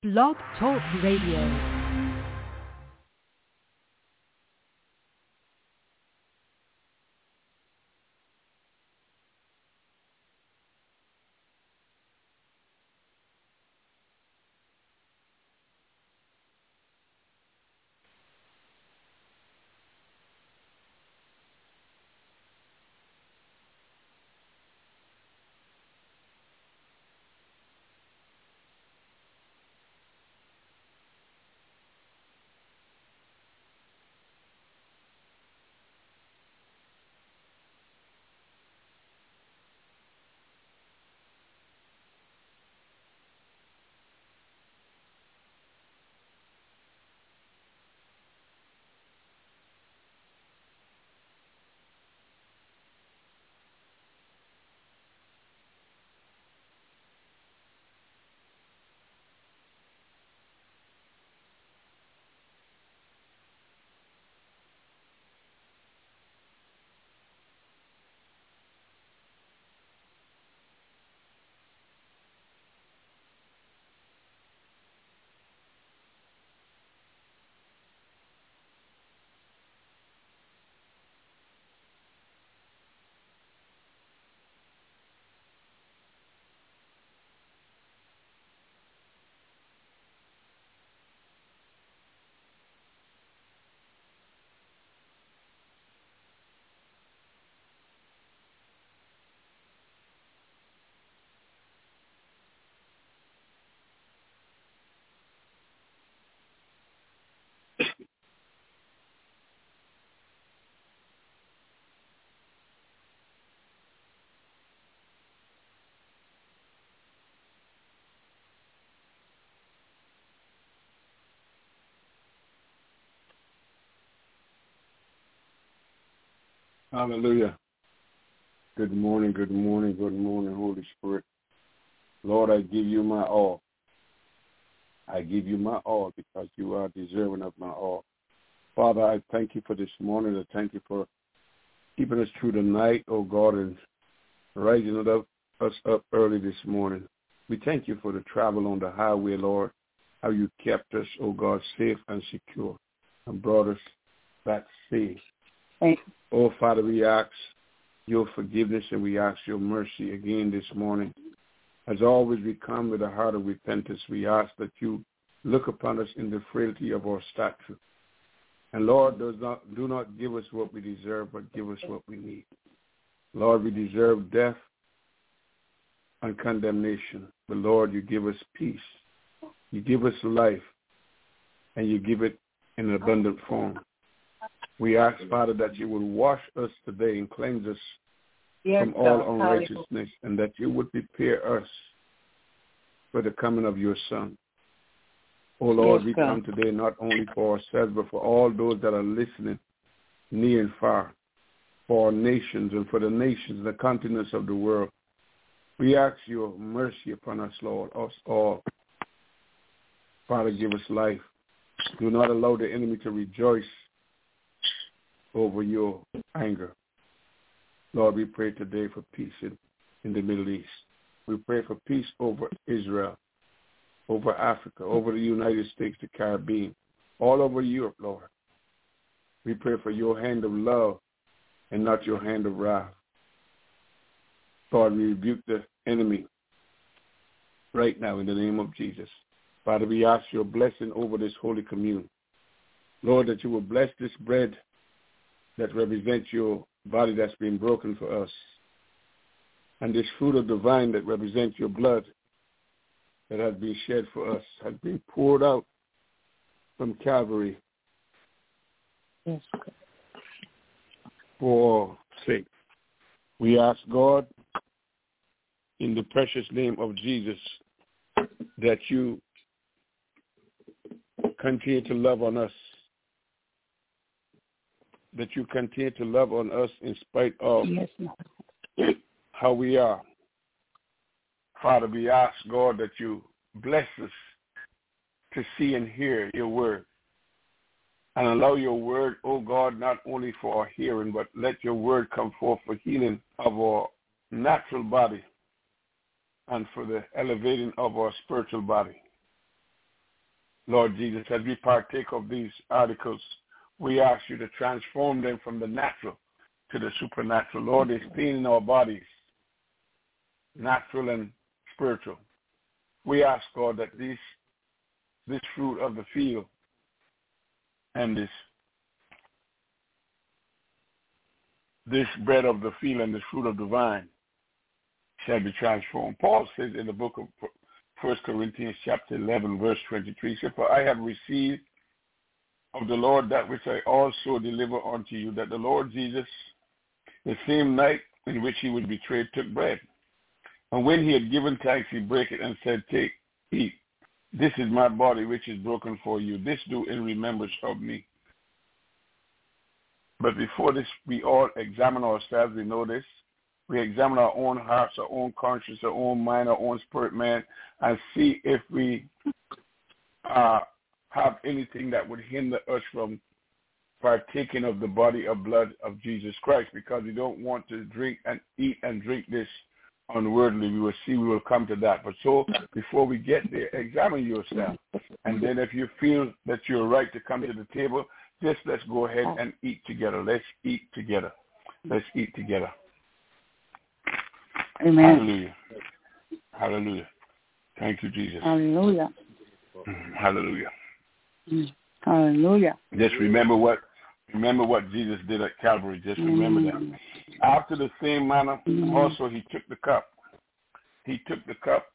Blog Talk Radio. Hallelujah. Good morning, good morning, good morning, Holy Spirit. Lord, I give you my all. I give you my all because you are deserving of my all. Father, I thank you for this morning. I thank you for keeping us through the night, oh God, and rising us up early this morning. We thank you for the travel on the highway, Lord, how you kept us, oh God, safe and secure and brought us back safe. Oh, Father, we ask your forgiveness and we ask your mercy again this morning. As always, we come with a heart of repentance. We ask that you look upon us in the frailty of our stature. And Lord, do not give us what we deserve, but give us what we need. Lord, we deserve death and condemnation. But Lord, you give us peace. You give us life. And you give it in an abundant form. We ask, Father, that you will wash us today and cleanse us from all unrighteousness, and that you would prepare us for the coming of your Son. Oh, Lord, we come today not only for ourselves, but for all those that are listening near and far, for our nations and for the nations, the continents of the world. We ask your mercy upon us, Lord, us all. Father, give us life. Do not allow the enemy to rejoice over your anger. Lord, we pray today for peace in the Middle East. We pray for peace over Israel, over Africa, over the United States, the Caribbean, all over Europe, Lord. We pray for your hand of love and not your hand of wrath. Lord, we rebuke the enemy right now in the name of Jesus. Father, we ask your blessing over this Holy Communion. Lord, that you will bless this bread that represents your body that's been broken for us, and this fruit of the vine that represents your blood that has been shed for us, has been poured out from Calvary for our sake. We ask God, in the precious name of Jesus, that you continue to love on us, that you continue to love on us in spite of how we are. Father, we ask, God, that you bless us to see and hear your word. And allow your word, oh God, not only for our hearing, but let your word come forth for healing of our natural body and for the elevating of our spiritual body. Lord Jesus, as we partake of these articles, we ask you to transform them from the natural to the supernatural. Lord, it's cleaning our bodies, natural and spiritual. We ask, God, that this fruit of the field and this bread of the field and this fruit of the vine shall be transformed. Paul says in the book of 1 Corinthians chapter 11, verse 23, he said, for I have received of the Lord that which I also deliver unto you, that the Lord Jesus, the same night in which he was betrayed, took bread. And when he had given thanks, he brake it and said, take, eat. This is my body which is broken for you. This do in remembrance of me. But before this, we all examine ourselves. We know this. We examine our own hearts, our own conscience, our own mind, our own spirit, man, and see if we have anything that would hinder us from partaking of the body of blood of Jesus Christ, because we don't want to drink and eat and drink this unworthily. We will come to that. But so before we get there, examine yourself. And then if you feel that you're right to come to the table, just let's go ahead and eat together. Let's eat together. Let's eat together. Amen. Hallelujah. Hallelujah. Thank you, Jesus. Hallelujah. Hallelujah. Hallelujah. Just remember what Jesus did at Calvary. Just remember that. After the same manner, also he took the cup. He took the cup,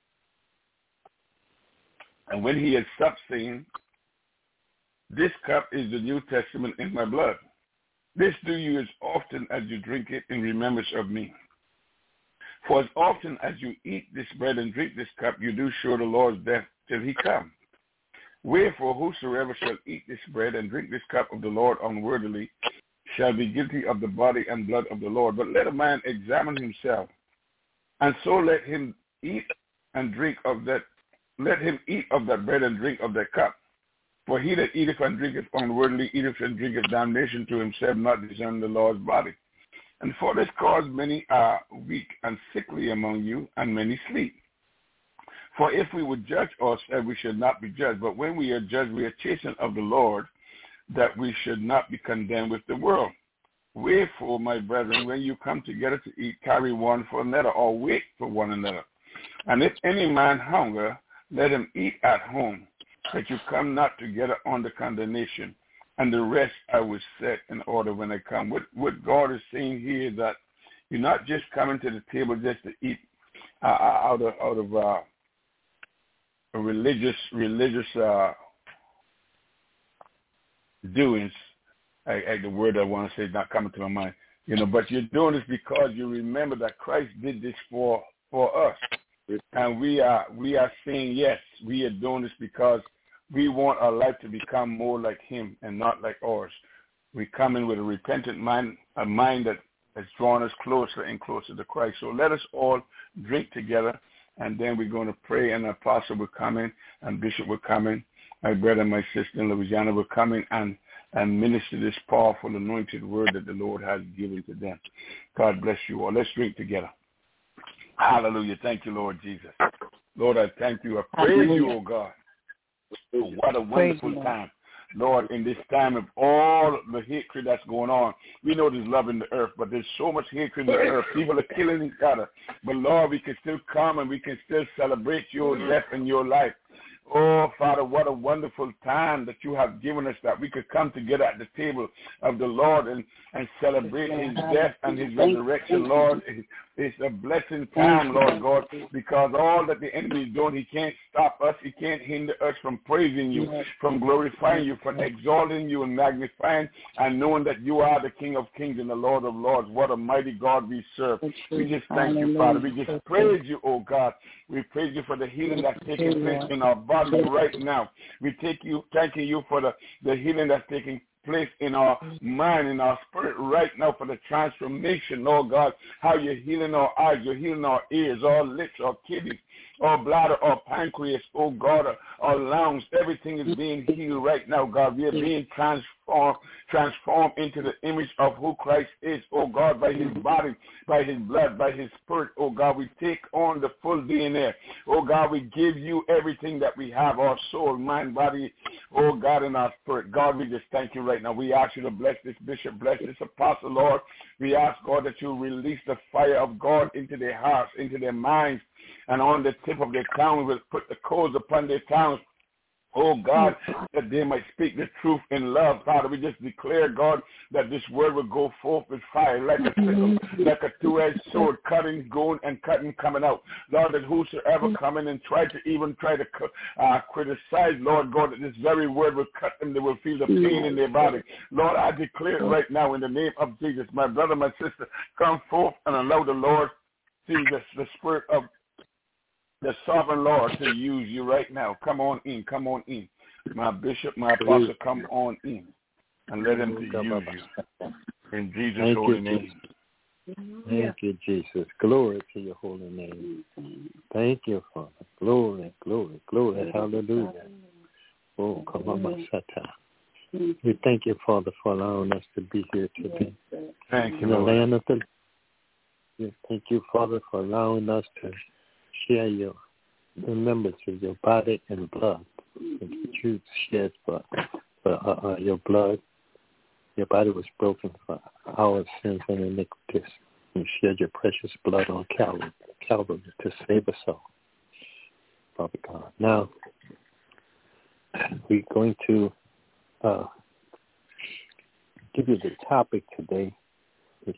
and when he had supped, saying, this cup is the New Testament in my blood. This do you as often as you drink it in remembrance of me. For as often as you eat this bread and drink this cup, you do show the Lord's death till he come. Wherefore, whosoever shall eat this bread and drink this cup of the Lord unworthily shall be guilty of the body and blood of the Lord. But let a man examine himself, and so let him eat and drink of that. Let him eat of that bread and drink of that cup. For he that eateth and drinketh unworthily eateth and drinketh damnation to himself, not discerning the Lord's body. And for this cause many are weak and sickly among you, and many sleep. For if we would judge ourselves, we should not be judged. But when we are judged, we are chastened of the Lord, that we should not be condemned with the world. Wherefore, my brethren, when you come together to eat, carry one for another, or wait for one another. And if any man hunger, let him eat at home, that you come not together under condemnation. And the rest I will set in order when I come. What God is saying here is that you're not just coming to the table just to eat out of a religious doings. The word I want to say is not coming to my mind. But you're doing this because you remember that Christ did this for us, and we are saying yes. We are doing this because we want our life to become more like him and not like ours. We come in with a repentant mind, a mind that has drawn us closer and closer to Christ. So let us all drink together, and then we're going to pray, and the apostle will come in, and bishop will come in. My brother and my sister in Louisiana will come in and minister this powerful anointed word that the Lord has given to them. God bless you all. Let's drink together. Hallelujah. Thank you, Lord Jesus. Lord, I thank you. I praise you, oh God. What a wonderful time, Lord, in this time of all the hatred that's going on. We know there's love in the earth, but there's so much hatred in the earth. People are killing each other. But, Lord, we can still come and we can still celebrate your death and your life. Oh, Father, what a wonderful time that you have given us, that we could come together at the table of the Lord and celebrate his death and his resurrection, Lord. It's a blessing time, Lord God, because all that the enemy is doing, he can't stop us. He can't hinder us from praising you, from glorifying you, from exalting you and magnifying and knowing that you are the King of kings and the Lord of lords. What a mighty God we serve. We just thank you, Father. We just praise you, oh God. We praise you for the healing that's taking place in our body right now. We thanking you for the healing that's taking place in our mind, in our spirit right now, for the transformation, Lord God, how you're healing our eyes, you're healing our ears, our lips, our kidneys, our bladder, our pancreas, oh God, our lungs, everything is being healed right now, God. We are being transformed into the image of who Christ is, oh God, by his body, by his blood, by his spirit, oh God. We take on the full DNA. Oh God, we give you everything that we have, our soul, mind, body, oh God, and our spirit. God, we just thank you right now. We ask you to bless this bishop, bless this apostle, Lord. We ask, God, that you release the fire of God into their hearts, into their minds, and on the tip of their tongue, will put the coals upon their tongues. Oh, God, that they might speak the truth in love. Father, we just declare, God, that this word will go forth with fire like a sickle, like a two-edged sword, cutting, going, and cutting, coming out. Lord, that whosoever come in and try to criticize, Lord God, that this very word will cut them. They will feel the pain in their body. Lord, I declare right now in the name of Jesus, my brother, my sister, come forth and allow the Lord, see the spirit of the sovereign Lord to use you right now. Come on in. My bishop, my apostle, come on in and let him to use you. In Jesus' holy name. Thank you, Jesus. Glory to your holy name. Thank you, Father. Glory, glory, glory. Hallelujah. Oh, come on, Masata. We thank you, Father, for allowing us to be here today. Thank you, in the Lord. land of the. We thank you, Father, for allowing us to share the members of your body and blood that you shed for your blood. Your body was broken for our sins and iniquities. You shed your precious blood on Calvary to save us all, Father God. Now, we're going to give you the topic today, which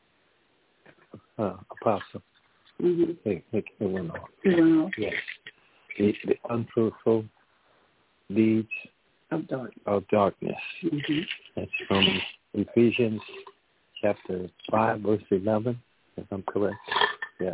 Apostle. Yes. The unfruitful deeds of darkness. That's from Ephesians chapter 5, verse 11, if I'm correct. Yes.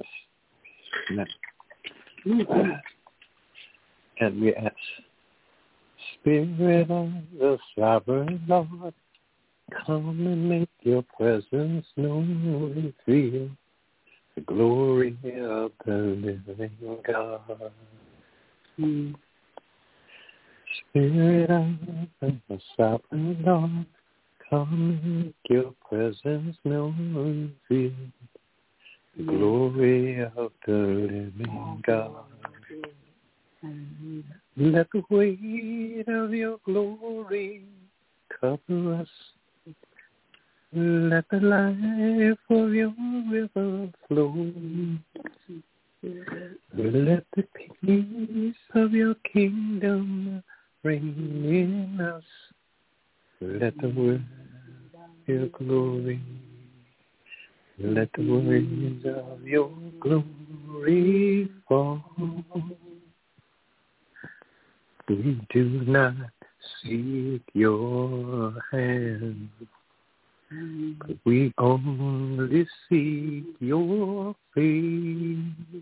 And we ask, Spirit of the sovereign Lord, come and make your presence known, reveal the glory of the living God. Spirit of the sovereign Lord, come and make your presence known, reveal the glory of the living God. Let the weight of your glory cover us. Let the life of your river flow. Let the peace of your kingdom reign in us. Let the word of your glory. Let the winds of your glory fall. We do not seek your hand, but we only seek your face.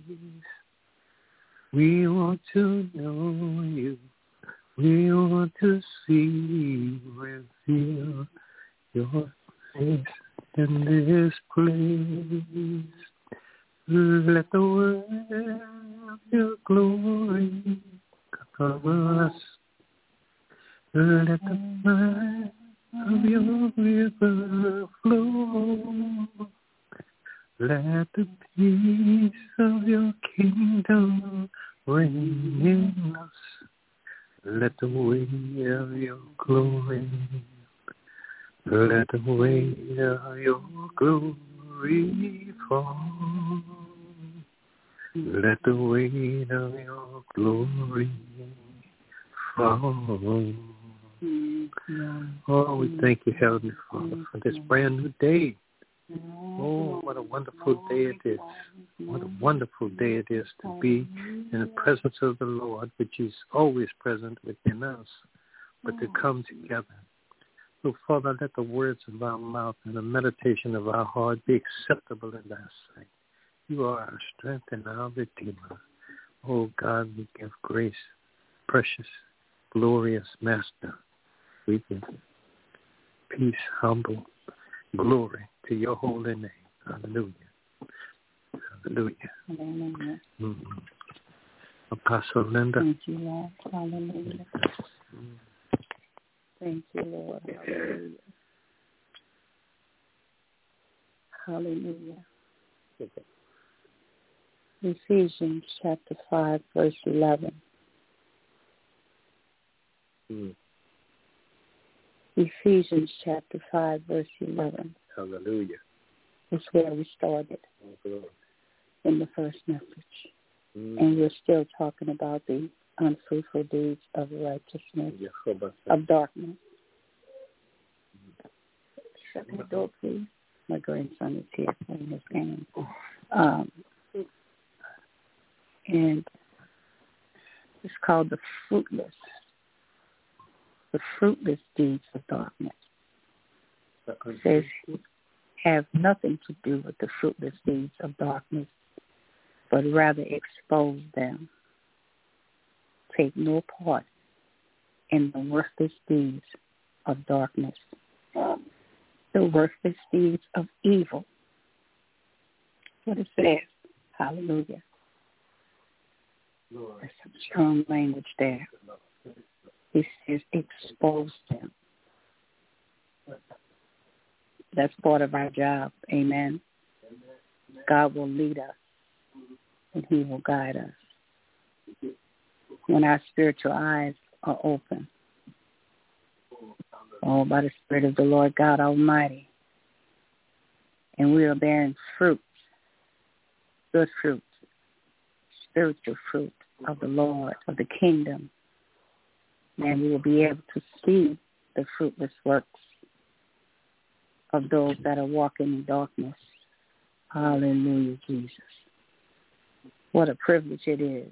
We want to know you. We want to see you. Reveal your face in this place. Let the word of your glory cover us. Let the light of your river flow. Let the peace of your kingdom reign in us. Let the weight of your glory, let the weight of your glory fall. Let the weight of your glory fall. Oh, we thank you, Heavenly Father, for this brand new day. Oh, what a wonderful day it is. What a wonderful day it is to be in the presence of the Lord, which is always present within us, but to come together. So, Father, let the words of our mouth and the meditation of our heart be acceptable in thy sight. You are our strength and our Redeemer. Oh, God, we give grace, precious, glorious Master. We give peace, humble, glory to your holy name. Hallelujah. Hallelujah. Mm-hmm. Apostle Linda. Thank you, Lord. Hallelujah. Thank you, Lord. Hallelujah. Hallelujah. Ephesians chapter 5, verse 11. Ephesians chapter 5, verse 11. Hallelujah. That's where we started in the first message. And we're still talking about the unfruitful deeds of righteousness, of darkness. Shut that door, please. My grandson is here playing his game. And it's called the fruitless deeds of darkness. It says, have nothing to do with the fruitless deeds of darkness, but rather expose them. Take no part in the worthless deeds of darkness, the worthless deeds of evil. What it says. Hallelujah. There's some strong language there. He says, expose them. That's part of our job. Amen. God will lead us, and he will guide us. When our spiritual eyes are open, by the Spirit of the Lord God Almighty, and we are bearing fruit, good fruit, spiritual fruit of the Lord, of the kingdom, and we will be able to see the fruitless works of those that are walking in darkness. Hallelujah, Jesus. What a privilege it is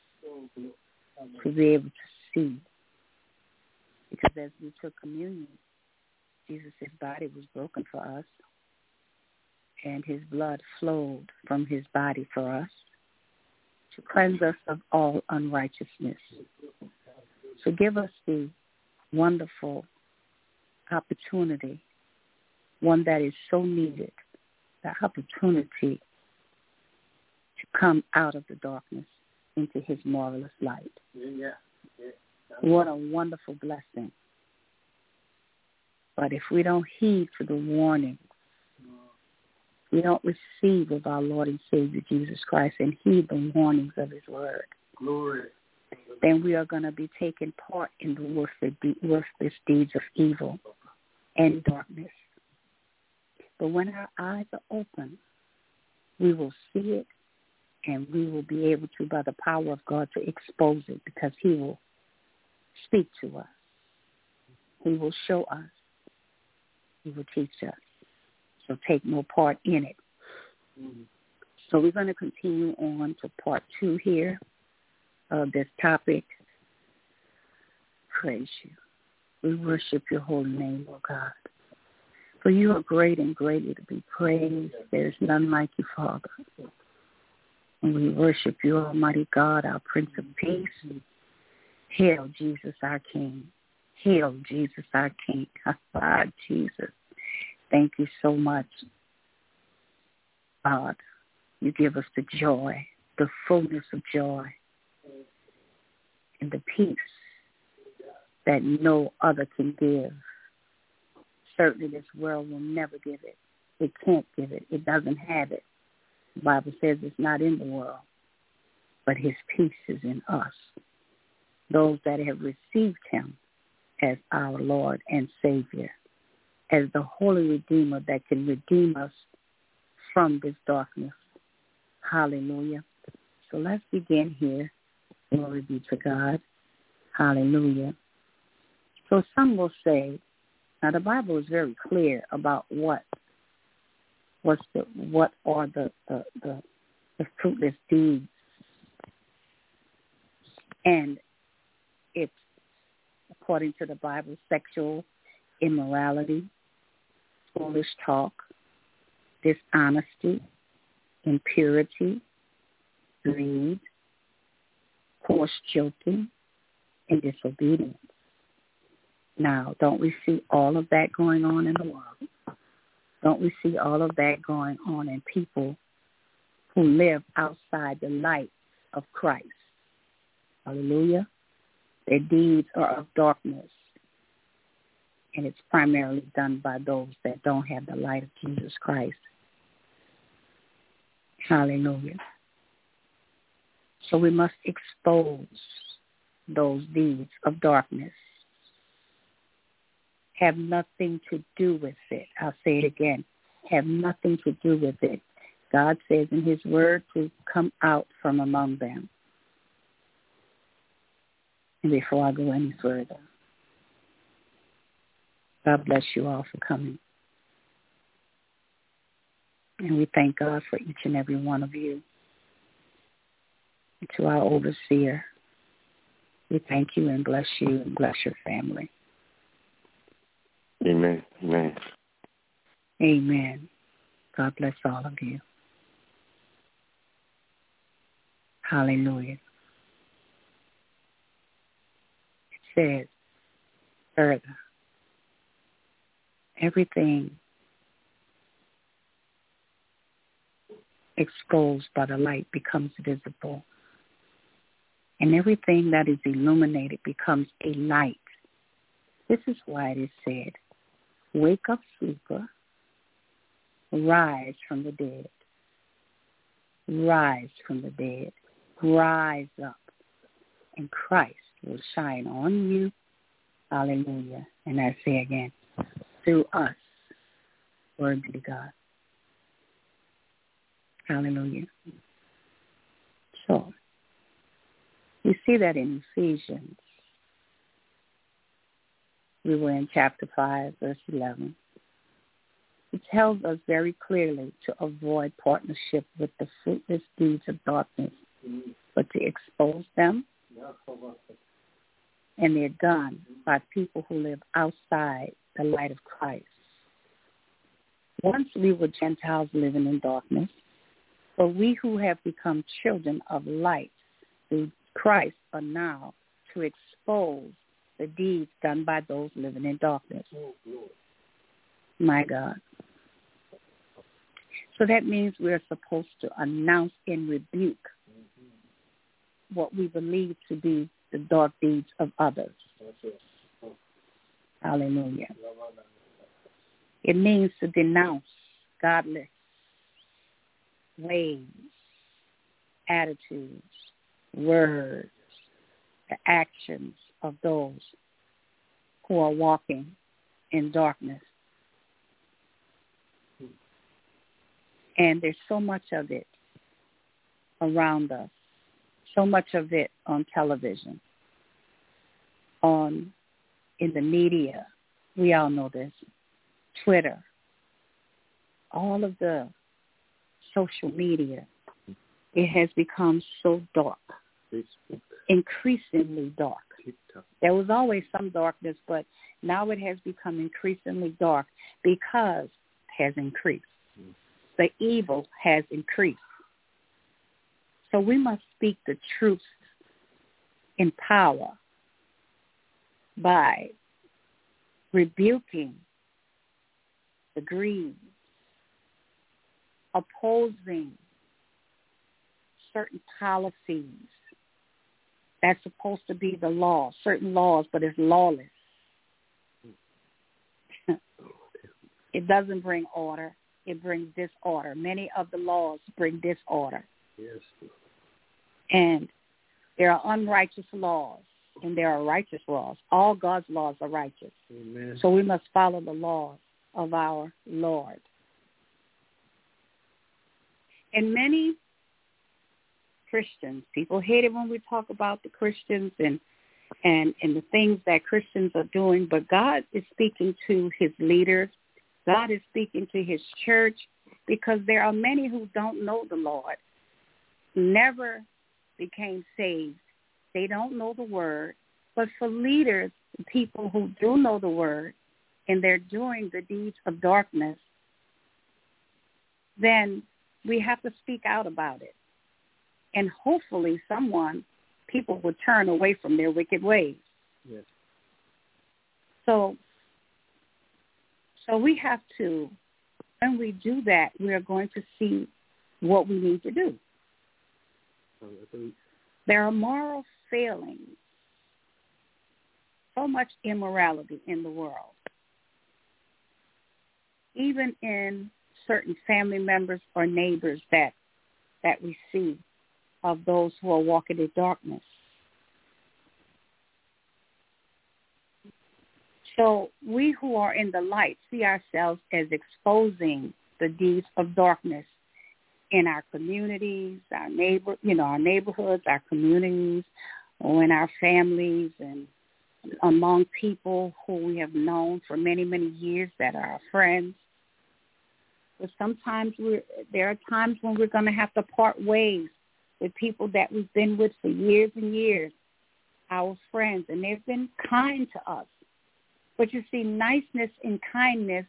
to be able to see. Because as we took communion, Jesus' body was broken for us, and his blood flowed from his body for us to cleanse us of all unrighteousness. So give us the wonderful opportunity, one that is so needed, the opportunity to come out of the darkness into his marvelous light. What a wonderful blessing. But if we don't heed to the warning, we don't receive of our Lord and Savior Jesus Christ and heed the warnings of his word, then we are going to be taking part in the worthless deeds of evil and darkness. But when our eyes are open, we will see it, and we will be able to, by the power of God, to expose it, because he will speak to us. He will show us. He will teach us. So take no part in it. So we're going to continue on to part 2 here of this topic. Praise you. We worship your holy name, oh God. For you are great and greatly to be praised. There is none like you, Father. And we worship you, Almighty God, our Prince of Peace. Hail, Jesus, our King. Hail, Jesus, our King. Jesus. Thank you so much, God. You give us the joy, the fullness of joy, and the peace that no other can give. Certainly this world will never give it. It can't give it. It doesn't have it. The Bible says it's not in the world, but his peace is in us. Those that have received him as our Lord and Savior, as the Holy Redeemer that can redeem us from this darkness. Hallelujah. So let's begin here. Glory be to God. Hallelujah. So some will say, now the Bible is very clear about what are the fruitless deeds. And it's, according to the Bible, sexual immorality, foolish talk, dishonesty, impurity, greed, coarse joking, and disobedience. Now, don't we see all of that going on in the world? Don't we see all of that going on in people who live outside the light of Christ? Hallelujah. Their deeds are of darkness. And it's primarily done by those that don't have the light of Jesus Christ. Hallelujah. So we must expose those deeds of darkness. Have nothing to do with it. I'll say it again. Have nothing to do with it. God says in his word to come out from among them. And before I go any further, God bless you all for coming. And we thank God for each and every one of you. And to our overseer, we thank you and bless you and bless your family. Amen. Amen. Amen. God bless all of you. Hallelujah. It says further, everything exposed by the light becomes visible. And everything that is illuminated becomes a light. This is why it is said, wake up, sleeper, rise from the dead. Rise from the dead. Rise up, and Christ will shine on you. Hallelujah. And I say again, through us, word be to God. Hallelujah. So, we see that in Ephesians. We were in chapter 5, verse 11. It tells us very clearly to avoid partnership with the fruitless deeds of darkness, but to expose them. And they're done by people who live outside the light of Christ. Once we were Gentiles living in darkness, but we who have become children of light through Christ are now to expose the deeds done by those living in darkness. My God. So that means we're supposed to announce and rebuke what we believe to be the dark deeds of others. Hallelujah. It means to denounce godless ways, attitudes, words, the actions of those who are walking in darkness. And there's so much of it around us, so much of it on television, in the media. We all know this. Twitter, all of the social media. It has become so dark, increasingly dark. There was always some darkness, but now it has become increasingly dark because it has increased. The evil has increased. So we must speak the truth in power by rebuking the greed, opposing certain policies that's supposed to be the law, certain laws, but it's lawless. It doesn't bring order. It brings disorder. Many of the laws bring disorder. Yes. And there are unrighteous laws, and there are righteous laws. All God's laws are righteous. Amen. So we must follow the laws of our Lord. And many Christians, people hate it when we talk about the Christians and the things that Christians are doing, but God is speaking to his leaders. God is speaking to his church, because there are many who don't know the Lord, never became saved. They don't know the word. But for leaders, people who do know the word, and they're doing the deeds of darkness, then we have to speak out about it. And hopefully people will turn away from their wicked ways. Yes. So we have to, when we do that, we are going to see what we need to do. There are moral failings, so much immorality in the world, even in certain family members or neighbors that we see of those who are walking in darkness. So we who are in the light see ourselves as exposing the deeds of darkness in our communities, our neighborhoods, our communities, or in our families, and among people who we have known for many, many years that are our friends. But sometimes there are times when we're going to have to part ways with people that we've been with for years and years, our friends, and they've been kind to us. But you see, niceness and kindness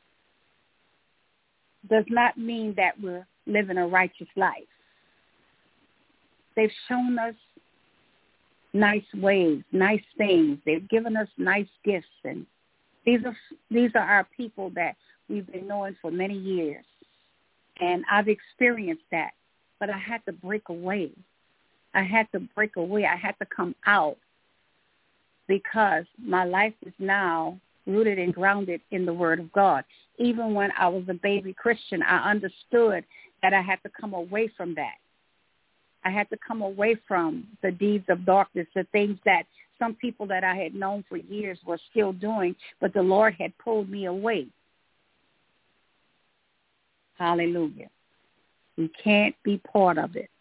does not mean that we're living a righteous life. They've shown us nice ways, nice things. They've given us nice gifts, and these are our people that we've been knowing for many years. And I've experienced that, but I had to break away. I had to come out, because my life is now rooted and grounded in the Word of God. Even when I was a baby Christian, I understood that I had to come away from that. I had to come away from the deeds of darkness, the things that some people that I had known for years were still doing, but the Lord had pulled me away. Hallelujah. We can't be part of it.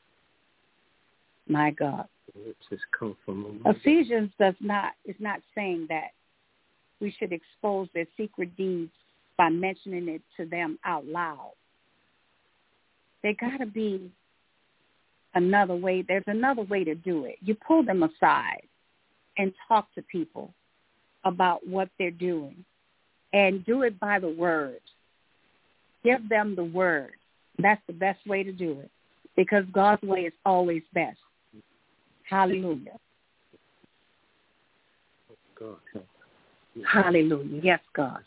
My God. Ephesians is not saying that we should expose their secret deeds by mentioning it to them out loud. There got to be another way. There's another way to do it. You pull them aside and talk to people about what they're doing, and do it by the word. Give them the word. That's the best way to do it, because God's way is always best. Hallelujah. God. Hallelujah. Yes, God.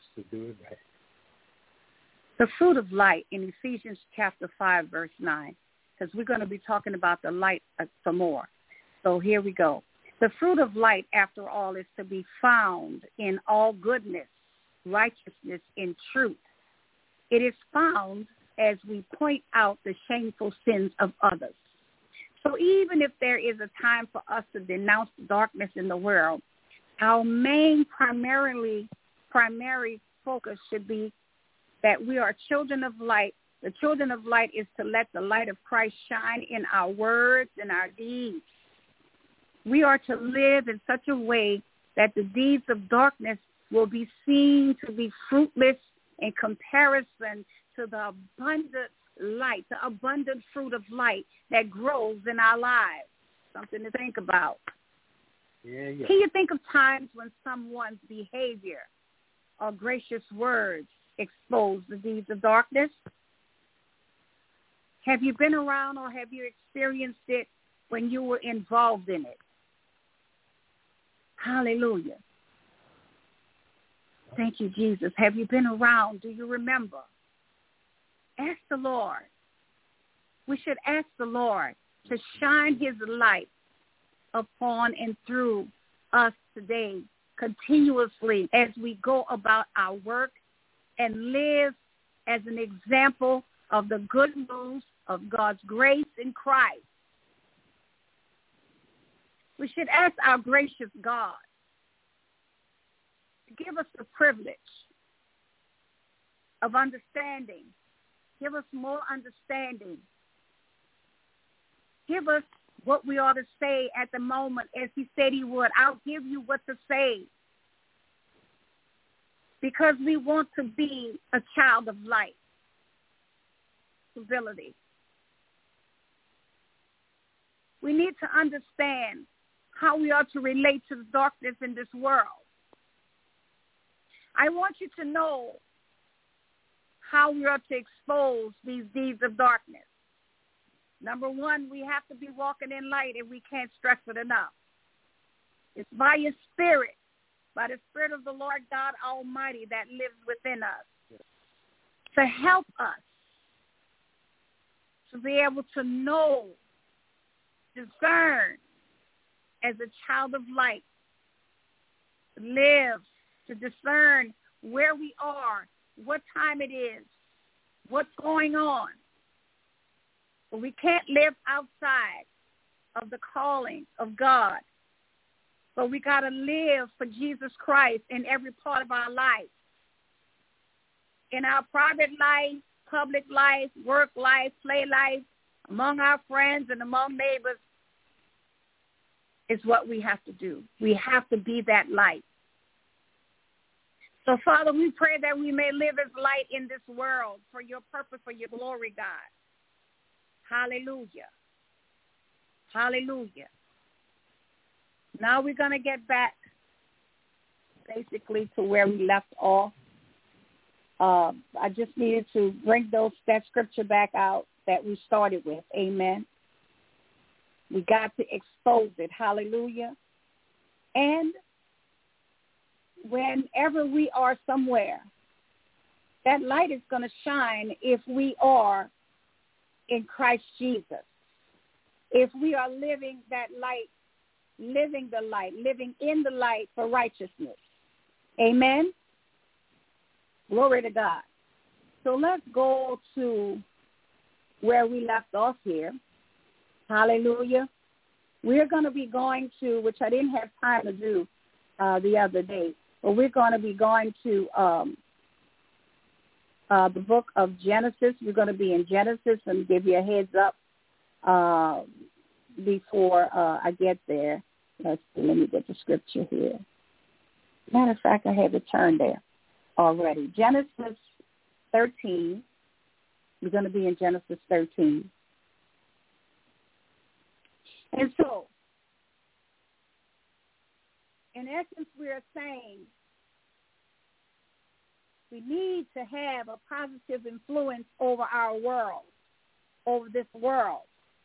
The fruit of light in Ephesians chapter 5, verse 9, because we're going to be talking about the light some more. So here we go. The fruit of light, after all, is to be found in all goodness, righteousness, and truth. It is found as we point out the shameful sins of others. So even if there is a time for us to denounce darkness in the world, our main primary focus should be that we are children of light. The children of light is to let the light of Christ shine in our words and our deeds. We are to live in such a way that the deeds of darkness will be seen to be fruitless in comparison to the abundant light, the abundant fruit of light that grows in our lives. Something to think about. Yeah. Can you think of times when someone's behavior or gracious words expose the deeds of darkness? Have you been around or have you experienced it when you were involved in it? Hallelujah. Thank you, Jesus. Have you been around? Do you remember? Ask the Lord. We should ask the Lord to shine his light upon and through us today, continuously, as we go about our work and live as an example of the good news of God's grace in Christ. We should ask our gracious God to give us the privilege of understanding. Give us more understanding. Give us what we ought to say at the moment, as he said he would. I'll give you what to say, because we want to be a child of light, civility. We need to understand how we are to relate to the darkness in this world. I want you to know how we are to expose these deeds of darkness. Number one, we have to be walking in light, and we can't stress it enough. It's by your spirit, by the Spirit of the Lord God Almighty that lives within us, to help us to be able to know, discern as a child of light, to live, to discern where we are, what time it is, what's going on. But we can't live outside of the calling of God. But we got to live for Jesus Christ in every part of our life. In our private life, public life, work life, play life, among our friends and among neighbors, is what we have to do. We have to be that light. So, Father, we pray that we may live as light in this world for your purpose, for your glory, God. Hallelujah. Hallelujah. Now we're going to get back basically to where we left off. I just needed to bring that scripture back out that we started with. Amen. We got to expose it. Hallelujah. And whenever we are somewhere, that light is going to shine if we are in Christ Jesus. If we are living that light, living the light, living in the light for righteousness. Amen. Glory to God. So let's go to where we left off here. Hallelujah. We're going to be going to, which I didn't have time to do the other day, but we're going to be going to the book of Genesis. We're going to be in Genesis and give you a heads up before I get there. Let's see, let me get the scripture here. Matter of fact, I had to turn there already. Genesis 13. We're going to be in Genesis 13. And so, in essence, we are saying we need to have a positive influence over our world, over this world.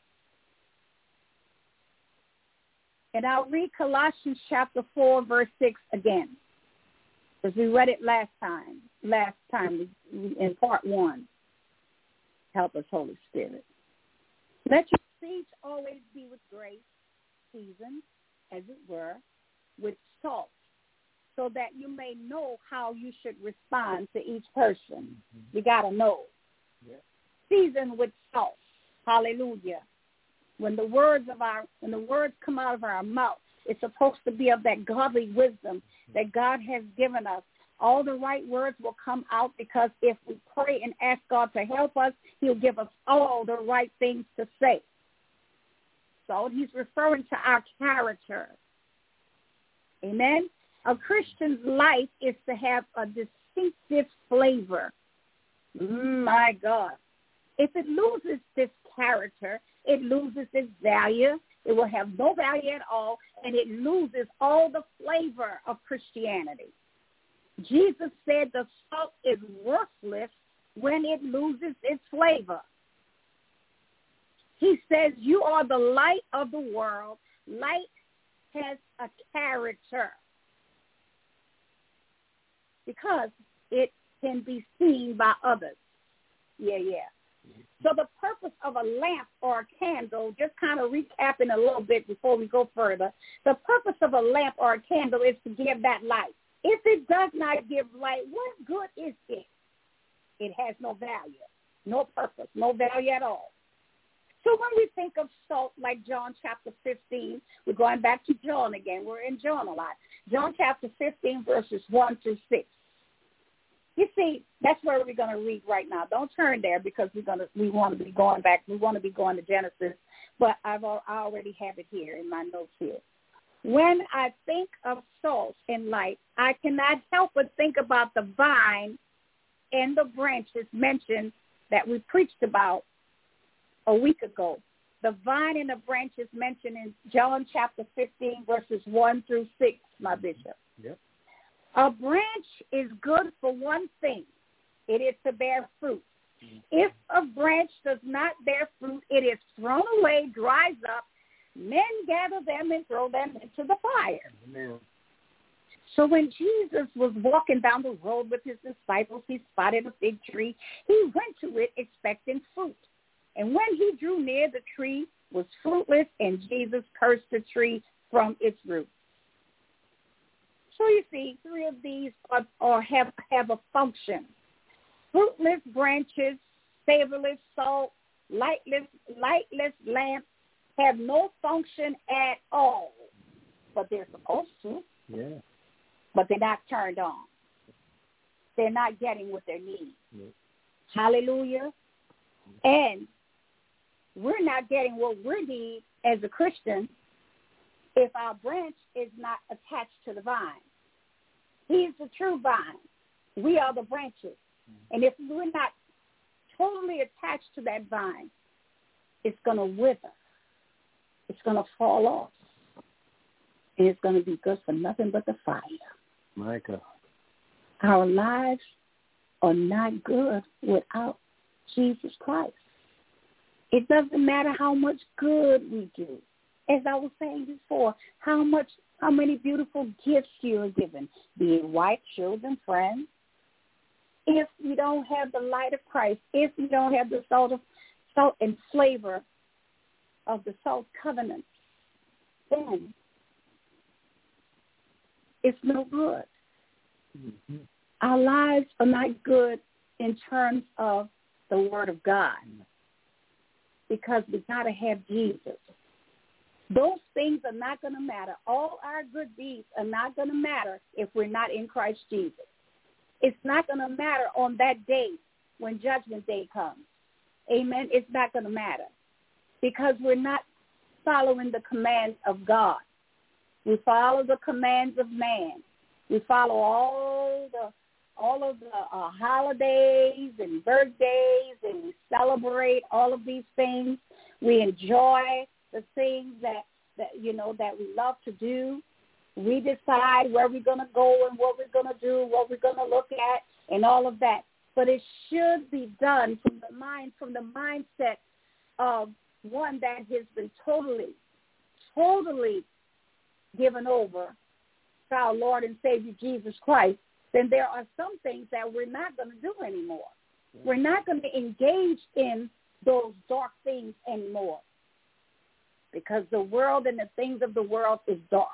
And I'll read Colossians chapter 4, verse 6 again, because we read it last time in part 1. Help us, Holy Spirit. Let your speech always be with grace, seasoned, as it were, with salt, so that you may know how you should respond to each person. Mm-hmm. You got to know. Yeah. Seasoned with salt. Hallelujah. When the words come out of our mouth, it's supposed to be of that godly wisdom that God has given us. All the right words will come out, because if we pray and ask God to help us, he'll give us all the right things to say. So he's referring to our character. Amen. A Christian's life is to have a distinctive flavor. My God. If it loses this character, it loses its value. It will have no value at all, and it loses all the flavor of Christianity. Jesus said the salt is worthless when it loses its flavor. He says you are the light of the world. Light has a character because it can be seen by others. Yeah. So the purpose of a lamp or a candle, just kind of recapping a little bit before we go further, the purpose of a lamp or a candle is to give that light. If it does not give light, what good is it? It has no value, no purpose, no value at all. So when we think of salt, like John chapter 15, we're going back to John again. We're in John a lot. John chapter 15, verses 1 through 6. You see, that's where we're going to read right now. Don't turn there, because we want to be going back. We want to be going to Genesis, but I already have it here in my notes here. When I think of salt and light, I cannot help but think about the vine and the branches mentioned that we preached about a week ago. The vine and the branches mentioned in John chapter 15, verses 1 through 6, my bishop. Yep. A branch is good for one thing. It is to bear fruit. Mm-hmm. If a branch does not bear fruit, it is thrown away, dries up. Men gather them and throw them into the fire. Amen. So when Jesus was walking down the road with his disciples, he spotted a fig tree. He went to it expecting fruit. And when he drew near, the tree was fruitless, and Jesus cursed the tree, from its roots. So you see, three of these have a function. Fruitless branches, savorless salt, lightless lamps have no function at all. But they're supposed to. Yeah. But they're not turned on. They're not getting what they need. Yeah. Hallelujah. And we're not getting what we need as a Christian if our branch is not attached to the vine. He's the true vine. We are the branches. And if we're not totally attached to that vine, it's going to wither. It's going to fall off. And it's going to be good for nothing but the fire. My God. Our lives are not good without Jesus Christ. It doesn't matter how much good we do. As I was saying before, how many beautiful gifts you are given, be it wife, children, friends. If you don't have the light of Christ, if you don't have the salt and flavor of the salt covenant, then it's no good. Mm-hmm. Our lives are not good in terms of the Word of God because we got to have Jesus. Those things are not going to matter. All our good deeds are not going to matter if we're not in Christ Jesus. It's not going to matter on that day when Judgment Day comes. Amen. It's not going to matter because we're not following the commands of God. We follow the commands of man. We follow all of the holidays and birthdays, and we celebrate all of these things. We enjoy the things that we love to do. We decide where we're going to go and what we're going to do, what we're going to look at, and all of that. But it should be done from the mindset of one that has been totally given over to our Lord and Savior Jesus Christ. Then there are some things that we're not going to do anymore. We're not going to engage in those dark things anymore because the world and the things of the world is dark.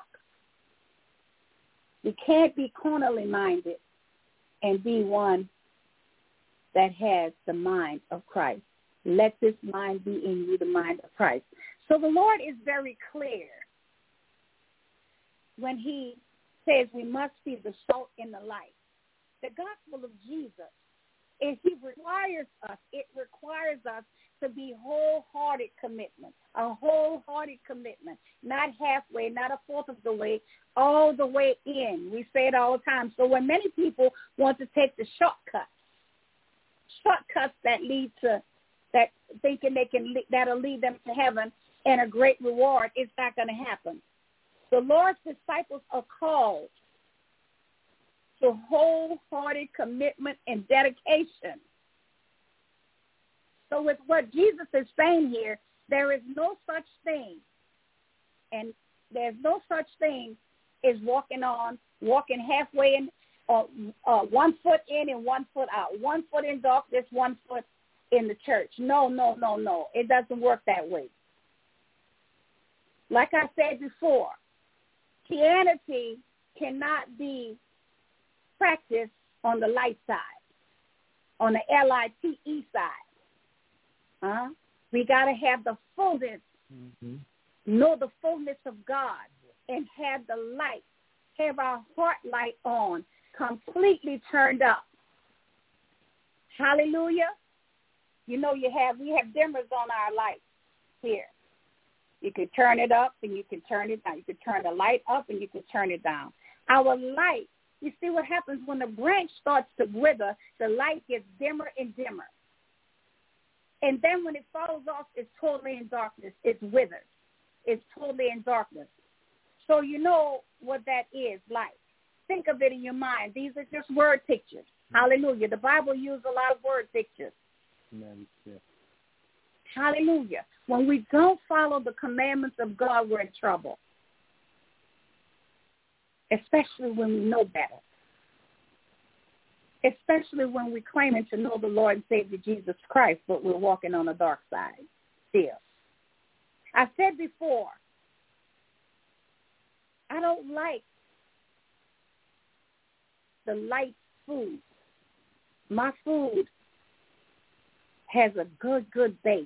We can't be carnally minded and be one that has the mind of Christ. Let this mind be in you, the mind of Christ. So the Lord is very clear when he says we must be the salt and the light. The gospel of Jesus, it requires us to be wholehearted commitment, a wholehearted commitment, not halfway, not a fourth of the way, all the way in. We say it all the time. So when many people want to take the shortcuts that lead to, that thinking that'll lead them to heaven and a great reward, it's not going to happen. The Lord's disciples are called to wholehearted commitment and dedication. So with what Jesus is saying here, there is no such thing, and there's no such thing as walking halfway in, 1 foot in and 1 foot out, 1 foot in darkness, 1 foot in the church. No. It doesn't work that way. Like I said before, Christianity cannot be practiced on the light side, on the LITE side. We got to have the fullness, know the fullness of God, and have the light, have our heart light on, completely turned up. Hallelujah. You know, we have dimmers on our lights here. You can turn it up and you can turn it down. You can turn the light up and you can turn it down. Our light, you see what happens when the branch starts to wither, the light gets dimmer and dimmer. And then when it falls off, it's totally in darkness. It's withered. It's totally in darkness. So you know what that is like. Think of it in your mind. These are just word pictures. Hallelujah. The Bible uses a lot of word pictures. Amen. Yeah. Hallelujah. When we don't follow the commandments of God, we're in trouble. Especially when we know better. Especially when we're claiming to know the Lord and Savior Jesus Christ, but we're walking on the dark side still. I said before, I don't like the light food. My food has a good base.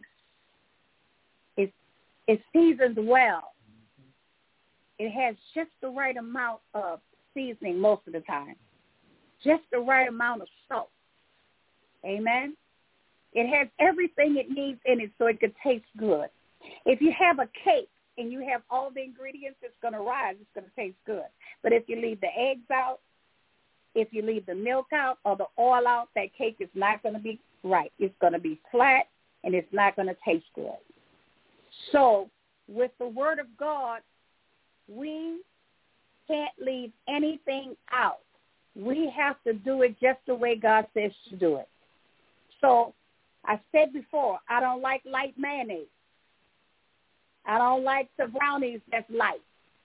It's seasoned well. It has just the right amount of seasoning most of the time. Just the right amount of salt. Amen? It has everything it needs in it so it could taste good. If you have a cake and you have all the ingredients, it's going to rise. It's going to taste good. But if you leave the eggs out, if you leave the milk out or the oil out, that cake is not going to be right. It's going to be flat, and it's not going to taste good. So with the Word of God, we can't leave anything out. We have to do it just the way God says to do it. So I said before, I don't like light mayonnaise. I don't like the brownies that's light.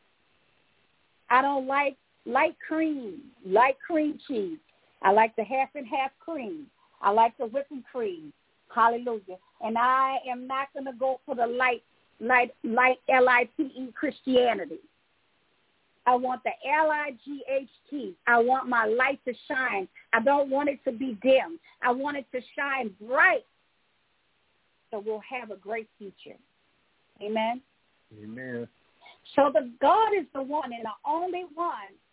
I don't like light cream cheese. I like the half and half cream. I like the whipping cream. Hallelujah. And I am not going to go for the light L-I-T-E Christianity. I want the L-I-G-H-T. I want my light to shine. I don't want it to be dim. I want it to shine bright so we'll have a great future. Amen? Amen. So the God is the one and the only one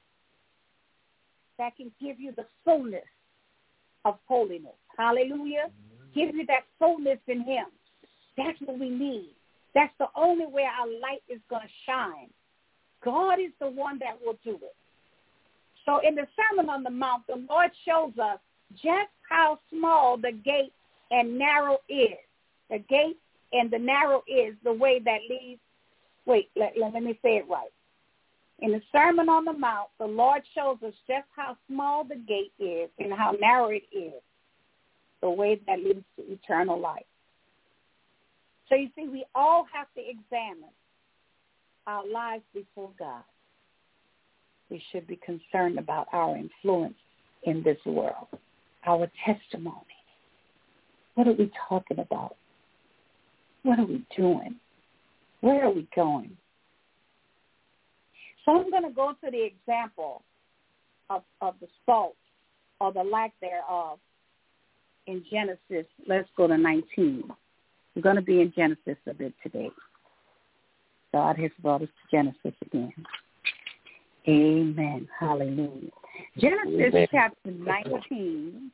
that can give you the fullness of holiness. Hallelujah. Give you that fullness in him. That's what we need. That's the only way our light is going to shine. God is the one that will do it. So in the Sermon on the Mount, the Lord shows us just how small the gate and narrow is. The gate and the narrow is the way that leads. Wait, let me say it right. In the Sermon on the Mount, the Lord shows us just how small the gate is and how narrow it is, the way that leads to eternal life. So you see, we all have to examine our lives before God. We should be concerned about our influence in this world, our testimony. What are we talking about? What are we doing? Where are we going? So I'm going to go to the example of the salt or the lack thereof in Genesis. Let's go to 19. We're going to be in Genesis a bit today. God has brought us to Genesis again. Amen. Hallelujah. Genesis chapter 19.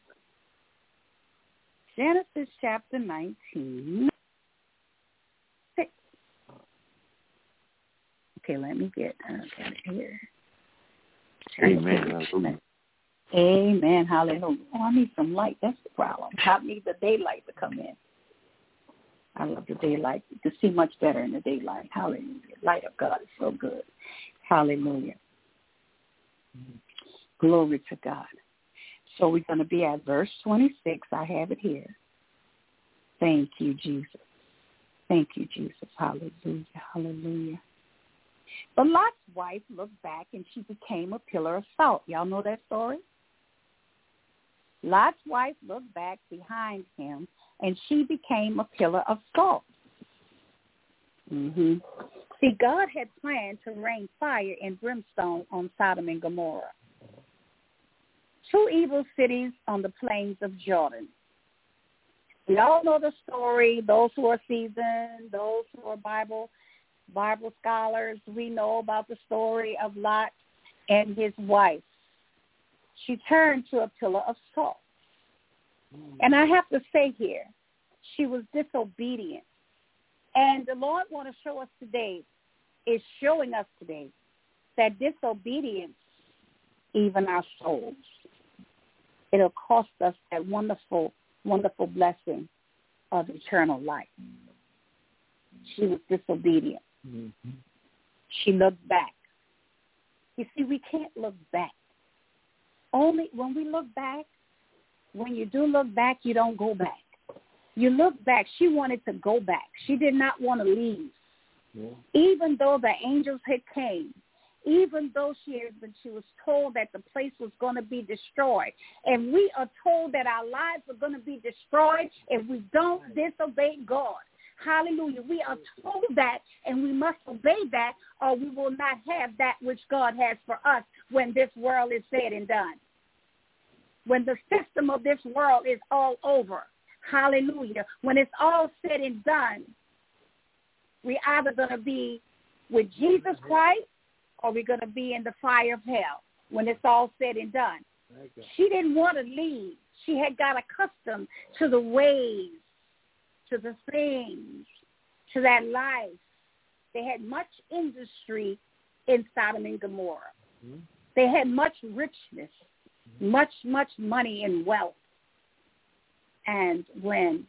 Genesis chapter 19. Okay, let me get it here. Amen. Amen. Hallelujah. Oh, I need some light. That's the problem. I need the daylight to come in. I love the daylight. You can see much better in the daylight. Hallelujah. Light of God is so good. Hallelujah. Glory to God. So we're going to be at verse 26. I have it here. Thank you, Jesus. Thank you, Jesus. Hallelujah. Hallelujah. But Lot's wife looked back and she became a pillar of salt. Y'all know that story? Lot's wife looked back behind him and she became a pillar of salt. Mm-hmm. See, God had planned to rain fire and brimstone on Sodom and Gomorrah, two evil cities on the plains of Jordan. We all know the story. Those who are seasoned, those who are Bible scholars, we know about the story of Lot and his wife. She turned to a pillar of salt. And I have to say here, she was disobedient. And the Lord wants to show us today, is showing us today, that disobedience, even our souls, it'll cost us that wonderful, wonderful blessing of eternal life. She was disobedient. Mm-hmm. She looked back. You see, we can't look back. Only when we look back, when you do look back, you don't go back. You look back. She wanted to go back. She did not want to leave. Yeah. Even though the angels had came, even though she was told that the place was going to be destroyed. And we are told that our lives are going to be destroyed if we don't disobey God. Hallelujah. We are told that, and we must obey that, or we will not have that which God has for us when this world is said and done. When the system of this world is all over. Hallelujah. When it's all said and done, we're either going to be with Jesus Christ or we're going to be in the fire of hell when it's all said and done. She didn't want to leave. She had got accustomed to the ways, to the things, to that life. They had much industry in Sodom and Gomorrah. Mm-hmm. They had much richness, much money and wealth. And when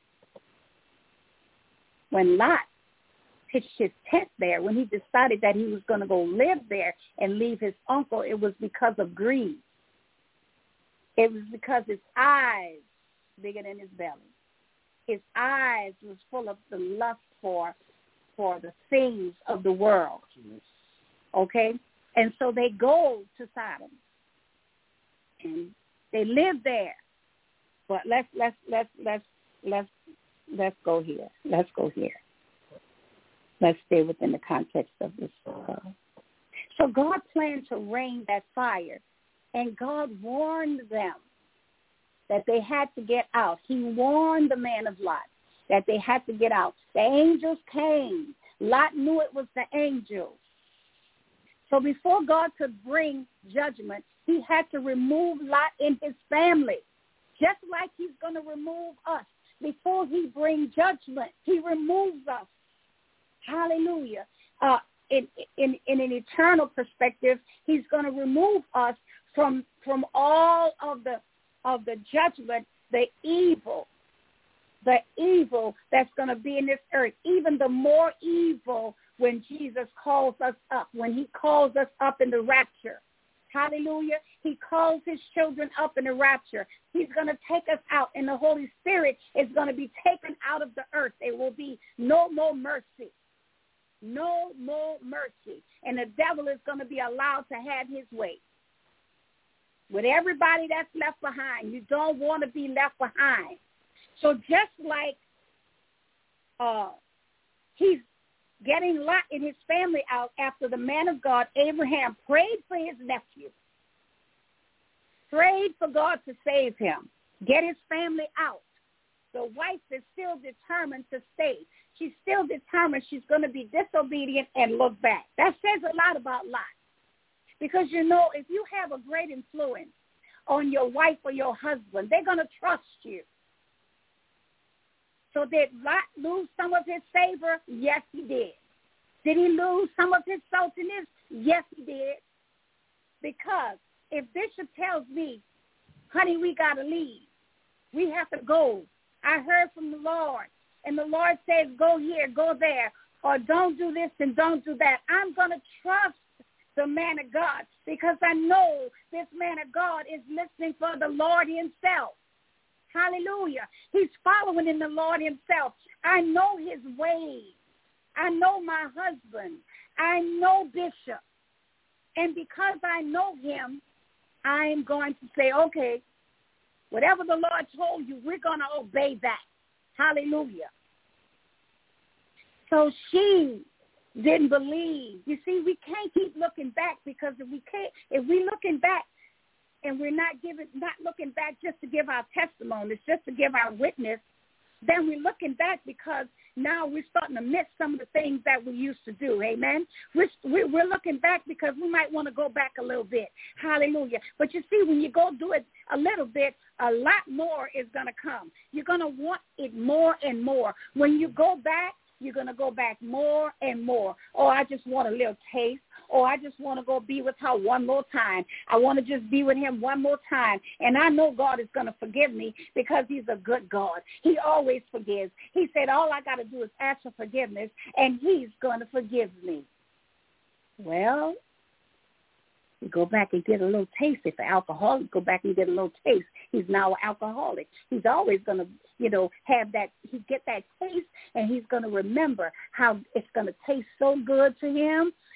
Lot pitched his tent there, when he decided that he was going to go live there and leave his uncle, it was because of greed. It was because his eyes bigger than his belly. His eyes was full of the lust for the things of the world. Okay? And so they go to Sodom. And they live there. But let's go here. Let's go here. Let's stay within the context of this. So God planned to rain that fire, and God warned them that they had to get out. He warned the man of Lot that they had to get out. The angels came. Lot knew it was the angels. So before God could bring judgment, he had to remove Lot and his family, just like he's going to remove us. Before he brings judgment, he removes us. Hallelujah. In an eternal perspective, he's going to remove us from all of the judgment, the evil that's going to be in this earth, even the more evil when Jesus calls us up, when he calls us up in the rapture. Hallelujah. He calls his children up in the rapture. He's going to take us out, and the Holy Spirit is going to be taken out of the earth. There will be no more mercy. No more mercy. And the devil is going to be allowed to have his way. With everybody that's left behind, you don't want to be left behind. So just like he's getting Lot and his family out after the man of God, Abraham, prayed for his nephew, prayed for God to save him, get his family out. The wife is still determined to stay. She's still determined she's going to be disobedient and look back. That says a lot about Lot. Because, you know, if you have a great influence on your wife or your husband, they're going to trust you. So did Lot lose some of his favor? Yes, he did. Did he lose some of his saltiness? Yes, he did. Because if Bishop tells me, honey, we got to leave, we have to go. I heard from the Lord, and the Lord says, go here, go there, or don't do this and don't do that. I'm going to trust the man of God because I know this man of God is listening for the Lord himself. Hallelujah. He's following in the Lord himself. I know his ways. I know my husband. I know Bishop. And because I know him, I'm going to say, okay, whatever the Lord told you, we're going to obey that. Hallelujah. So she didn't believe. You see, we can't keep looking back because if we're looking back and we're not looking back just to give our testimonies, just to give our witness, then we're looking back because now we're starting to miss some of the things that we used to do. Amen. We're looking back because we might want to go back a little bit. Hallelujah. But you see, when you go do it a little bit, a lot more is going to come. You're going to want it more and more. When you go back, you're going to go back more and more. Oh, I just want a little taste. Oh, I just want to go be with her one more time. I want to just be with him one more time. And I know God is going to forgive me because he's a good God. He always forgives. He said, all I got to do is ask for forgiveness, and he's going to forgive me. Well, you go back and get a little taste. If an alcoholic, go back and get a little taste. He's now an alcoholic. He's always going to, have that, he get that taste, and he's going to remember how it's going to taste so good to him.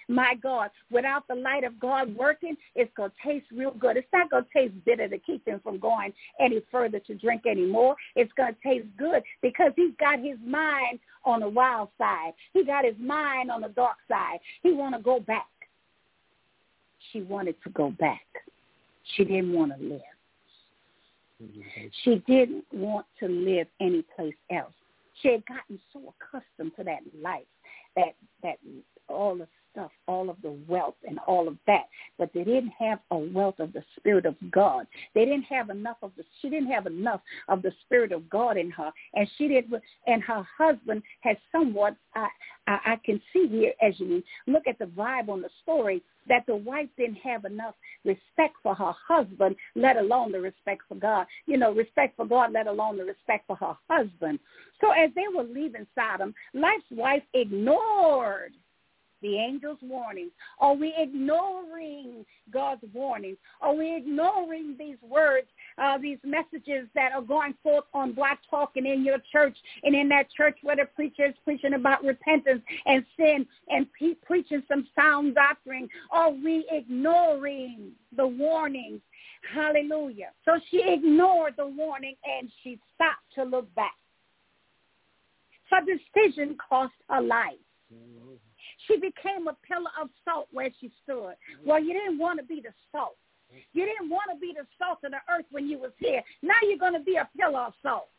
My God, without the light of God working, it's going to taste real good. It's not going to taste bitter to keep him from going any further to drink anymore. It's going to taste good because he's got his mind on the wild side. He got his mind on the dark side. He want to go back. She wanted to go back. She didn't want to live. She didn't want to live anyplace else. She had gotten so accustomed to that life, that all the stuff, all of the wealth and all of that, but they didn't have a wealth of the Spirit of God. She didn't have enough of the Spirit of God in her, and her husband had somewhat, I can see here as you look at the vibe on the story, that the wife didn't have enough respect for her husband, let alone the respect for God. Respect for God, let alone the respect for her husband. So as they were leaving Sodom, Lot's wife ignored the angel's warnings. Are we ignoring God's warnings? Are we ignoring these words, these messages that are going forth on Black Talk and in your church and in that church where the preacher is preaching about repentance and sin and preaching some sound doctrine? Are we ignoring the warnings? Hallelujah. So she ignored the warning and she stopped to look back. Her decision cost her life. She became a pillar of salt where she stood. Well, you didn't want to be the salt. You didn't want to be the salt of the earth when you was here. Now you're going to be a pillar of salt.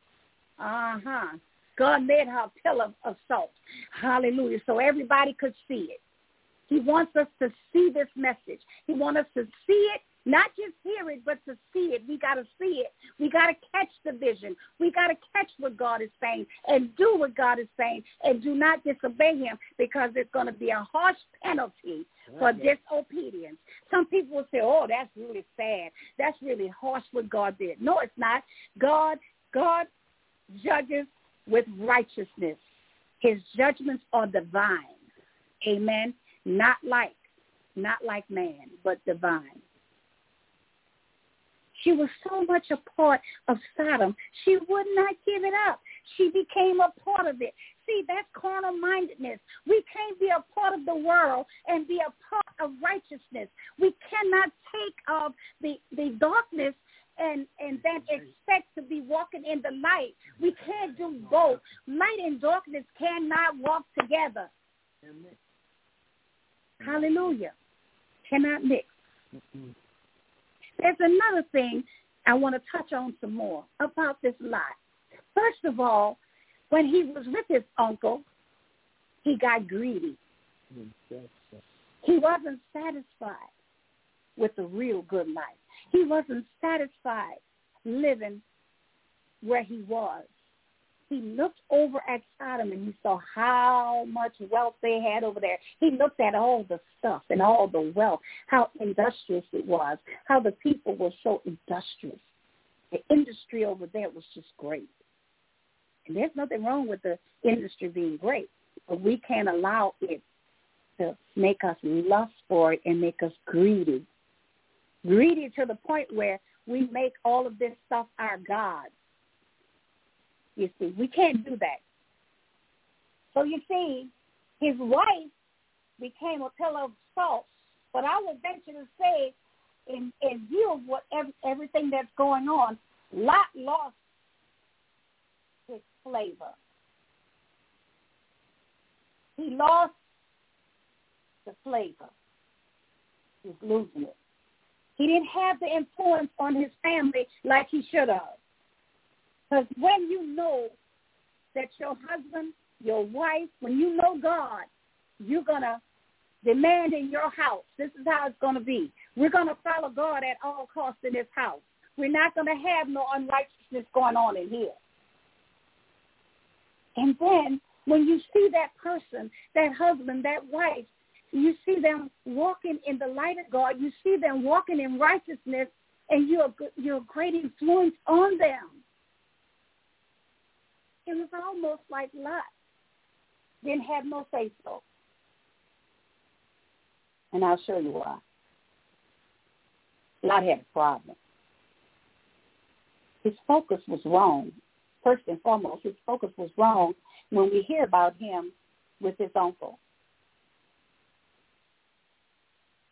God made her a pillar of salt. Hallelujah. So everybody could see it. He wants us to see this message. He wants us to see it, not just hear it, but to see it. We got to see it. We got to catch the vision. We got to catch what God is saying and do what God is saying and do not disobey him, because it's going to be a harsh penalty for disobedience. Some people will say, oh, that's really sad. That's really harsh what God did. No, it's not. God judges with righteousness. His judgments are divine. Amen. Not like man, but divine. She was so much a part of Sodom, she would not give it up. She became a part of it. See, that's carnal-mindedness. We can't be a part of the world and be a part of righteousness. We cannot take the darkness and then expect to be walking in the light. We can't do both. Light and darkness cannot walk together. Hallelujah. Cannot mix. There's another thing I want to touch on some more about this Lot. First of all, when he was with his uncle, he got greedy. He wasn't satisfied with the real good life. He wasn't satisfied living where he was. He looked over at Sodom and he saw how much wealth they had over there. He looked at all the stuff and all the wealth, how industrious it was, how the people were so industrious. The industry over there was just great. And there's nothing wrong with the industry being great, but we can't allow it to make us lust for it and make us greedy. Greedy to the point where we make all of this stuff our God. You see, we can't do that. So you see, his wife became a pillar of salt, but I would venture to say, in view of what everything that's going on, Lot lost his flavor. He lost the flavor. He's losing it. He didn't have the influence on his family like he should have. Because when you know that your husband, your wife, when you know God, you're going to demand in your house, this is how it's going to be. We're going to follow God at all costs in this house. We're not going to have no unrighteousness going on in here. And then when you see that person, that husband, that wife, you see them walking in the light of God, you see them walking in righteousness, and you're a great influence on them. It was almost like Lot didn't have no say-so. And I'll show you why. Lot had a problem. His focus was wrong. First and foremost, his focus was wrong when we hear about him with his uncle.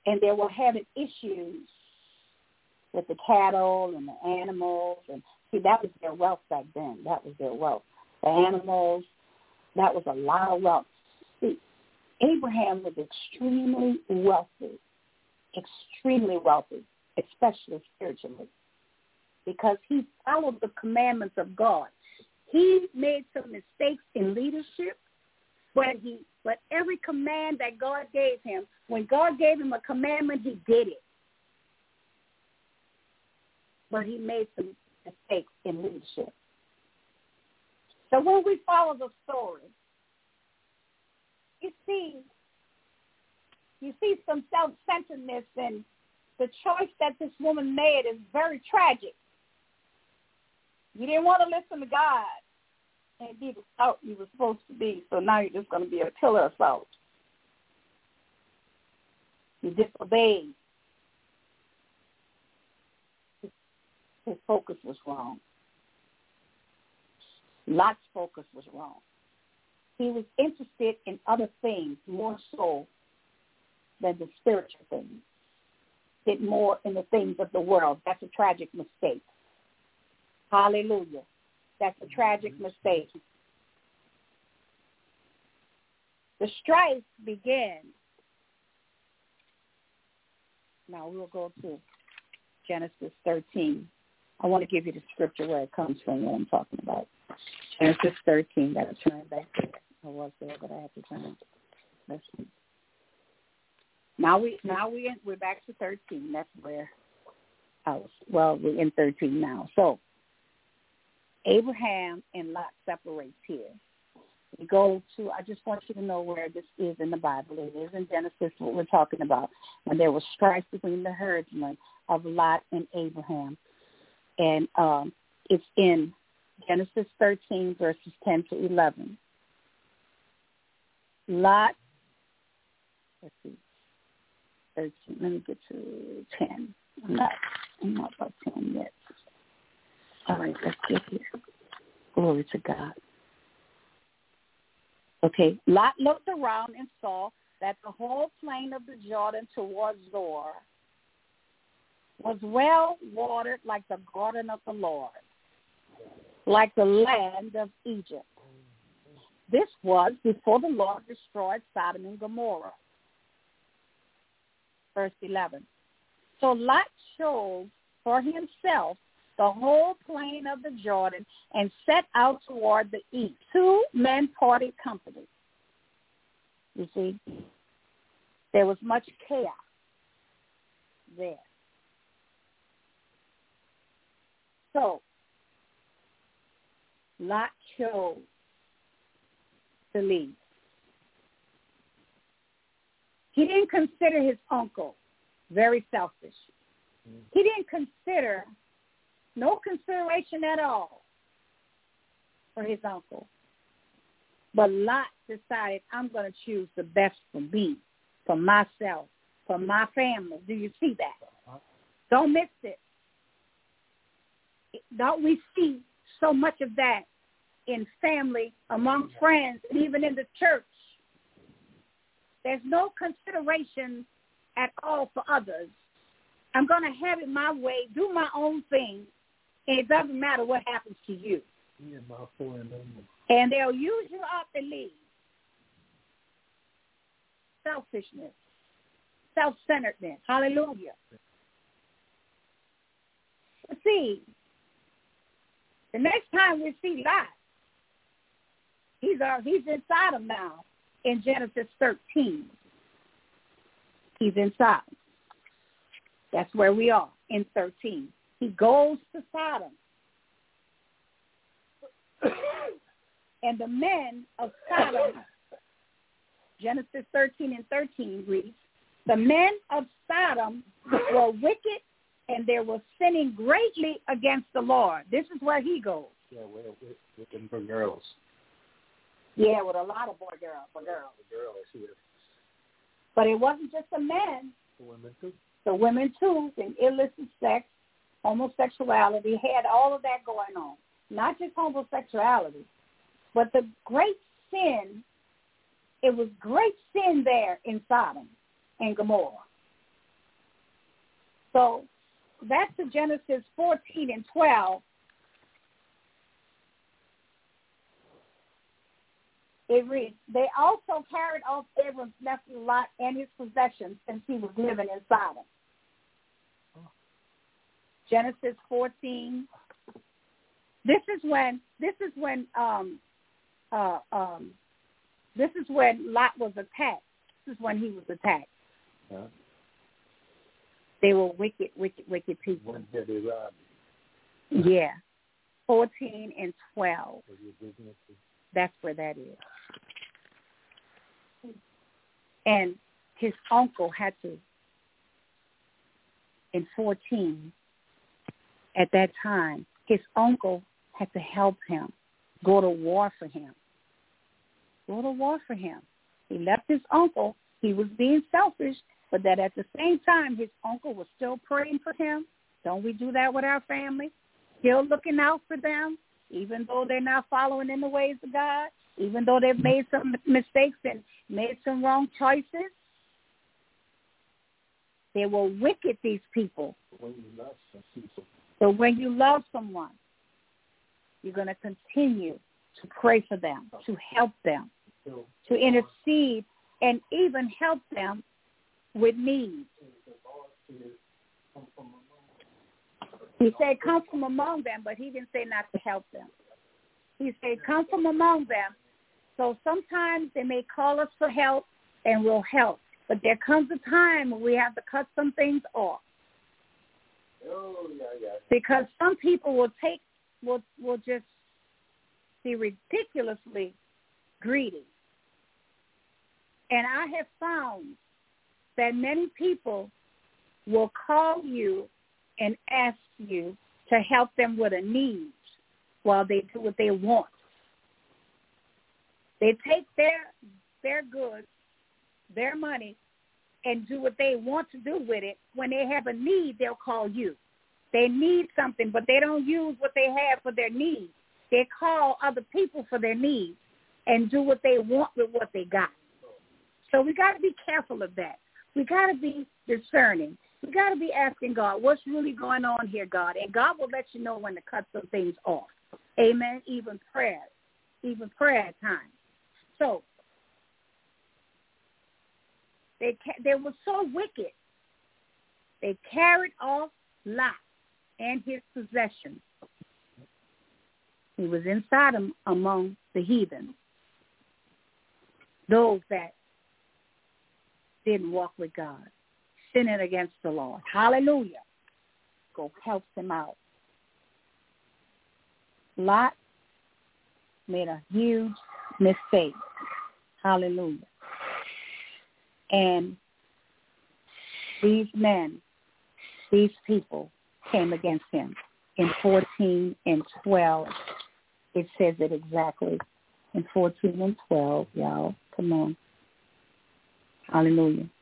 and they were having issues with the cattle and the animals. And see, that was their wealth back then. That was their wealth. The animals, that was a lot of wealth. See, Abraham was extremely wealthy, especially spiritually, because he followed the commandments of God. He made some mistakes in leadership, but every command that God gave him, when God gave him a commandment, he did it. But he made some mistakes in leadership. So when we follow the story, you see some self-centeredness, and the choice that this woman made is very tragic. You didn't want to listen to God and be the salt you were supposed to be, so now you're just going to be a pillar of salt. You disobeyed. His focus was wrong. Lot's focus was wrong. He was interested in other things more so than the spiritual things. Did more in the things of the world. That's a tragic mistake. Hallelujah. That's a tragic mistake. The strife began. Now we'll go to Genesis 13. I want to give you the scripture where it comes from, what I'm talking about. Genesis 13. Got to turn back there. I was there, but I had to turn. Let's see. We're back to 13. That's where I was. Well, we're in 13 now. So Abraham and Lot separates here. We go to, I just want you to know where this is in the Bible. It is in Genesis, what we're talking about. And there was strife between the herdsmen of Lot and Abraham. And it's in Genesis 13, verses 10 to 11. Lot, let's see, 13. Let me get to 10. I'm not about 10 yet. All right, let's get here. Glory to God. Okay, Lot looked around and saw that the whole plain of the Jordan towards Zoar was well watered like the garden of the Lord, like the land of Egypt. This was before the Lord destroyed Sodom and Gomorrah. Verse 11. So Lot chose for himself the whole plain of the Jordan and set out toward the east. 2 men parted company. You see, there was much chaos there. So Lot chose to leave. He didn't consider his uncle very selfish. He didn't consider, no consideration at all for his uncle. But Lot decided, I'm going to choose the best for me, for myself, for my family. Do you see that? Don't miss it. Don't we see so much of that in family, among friends, and even in the church? There's no consideration at all for others. I'm going to have it my way, do my own thing, and it doesn't matter what happens to you. And they'll use you up and leave. Selfishness, self-centeredness. Hallelujah. See, the next time we see Lot, he's in Sodom now in Genesis 13. He's in Sodom. That's where we are in 13. He goes to Sodom. And the men of Sodom, Genesis 13 and 13 reads, the men of Sodom were wicked and they were sinning greatly against the Lord. This is where he goes. Yeah, with girls. Yeah, with a lot of boy girls. But it wasn't just the men. The women too. The women too, and illicit sex, homosexuality, had all of that going on. Not just homosexuality, but the great sin, it was great sin there in Sodom and Gomorrah. So that's the Genesis 14 and 12. It reads, they also carried off Abram's nephew Lot and his possessions since he was living in Sodom. Genesis 14. This is when Lot was attacked. This is when he was attacked. Yeah. They were wicked people. When did they rob you? Yeah. 14 and 12. That's where that is. And his uncle had to, in 14, at that time, his uncle had to help him, go to war for him. He left his uncle. He was being selfish, but that at the same time, his uncle was still praying for him. Don't we do that with our family? Still looking out for them, even though they're not following in the ways of God, even though they've made some mistakes and made some wrong choices. They were wicked, these people. So when you love someone, you're going to continue to pray for them, to help them, to intercede, and even help them with needs. He said, come from among them, but he didn't say not to help them. He said, come from among them. So sometimes they may call us for help, and we'll help. But there comes a time when we have to cut some things off. Because some people will just be ridiculously greedy. And I have found that many people will call you and ask you to help them with a need while they do what they want. They take their goods, their money, and do what they want to do with it. When they have a need, they'll call you. They need something, but they don't use what they have for their needs. They call other people for their needs and do what they want with what they got. So we got to be careful of that. We got to be discerning. We got to be asking God, what's really going on here, God? And God will let you know when to cut some things off. Amen. Even prayer at times. So they were so wicked. They carried off Lot and his possessions. He was in Sodom among the heathen, those that didn't walk with God, sinning against the Lord. Hallelujah. Go help them out. Lot made a huge mistake. Hallelujah. And these men, these people came against him. In 14 and 12, it says it exactly. In 14 and 12, y'all, come on. Hallelujah.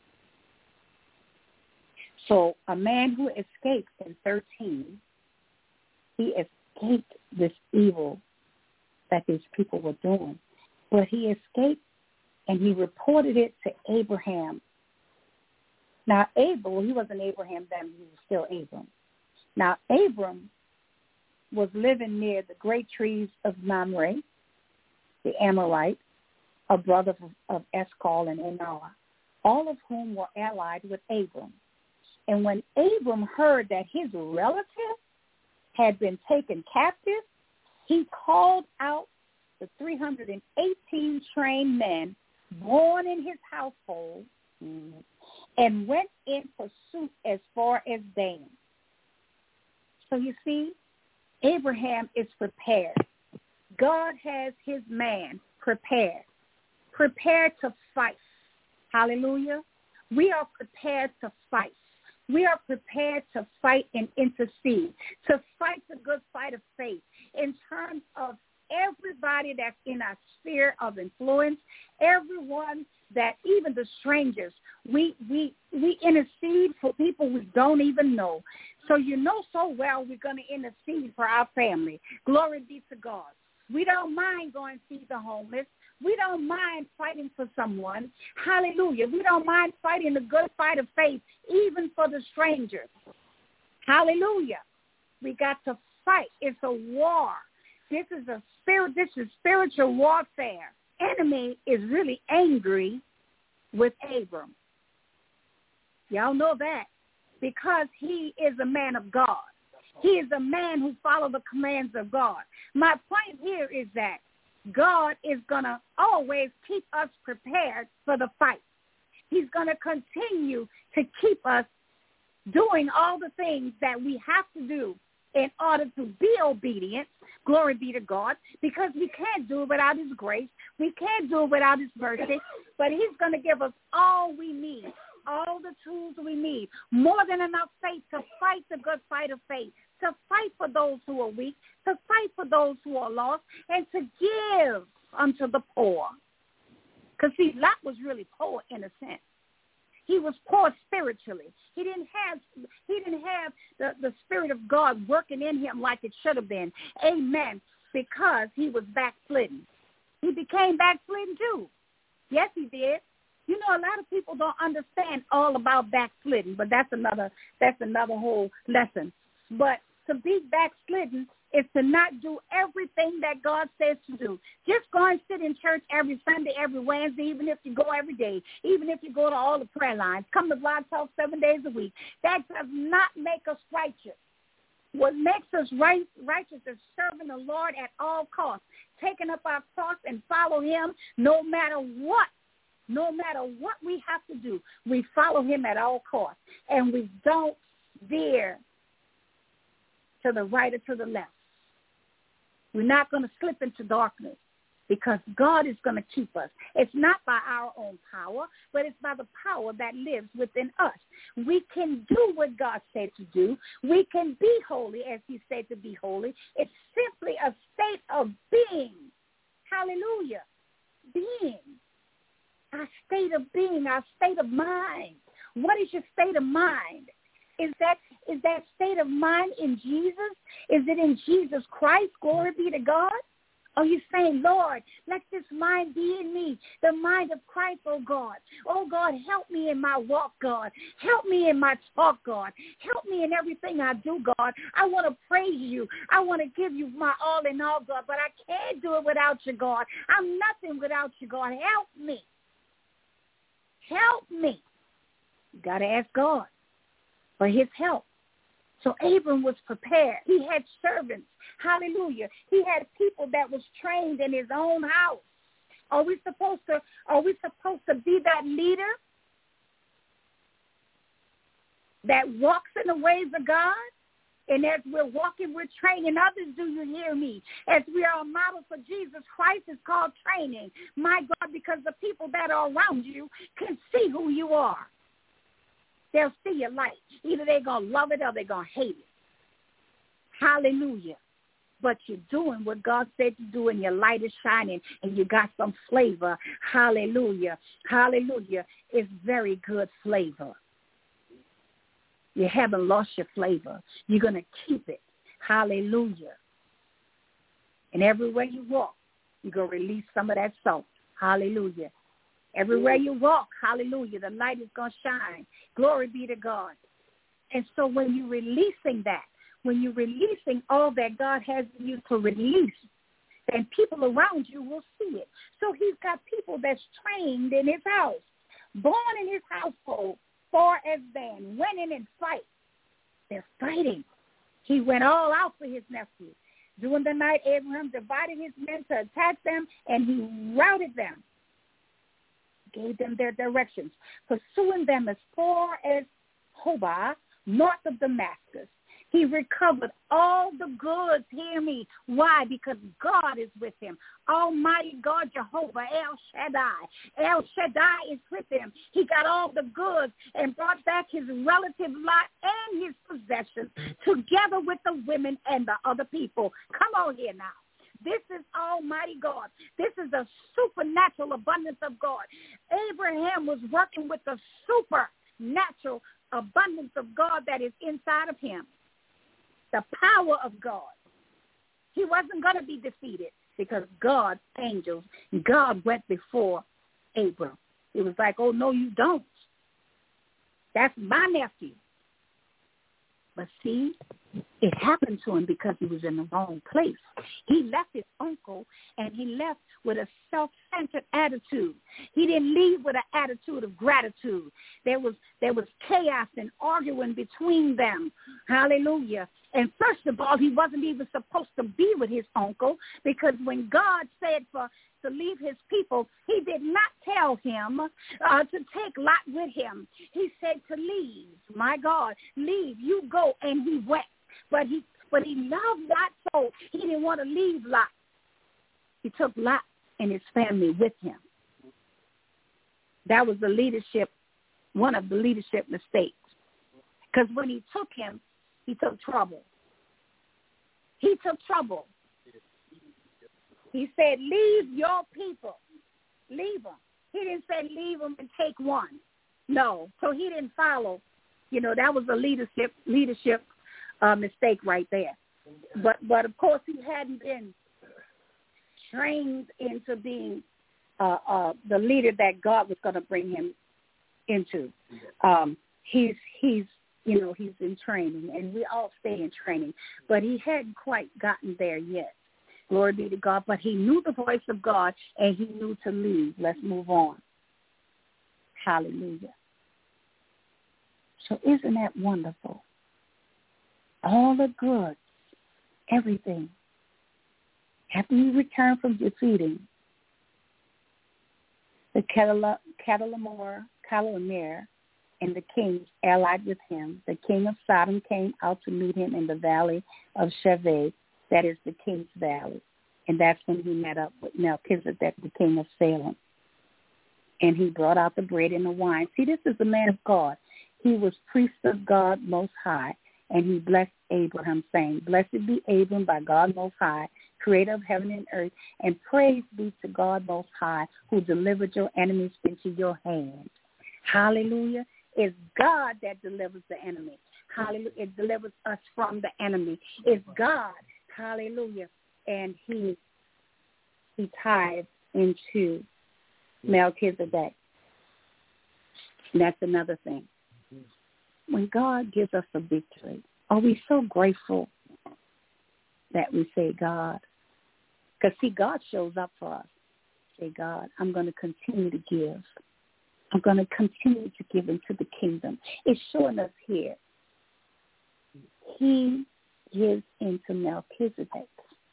So a man who escaped in 13, he escaped this evil that these people were doing. But he escaped and he reported it to Abraham. Now, Abel, he wasn't Abraham then, he was still Abram. Now, Abram was living near the great trees of Mamre, the Amorite, a brother of Eshcol and Enoch, all of whom were allied with Abram. And when Abram heard that his relative had been taken captive, he called out the 318 trained men born in his household and went in pursuit as far as Dan. So you see, Abraham is prepared. God has his man prepared to fight. Hallelujah. We are prepared to fight. We are prepared to fight and intercede, to fight the good fight of faith in terms of everybody that's in our sphere of influence, everyone that, even the strangers, we intercede for people we don't even know. So you know so well we're going to intercede for our family. Glory be to God. We don't mind going to see the homeless. We don't mind fighting for someone. Hallelujah. We don't mind fighting the good fight of faith, even for the strangers. Hallelujah. We got to fight. It's a war. This is spiritual warfare. Enemy is really angry with Abram. Y'all know that, because he is a man of God. He is a man who follows the commands of God. My point here is that God is going to always keep us prepared for the fight. He's going to continue to keep us doing all the things that we have to do in order to be obedient. Glory be to God, because we can't do it without his grace. We can't do it without his mercy, but he's going to give us all we need, all the tools we need, more than enough faith to fight the good fight of faith, to fight for those who are weak, to fight for those who are lost, and to give unto the poor. Because, see, Lot was really poor in a sense. He was poor spiritually. He didn't have the Spirit of God working in him like it should have been. Amen. Because he was backslidden. He became backslidden too. Yes, he did. You know, a lot of people don't understand all about backslidden, but that's another whole lesson. But to be backslidden is to not do everything that God says to do. Just go and sit in church every Sunday, every Wednesday, even if you go every day, even if you go to all the prayer lines, come to Blog Talk 7 days a week. That does not make us righteous. What makes us righteous is serving the Lord at all costs, taking up our cross and follow him no matter what. No matter what we have to do, we follow him at all costs, and we don't veer to the right or to the left. We're not going to slip into darkness, because God is going to keep us. It's not by our own power, but it's by the power that lives within us. We can do what God said to do. We can be holy as he said to be holy. It's simply a state of being. Hallelujah. Being. Our state of being, our state of mind. What is your state of mind? Is that state of mind in Jesus? Is it in Jesus Christ? Glory be to God. Are you saying, Lord, let this mind be in me, the mind of Christ, oh God. Oh God, help me in my walk, God. Help me in my talk, God. Help me in everything I do, God. I want to praise you. I want to give you my all in all, God, but I can't do it without you, God. I'm nothing without you, God. Help me. Help me. You got to ask God for his help. So Abram was prepared. He had servants. Hallelujah. He had people that was trained in his own house. Are we supposed to be that leader that walks in the ways of God? And as we're walking, we're training others. Do you hear me? As we are a model for Jesus Christ, it's called training. My God, because the people that are around you can see who you are. They'll see your light. Either they're going to love it or they're going to hate it. Hallelujah. But you're doing what God said to do, and your light is shining, and you got some flavor. Hallelujah. Hallelujah. It's very good flavor. You haven't lost your flavor. You're going to keep it. Hallelujah. And everywhere you walk, you're going to release some of that salt. Hallelujah. Everywhere you walk, hallelujah, the light is going to shine. Glory be to God. And so when you're releasing that, when you're releasing all that God has you to release, then people around you will see it. So he's got people that's trained in his house, born in his household, far as men, went in and fight. They're fighting. He went all out for his nephew. During the night, Abraham divided his men to attack them, and he routed them, gave them their directions, pursuing them as far as Hobah, north of Damascus. He recovered all the goods. Hear me. Why? Because God is with him. Almighty God, Jehovah, El Shaddai. El Shaddai is with him. He got all the goods and brought back his relative Lot and his possessions together with the women and the other people. Come on here now. This is Almighty God. This is the supernatural abundance of God. Abraham was working with the supernatural abundance of God that is inside of him. The power of God. He wasn't going to be defeated. because God's angels, God went before Abram. It was like, oh, no, you don't. That's my nephew. But see, it happened to him because he was in the wrong place. He left his uncle, and he left with a self-centered attitude. He didn't leave with an attitude of gratitude. There was chaos and arguing between them. Hallelujah. And first of all, he wasn't even supposed to be with his uncle, because when God said to leave his people, he did not tell him to take Lot with him. He said to leave. My God, leave. You go. And he went. But he loved Lot, so he didn't want to leave Lot. He took Lot and his family with him. That was one of the leadership mistakes. Because when he took him, he took trouble. He took trouble. He said, leave your people. Leave them. He didn't say leave them and take one. No. So he didn't follow. That was a leadership mistake right there. But of course, he hadn't been trained into being the leader that God was going to bring him into. He's in training, and we all stay in training, but he hadn't quite gotten there yet. Glory be to God. But he knew the voice of God, and he knew to leave. Let's move on. Hallelujah. So isn't that wonderful? All the goods, everything. After you return from defeating the Chedorlaomer and the kings allied with him, the king of Sodom came out to meet him in the valley of Shaveh, that is the king's valley. And that's when he met up with Melchizedek, the king of Salem. And he brought out the bread and the wine. See, this is the man of God. He was priest of God Most High, and he blessed Abraham, saying, blessed be Abram by God Most High, creator of heaven and earth, and praise be to God Most High, who delivered your enemies into your hand. Hallelujah. It's God that delivers the enemy. Hallelujah. It delivers us from the enemy. It's God. Hallelujah. And he tithes into Melchizedek. And that's another thing. When God gives us a victory, are we so grateful that we say, God? Because, see, God shows up for us. Say, God, I'm going to continue to give. I'm going to continue to give into the kingdom. It's showing us here. He gives into Melchizedek,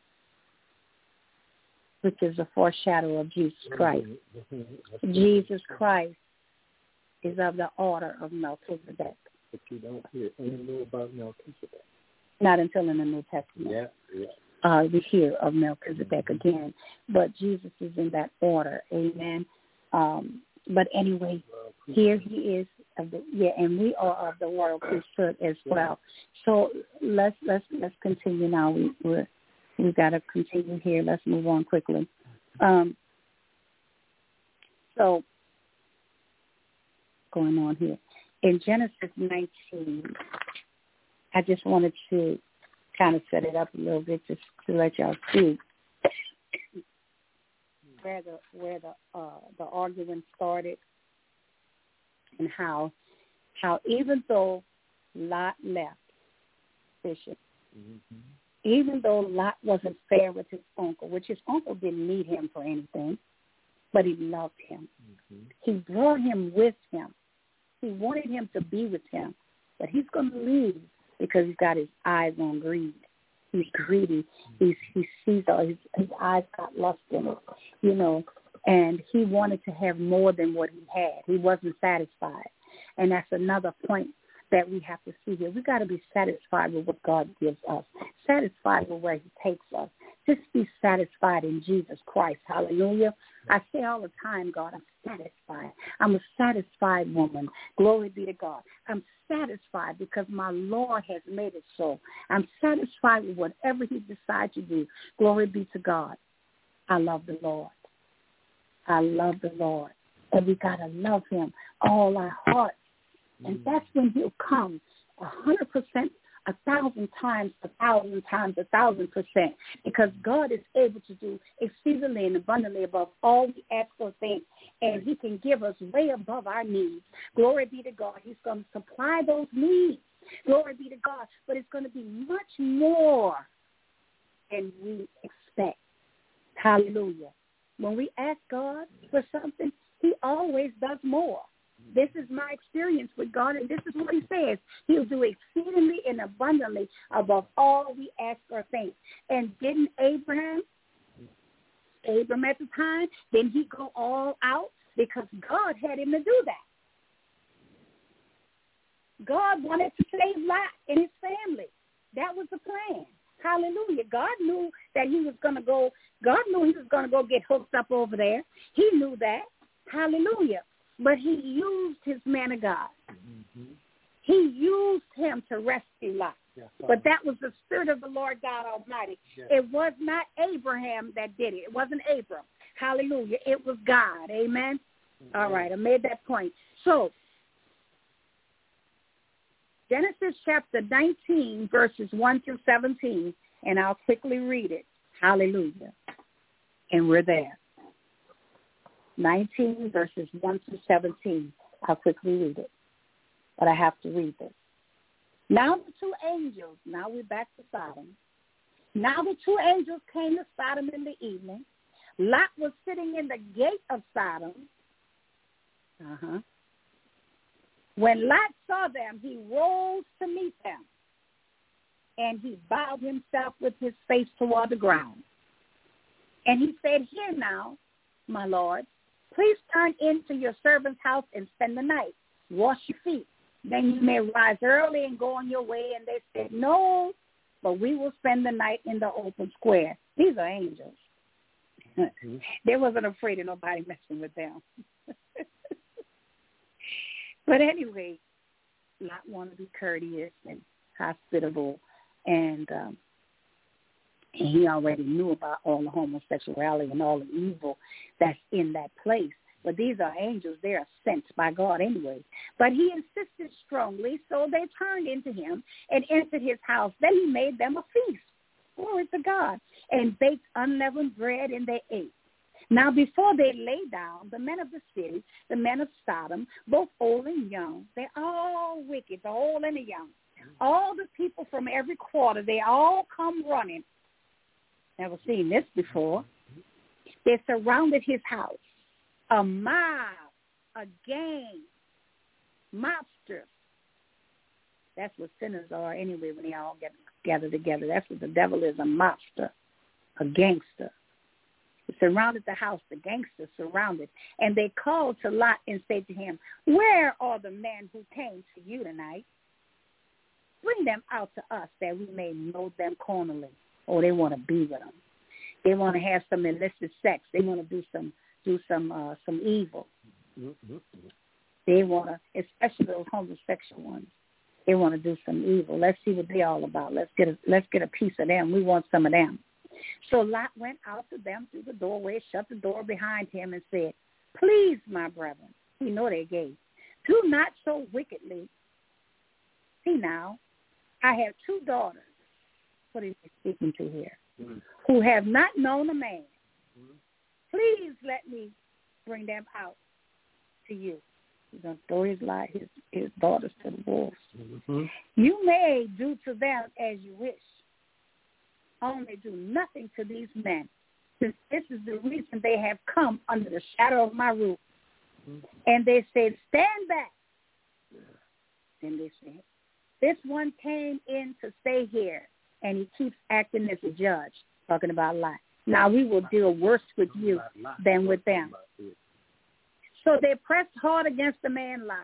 which is a foreshadow of Jesus Christ. Jesus Christ is of the order of Melchizedek. But you don't hear anything more about Melchizedek. Not until in the New Testament. Yeah. We hear of Melchizedek again. But Jesus is in that order. Amen. But anyway, here he is and we are of the royal priesthood as well. So let's continue now. We've got to continue here. Let's move on quickly. So going on here. In Genesis 19, I just wanted to kind of set it up a little bit just to let y'all see where the argument started, and how even though Lot left fishing, even though Lot wasn't fair with his uncle, which his uncle didn't need him for anything, but he loved him. He brought him with him. He wanted him to be with him, but he's going to leave because he's got his eyes on greed. He's greedy. He sees all his eyes got lust in it, and he wanted to have more than what he had. He wasn't satisfied. And that's another point that we have to see here. We got to be satisfied with what God gives us, satisfied with where he takes us. Just be satisfied in Jesus Christ. Hallelujah. I say all the time, God, I'm satisfied. I'm a satisfied woman. Glory be to God. I'm satisfied because my Lord has made it so. I'm satisfied with whatever he decides to do. Glory be to God. I love the Lord. I love the Lord. And we got to love him all our heart. And that's when he'll come 100% 1,000 times, 1,000 times, 1,000%, because God is able to do exceedingly and abundantly above all we ask or think, and he can give us way above our needs. Glory be to God. He's going to supply those needs. Glory be to God. But it's going to be much more than we expect. Hallelujah. When we ask God for something, he always does more. This is my experience with God, and this is what he says. He'll do exceedingly and abundantly above all we ask or think. And didn't Abram at the time, didn't he go all out? Because God had him to do that. God wanted to save Lot and his family. That was the plan. Hallelujah. God knew that he was going to go. God knew he was going to go get hooked up over there. He knew that. Hallelujah. But he used his man of God. Mm-hmm. He used him to rescue Lot. Yes, but that was the Spirit of the Lord God Almighty. Yes. It was not Abraham that did it. It wasn't Abram. Hallelujah. It was God. Amen. Mm-hmm. All right. I made that point. So, Genesis chapter 19, verses 1 through 17, and I'll quickly read it. Hallelujah. And we're there. 19 verses 1 through 17. I'll quickly read it, but I have to read this. Now the two angels, now we're back to Sodom. Now the two angels came to Sodom in the evening. Lot was sitting in the gate of Sodom. When Lot saw them, he rose to meet them, and he bowed himself with his face toward the ground. And he said, "Here now, my lord, please turn into your servant's house and spend the night. Wash your feet. Then you may rise early and go on your way." And they said, "No, but we will spend the night in the open square." These are angels. Mm-hmm. They wasn't afraid of nobody messing with them. But anyway, Lot wanted to be courteous and hospitable, and he already knew about all the homosexuality and all the evil that's in that place. But these are angels. They are sent by God anyway. But he insisted strongly, so they turned into him and entered his house. Then he made them a feast, glory to God, and baked unleavened bread, and they ate. Now before they lay down, the men of the city, the men of Sodom, both old and young, they're all wicked, the old and the young. All the people from every quarter, they all come running. Never seen this before. They surrounded his house. A mob, a gang, mobsters. That's what sinners are anyway when they all get gathered together. That's what the devil is, a mobster, a gangster. They surrounded the house, the gangsters surrounded, and they called to Lot and said to him, "Where are the men who came to you tonight? Bring them out to us that we may know them cornerly." Oh, they want to be with them. They want to have some illicit sex. They want to do some evil. Mm-hmm. They want to, especially those homosexual ones. They want to do some evil. Let's see what they're all about. Let's get a piece of them. We want some of them. So Lot went out to them through the doorway, shut the door behind him, and said, "Please, my brethren," we know they're gay, "do not so wickedly. See now, I have two daughters." What is he speaking to here? Mm-hmm. "Who have not known a man. Mm-hmm. Please let me bring them out to you." He's going to throw his daughters to the wolves. Mm-hmm. "You may do to them as you wish. Only do nothing to these men, since this is the reason they have come under the shadow of my roof." Mm-hmm. And they said, "Stand back." Yeah. And they said, "This one came in to stay here, and he keeps acting as a judge," talking about Lot. "Now we will deal worse with you than with them." So they pressed hard against the man Lot.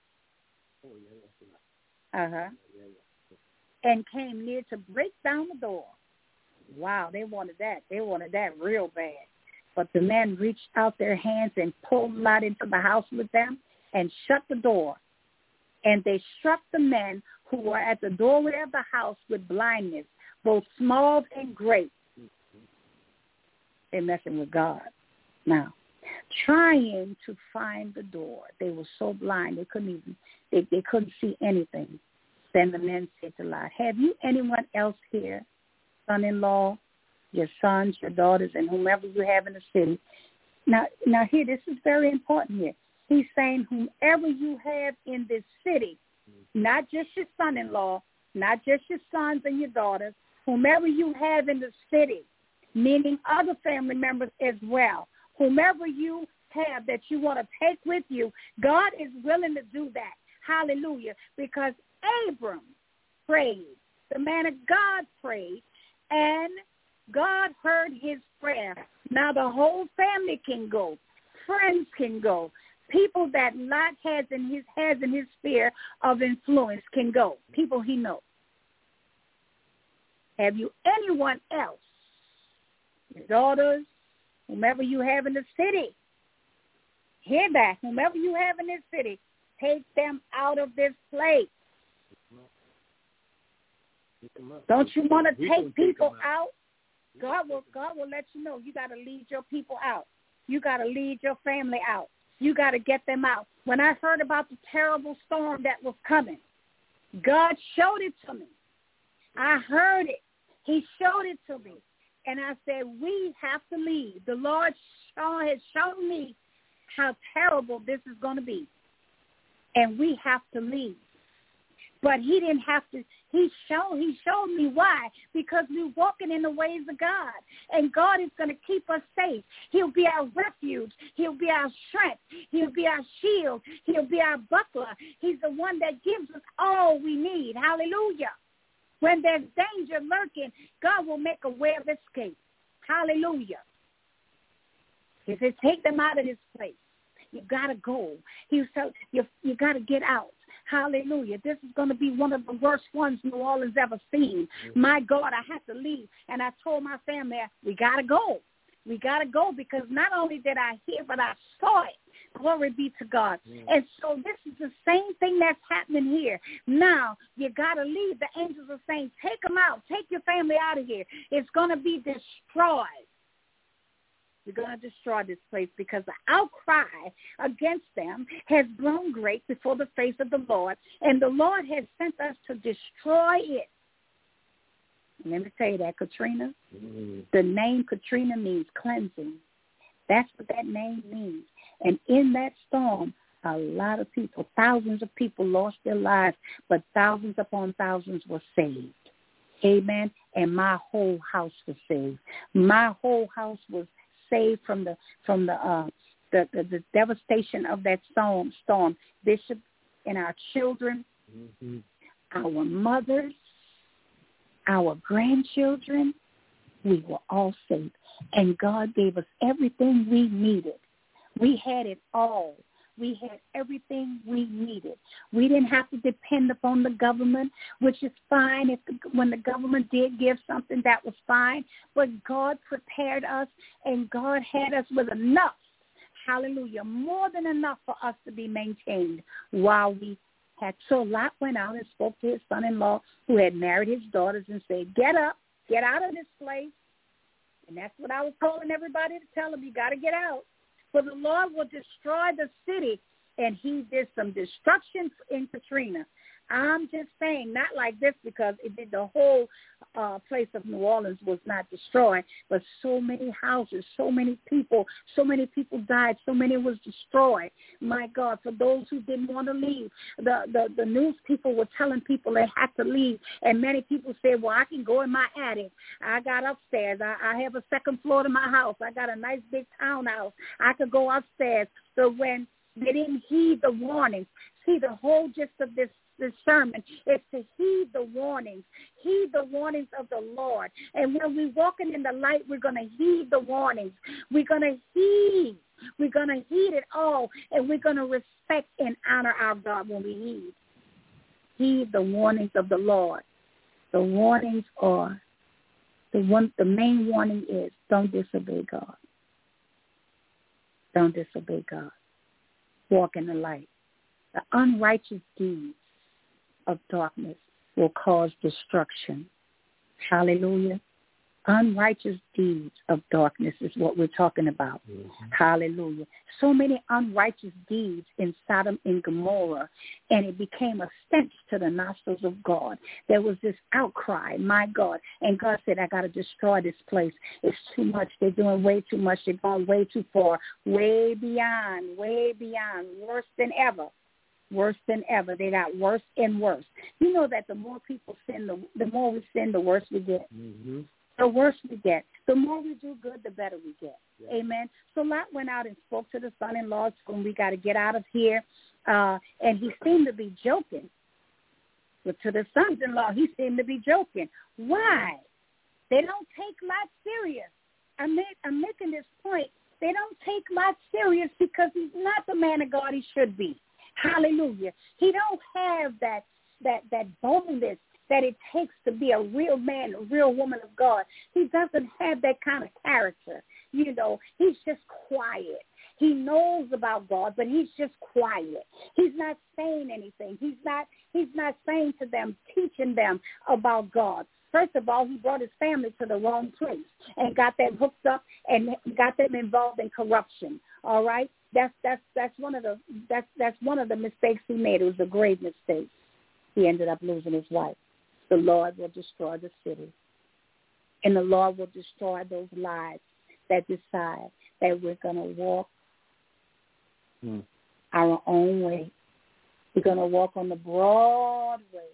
And came near to break down the door. Wow, they wanted that. They wanted that real bad. But the men reached out their hands and pulled Lot into the house with them and shut the door. And they struck the men who were at the doorway of the house with blindness, both small and great. They're messing with God. Now, trying to find the door. They were so blind they couldn't see anything. Then the men said to Lot, have you anyone else here, son-in-law, your sons, your daughters, and whomever you have in the city? Now here, this is very important here. He's saying whomever you have in this city, not just your son-in-law, not just your sons and your daughters, whomever you have in the city, meaning other family members as well, whomever you have that you want to take with you, God is willing to do that. Hallelujah. Because Abram prayed, the man of God prayed, and God heard his prayer. Now the whole family can go. Friends can go. People that Lot has in his sphere of influence can go. People he knows. Have you anyone else, your daughters, whomever you have in the city? Hear that. Whomever you have in this city, take them out of this place. Don't you want to take people out? God will let you know. You got to lead your people out. You got to lead your family out. You got to get them out. When I heard about the terrible storm that was coming, God showed it to me. I heard it. He showed it to me. And I said, we have to leave. The Lord has shown me how terrible this is going to be. And we have to leave. But he didn't have to. He showed me why. Because we're walking in the ways of God. And God is going to keep us safe. He'll be our refuge. He'll be our strength. He'll be our shield. He'll be our buckler. He's the one that gives us all we need. Hallelujah. When there's danger lurking, God will make a way of escape. Hallelujah. He said, take them out of this place. You got to go. He said, you got to get out. Hallelujah. This is going to be one of the worst ones New Orleans ever seen. My God, I have to leave. And I told my family, we got to go. We got to go because not only did I hear, but I saw it. Glory be to God. And so this is the same thing that's happening here. Now, you got to leave. The angels are saying, take them out. Take your family out of here. It's going to be destroyed. You're going to destroy this place because the outcry against them has grown great before the face of the Lord, and the Lord has sent us to destroy it. And let me tell you that, Katrina, the name Katrina means cleansing. That's what that name means. And in that storm, a lot of people, thousands of people lost their lives, but thousands upon thousands were saved. Amen. And my whole house was saved. My whole house was saved from the devastation of that storm. Bishop and our children, our mothers, our grandchildren, we were all saved. And God gave us everything we needed. We had it all. We had everything we needed. We didn't have to depend upon the government, which is fine. When the government did give something, that was fine. But God prepared us, and God had us with enough, hallelujah, more than enough for us to be maintained while we had. So Lot went out and spoke to his son-in-law who had married his daughters and said, get up, get out of this place. And that's what I was calling everybody to tell them. You got to get out. For the Lord will destroy the city, and he did some destruction in Katrina. I'm just saying, not like this because the whole place of New Orleans was not destroyed, but so many houses, so many people died, so many was destroyed. My God, for those who didn't want to leave, the news people were telling people they had to leave, and many people said, well, I can go in my attic. I got upstairs. I have a second floor to my house. I got a nice big townhouse. I could go upstairs. So when they didn't heed the warnings, see, the whole gist of this sermon is to heed the warnings of the Lord. And when we're walking in the light, we're going to heed the warnings. We're going to heed it all, and we're going to respect and honor our God when we heed the warnings of the Lord. The warnings are, the main warning is don't disobey God. Don't disobey God. Walk in the light. The unrighteous deeds of darkness will cause destruction. Hallelujah. unrighteous deeds of darkness is what we're talking about. Hallelujah. So many unrighteous deeds in Sodom and Gomorrah, and it became a stench to the nostrils of God. There was this outcry, my God, and God said, I got to destroy this place. It's too much. They're doing way too much. They're going way too far, way beyond, worse than ever. Worse than ever. They got worse and worse. You know that the more people sin, the more we sin, the worse we get. Mm-hmm. The worse we get. The more we do good, the better we get. Yeah. Amen. So Lot went out and spoke to the son-in-law, told him, we got to get out of here. And he seemed to be joking. But to the sons-in-law, he seemed to be joking. Why? They don't take Lot serious. I'm making this point. They don't take Lot serious because he's not the man of God he should be. Hallelujah. He don't have that boldness that it takes to be a real man, a real woman of God. He doesn't have that kind of character. You know, he's just quiet. He knows about God, but he's just quiet. He's not saying anything. He's not saying to them, teaching them about God. First of all, he brought his family to the wrong place and got them hooked up and got them involved in corruption. All right, that's one of the mistakes he made. It was a grave mistake. He ended up losing his wife. The Lord will destroy the city, and the Lord will destroy those lives that decide that we're going to walk our own way. We're going to walk on the broad way.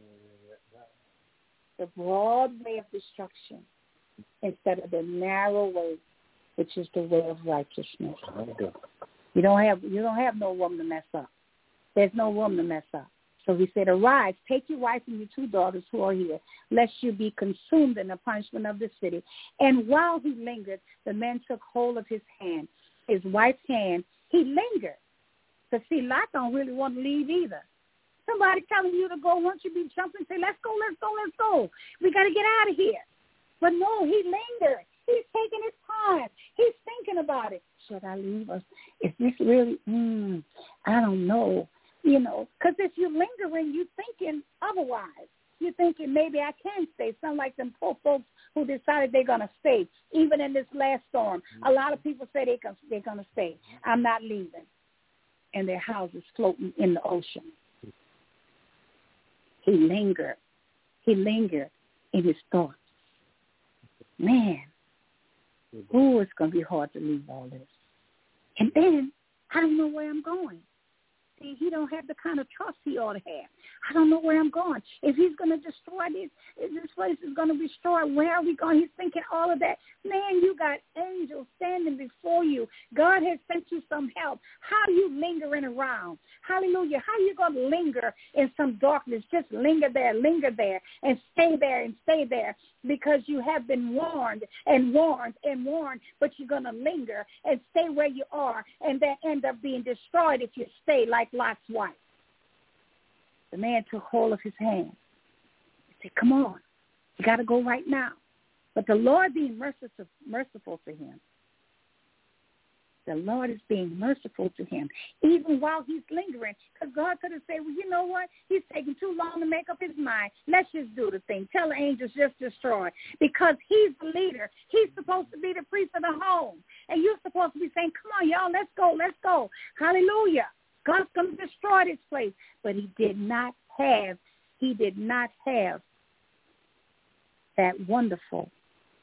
The broad way of destruction instead of the narrow way, which is the way of righteousness. You don't have no room to mess up. There's no room to mess up. So he said, arise, take your wife and your 2 daughters who are here, lest you be consumed in the punishment of the city. And while he lingered, the men took hold of his hand, his wife's hand. He lingered. Because, see, Lot don't really want to leave either. Somebody telling you to go, once you be jumping, say, let's go. We got to get out of here. But no, he lingered. He's taking his time. He's thinking about it. Should I leave us? Is this really, I don't know. You know, because if you're lingering, you're thinking otherwise. You're thinking maybe I can stay. Sound like them poor folks who decided they're going to stay, even in this last storm. A lot of people say they're going to stay. I'm not leaving. And their house is floating in the ocean. He lingered. He lingered in his thoughts. Man, it's going to be hard to leave all this. And then, I don't know where I'm going. See, he don't have the kind of trust he ought to have. I don't know where I'm going. If he's going to destroy this place is going to be destroyed, where are we going? He's thinking all of that. Man, you got angels standing before you. God has sent you some help. How are you lingering around? Hallelujah. How are you going to linger in some darkness? Just linger there, and stay there because you have been warned, but you're going to linger and stay where you are and then end up being destroyed if you stay like Lot's wife. The man took hold of his hand. He said, come on, you got to go right now. But the Lord being merciful to him. The Lord is being merciful to him, even while he's lingering. Because God could have said, well, you know what? He's taking too long to make up his mind. Let's just do the thing. Tell the angels just destroy. Because he's the leader. He's supposed to be the priest of the home. And you're supposed to be saying, come on, y'all, let's go. Hallelujah. God's going to destroy this place. But he did not have that wonderful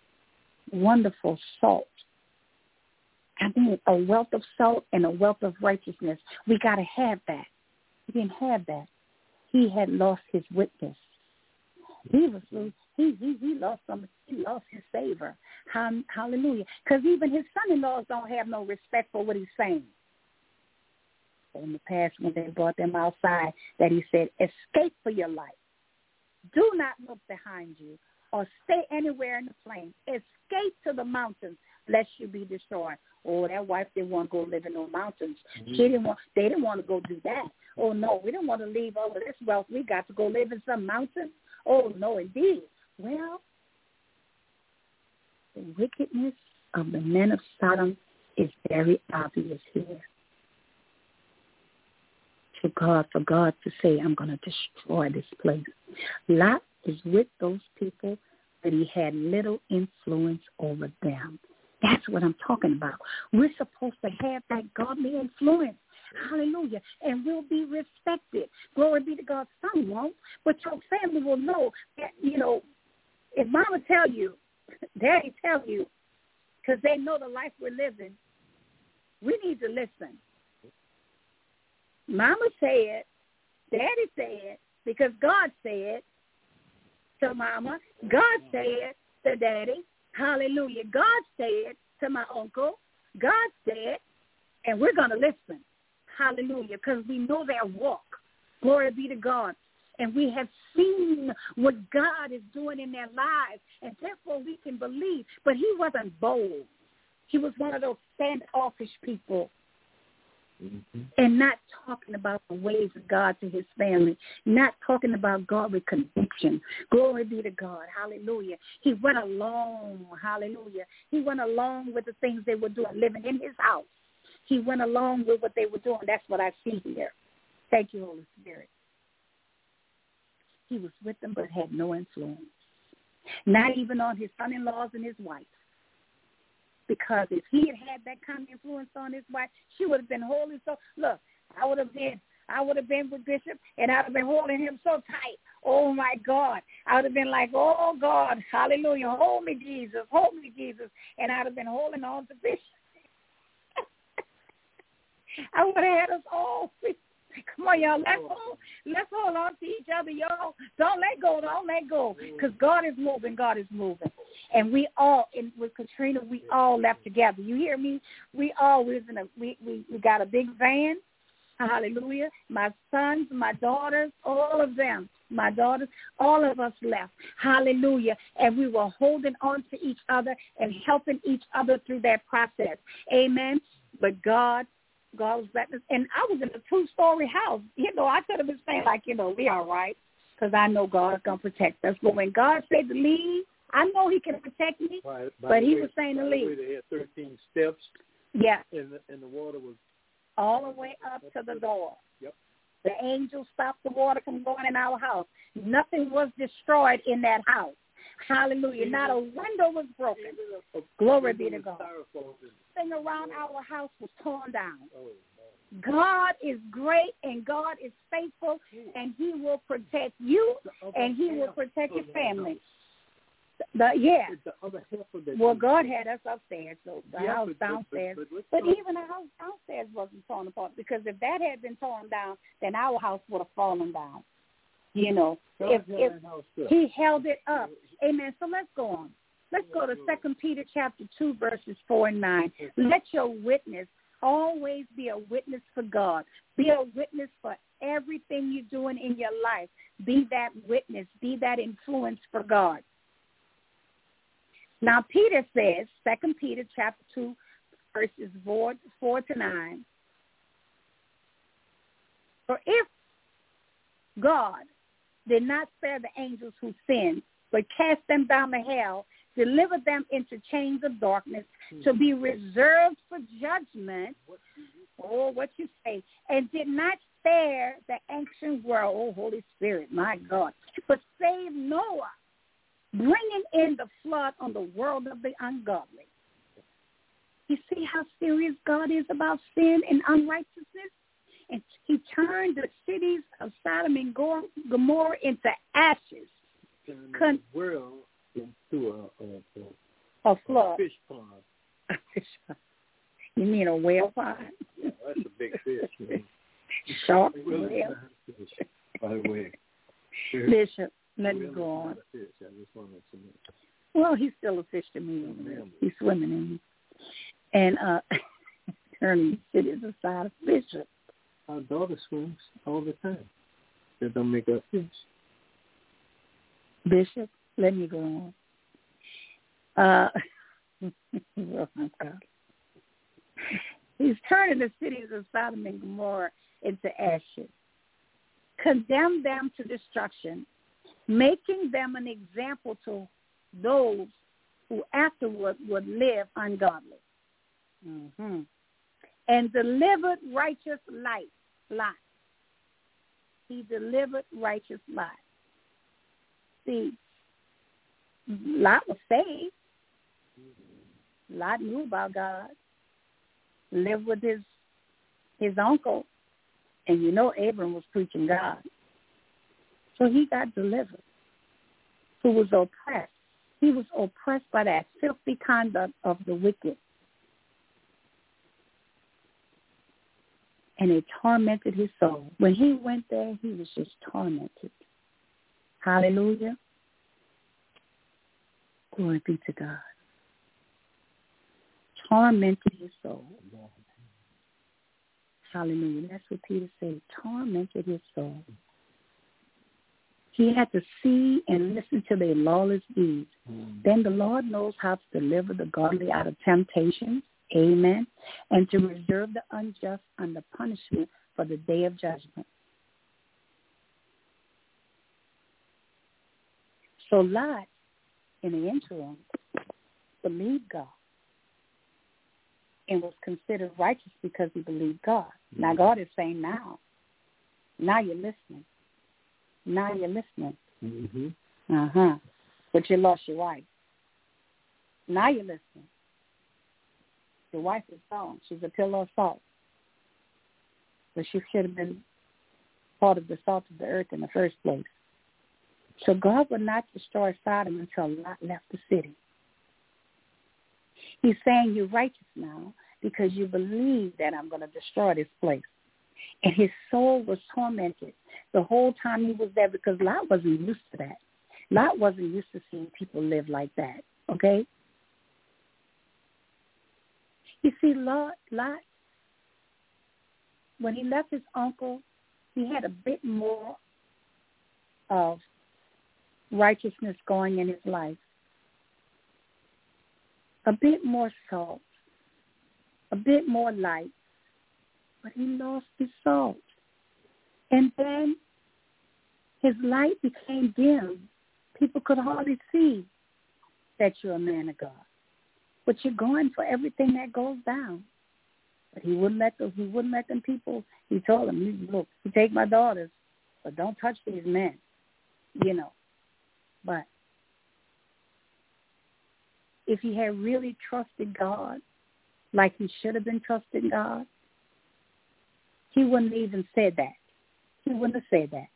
salt. I mean, a wealth of salt and a wealth of righteousness. We got to have that. He didn't have that. He had lost his witness. He lost something. He lost his savor. Hallelujah. Because even his son-in-laws don't have no respect for what he's saying. In the past, when they brought them outside, that he said, escape for your life. Do not look behind you or stay anywhere in the plain. Escape to the mountains, lest you be destroyed. Oh, that wife didn't want to go live in no mountains. They didn't want to go do that. Oh, no, we didn't want to leave all of this wealth. We got to go live in some mountain. Oh, no, indeed. Well, the wickedness of the men of Sodom is very obvious here. For God to say, I'm going to destroy this place. Lot is with those people but he had little influence over them. That's what I'm talking about. We're supposed to have that godly influence. Hallelujah. And we'll be respected. Glory be to God. Some won't, but your family will know that, if mama tell you, daddy tell you, because they know the life we're living, we need to listen. Mama said, daddy said, because God said to mama, God said to daddy, hallelujah. God said to my uncle, God said, and we're going to listen. Hallelujah, because we know their walk. Glory be to God. And we have seen what God is doing in their lives, and therefore we can believe. But he wasn't bold. He was one of those standoffish people, and not talking about the ways of God to his family, not talking about God with conviction. Glory be to God. Hallelujah. He went along. Hallelujah. He went along with the things they were doing, living in his house. He went along with what they were doing. That's what I see here. Thank you, Holy Spirit. He was with them but had no influence, not even on his son-in-laws and his wife. Because if he had that kind of influence on his wife, she would have been holding so. Look, I would have been with Bishop, and I would have been holding him so tight. Oh, my God. I would have been like, oh, God, hallelujah, hold me, Jesus, and I would have been holding on to Bishop. I would have had us all. Come on, y'all. Let's hold on to each other, y'all. Don't let go. Because God is moving. And we all, with Katrina, we all left together. You hear me? We got a big van. Hallelujah. My sons, my daughters, all of them. My daughters, all of us left. Hallelujah. And we were holding on to each other and helping each other through that process. Amen. But God was letting us, and I was in a 2-story house. I could have been saying, we all right, because I know God's going to protect us. But when God said to leave, I know he can protect me, but he was saying to leave. They had 13 steps. Yeah. And the water was all the way up to the door. Yep. The angel stopped the water from going in our house. Nothing was destroyed in that house. Hallelujah. Not a window was broken. Glory be to God. Everything around our house was torn down. God is great and God is faithful, and he will protect you and he will protect your family. Well, God had us upstairs, so the house downstairs. But even the house downstairs wasn't torn apart, because if that had been torn down, then our house would have fallen down. If he held it up. Amen. So let's go on. Let's go to 2 Peter chapter 2, verses 4 and 9. Let your witness always be a witness for God. Be a witness for everything you're doing in your life. Be that witness. Be that influence for God. Now, Peter says, 2 Peter chapter 2, verses 4 to 9. For if God did not spare the angels who sinned, but cast them down to hell, delivered them into chains of darkness to be reserved for judgment, what you say, and did not spare the ancient world, Holy Spirit, my God, but saved Noah, bringing in the flood on the world of the ungodly. You see how serious God is about sin and unrighteousness? And he turned the cities of Sodom and Gomorrah into ashes. The world into a flood. Fish pond. You mean a whale pond? Yeah, that's a big fish. Shark whale. By the way. Bishop, let me go on. Well, he's still a fish to me. He's swimming in me. And turning cities aside of Bishop. Our daughter swims all the time. That don't make us fish. Bishop, let me go on. Oh, my God. He's turning the cities of Sodom and Gomorrah into ashes, condemned them to destruction, making them an example to those who afterward would live ungodly. Mm-hmm. And delivered righteous light. He delivered righteous light. See, Lot was saved. Lot knew about God. Lived with his uncle. And you know Abram was preaching God. So he got delivered. Who was oppressed. He was oppressed by that filthy conduct of the wicked. And it tormented his soul. When he went there, he was just tormented. Hallelujah. Glory be to God. Tormented his soul. Hallelujah. That's what Peter said. Tormented his soul. He had to see and listen to their lawless deeds. Then the Lord knows how to deliver the godly out of temptation. Amen. And to reserve the unjust under punishment for the day of judgment. So Lot, in the interim, believed God and was considered righteous because he believed God. Now God is saying now you're listening. Now you're listening. But you lost your wife. Now you're listening. Your wife is gone. She's a pillar of salt. But she should have been part of the salt of the earth in the first place. So God would not destroy Sodom until Lot left the city. He's saying you're righteous now because you believe that I'm going to destroy this place. And his soul was tormented the whole time he was there because Lot wasn't used to that. Lot wasn't used to seeing people live like that, okay? You see, Lot, when he left his uncle, he had a bit more of righteousness going in his life. A bit more salt. A bit more light. But he lost his salt. And then his light became dim. People could hardly see that you're a man of God. But you're going for everything that goes down. But he wouldn't let them people. He told them, look, you take my daughters, but don't touch these men. You know. But if he had really trusted God like he should have been trusting God, he wouldn't have even said that. He wouldn't have said that.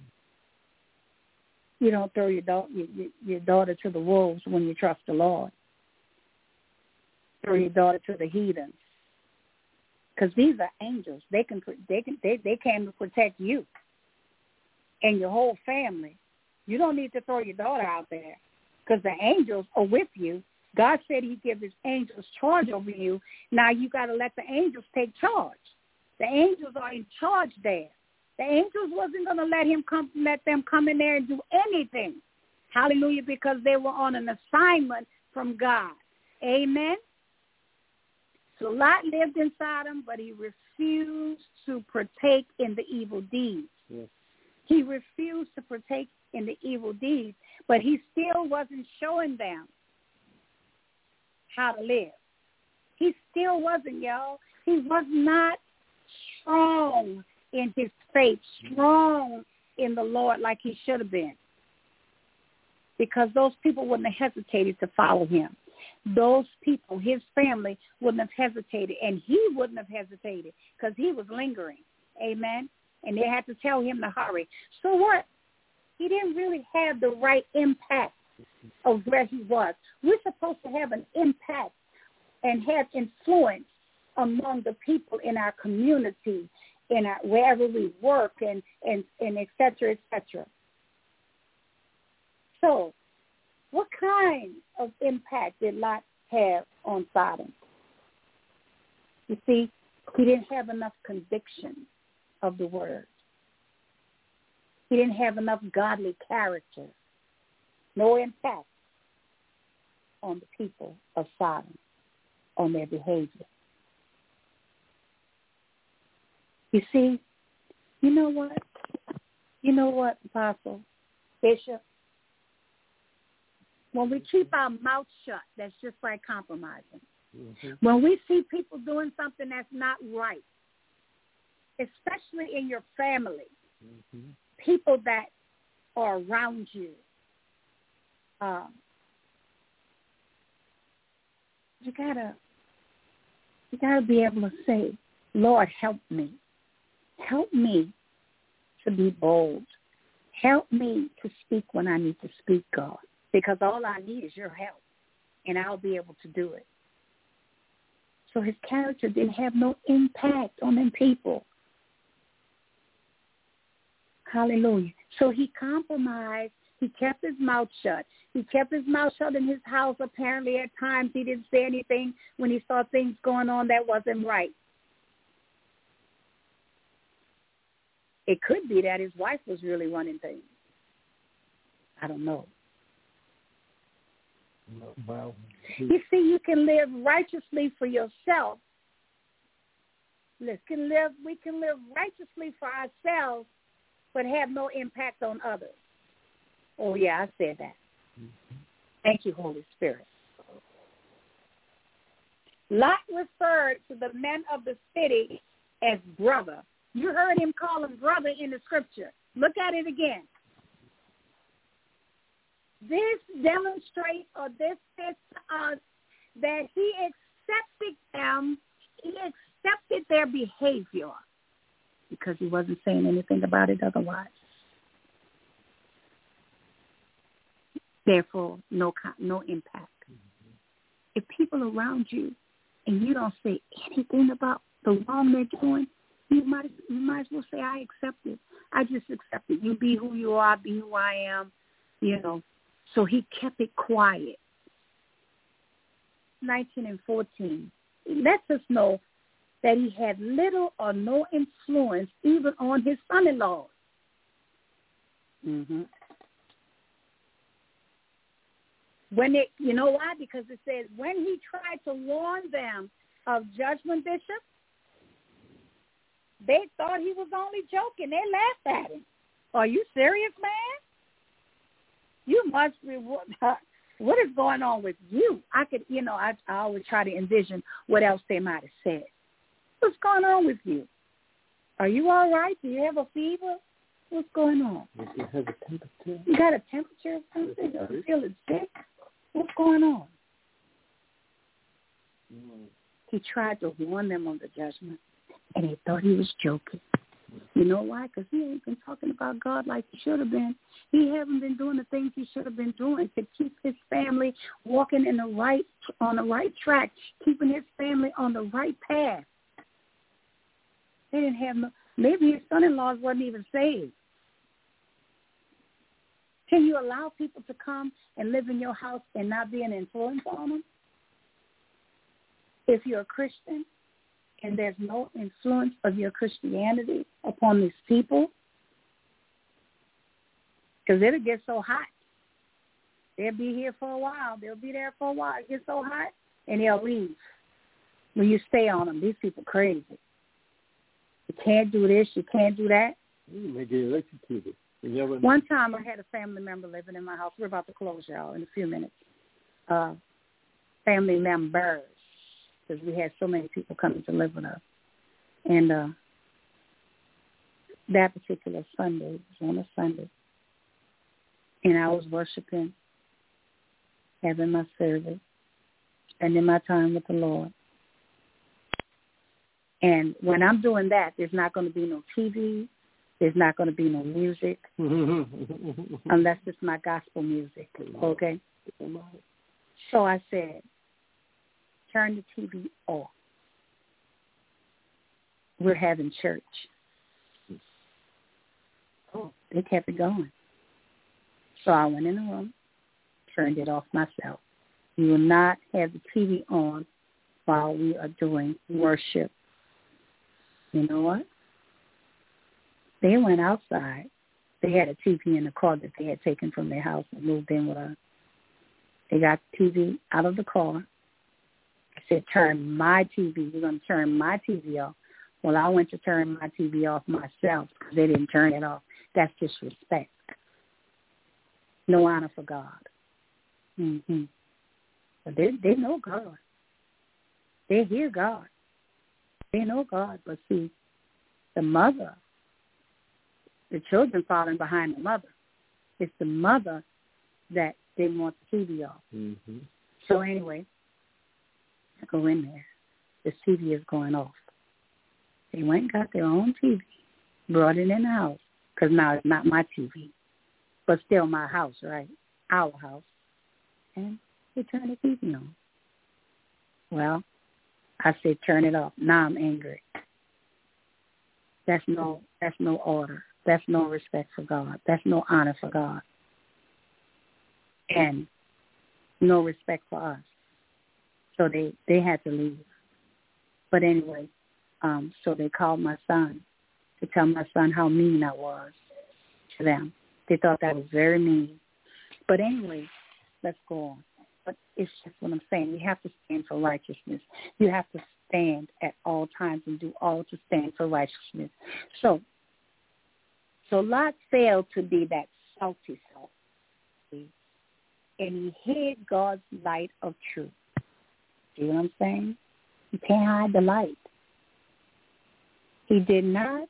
You don't throw your daughter to the wolves when you trust the Lord. Throw your daughter to the heathens. Because these are angels. They came to protect you and your whole family. You don't need to throw your daughter out there because the angels are with you. God said he gives his angels charge over you. Now you got to let the angels take charge. The angels are in charge there. The angels wasn't going to let them come in there and do anything. Hallelujah, because they were on an assignment from God. Amen. So Lot lived in Sodom, but he refused to partake in the evil deeds. Yes. He refused to partake in the evil deeds, but he still wasn't showing them how to live. He still wasn't, y'all. He was not strong in his faith, strong in the Lord like he should have been, because those people wouldn't have hesitated to follow him. Those people, his family, wouldn't have hesitated, and he wouldn't have hesitated because he was lingering. Amen? And they had to tell him to hurry. So what? He didn't really have the right impact of where he was. We're supposed to have an impact and have influence among the people in our community, in our wherever we work, and et cetera, et cetera. So what kind of impact did Lot have on Sodom? You see, he didn't have enough conviction of the word. He didn't have enough godly character. No impact on the people of Sodom, on their behavior. You see, you know what? You know what, Apostle, Bishop? When we keep our mouth shut, that's just like compromising. Mm-hmm. When we see people doing something that's not right, especially in your family, people that are around you, gotta be able to say, Lord, help me. Help me to be bold. Help me to speak when I need to speak, God, because all I need is your help, and I'll be able to do it. So his character didn't have no impact on them people. Hallelujah. So he compromised. He kept his mouth shut. He kept his mouth shut in his house. Apparently at times he didn't say anything when he saw things going on that wasn't right. It could be that his wife was really running things. I don't know. Well, you see, you can live righteously for yourself. We can live righteously for ourselves, but have no impact on others. Oh, yeah, I said that. Mm-hmm. Thank you, Holy Spirit. Lot referred to the men of the city as brother. You heard him call him brother in the scripture. Look at it again. This demonstrates, or this says to us, that he accepted them, he accepted their behavior because he wasn't saying anything about it otherwise. Therefore, no impact. Mm-hmm. If people around you and you don't say anything about the wrong they're doing, you might as well say, I accept it. I just accept it. You be who you are, be who I am, you know. So he kept it quiet. 19 and 14. It lets us know that he had little or no influence even on his son-in-law. Mm-hmm. You know why? Because it says when he tried to warn them of judgment, Bishop, they thought he was only joking. They laughed at him. Are you serious, man? You must be, what is going on with you? I always try to envision what else they might have said. What's going on with you? Are you all right? Do you have a fever? What's going on? You have a temperature? You got a temperature or something? Are you feeling sick? What's going on? He tried to warn them of the judgment, and they thought he was joking. You know why? Because he ain't been talking about God like he should have been. He hasn't been doing the things he should have been doing to keep his family walking on the right track, keeping his family on the right path. They didn't have maybe his son-in-laws wasn't even saved. Can you allow people to come and live in your house and not be an influence on them? If you're a Christian and there's no influence of your Christianity upon these people, because it'll get so hot. They'll be here for a while. They'll be there for a while. It gets so hot, and they'll leave. When you stay on them, these people crazy. You can't do this. You can't do that. You may get electrocuted. One time I had a family member living in my house. We're about to close, y'all, in a few minutes. Family members, because we had so many people coming to live with us. And that particular Sunday, it was on a Sunday, and I was worshiping, having my service, spending my time with the Lord. And when I'm doing that, there's not going to be no TV. There's not going to be no music unless it's my gospel music, okay? So I said, turn the TV off. We're having church. Oh, they kept it going. So I went in the room, turned it off myself. We will not have the TV on while we are doing worship. You know what? They went outside. They had a TV in the car that they had taken from their house and moved in with us. They got the TV out of the car. I said, turn my TV. We're going to turn my TV off. Well, I went to turn my TV off myself because they didn't turn it off. That's disrespect. No honor for God. Mm-hmm. But they know God. They hear God. They know God. But see, the mother, the children falling behind the mother. It's the mother that didn't want the TV off. Mm-hmm. So anyway, I go in there. The TV is going off. They went and got their own TV, brought it in the house, because now it's not my TV, but still my house, right? Our house. And they turned the TV on. Well, I said, turn it off. Now I'm angry. That's no order. That's no respect for God. That's no honor for God. And no respect for us. So they had to leave. But anyway, so they called my son to tell my son how mean I was to them. They thought that was very mean. But anyway, let's go on. But it's just what I'm saying. You have to stand for righteousness. You have to stand at all times and do all to stand for righteousness. So Lot failed to be that salty salt. See? And he hid God's light of truth. See what I'm saying? You can't hide the light. He did not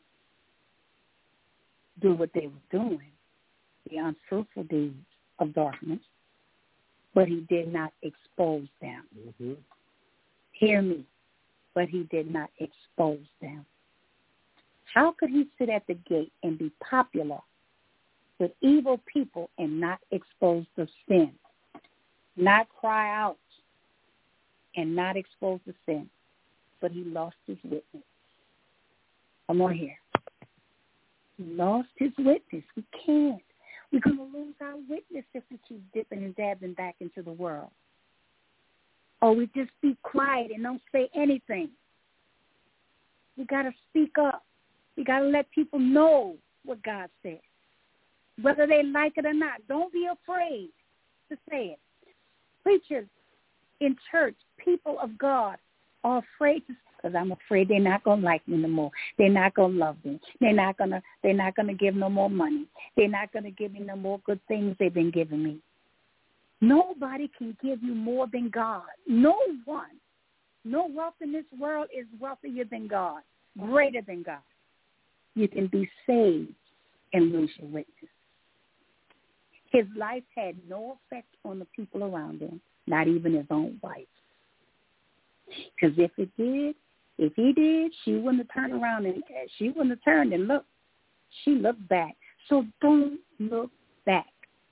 do what they were doing, the unfruitful deeds of darkness, but he did not expose them. Mm-hmm. Hear me. But he did not expose them. How could he sit at the gate and be popular with evil people and not expose the sin, not cry out and not expose the sin? But he lost his witness. Come on here. He lost his witness. We can't. We're going to lose our witness if we keep dipping and dabbing back into the world. Or we just be quiet and don't say anything. We got to speak up. We got to let people know what God said, whether they like it or not. Don't be afraid to say it. Preachers in church, people of God, are afraid to, because I'm afraid they're not going to like me no more. They're not going to love me. They're not going to give no more money. They're not going to give me no more good things they've been giving me. Nobody can give you more than God. No one. No wealth in this world is wealthier than God, greater than God. You can be saved and lose your witness. His life had no effect on the people around him, not even his own wife. Because if he did, she wouldn't have turned around and she wouldn't have turned and looked. She looked back. So don't look back.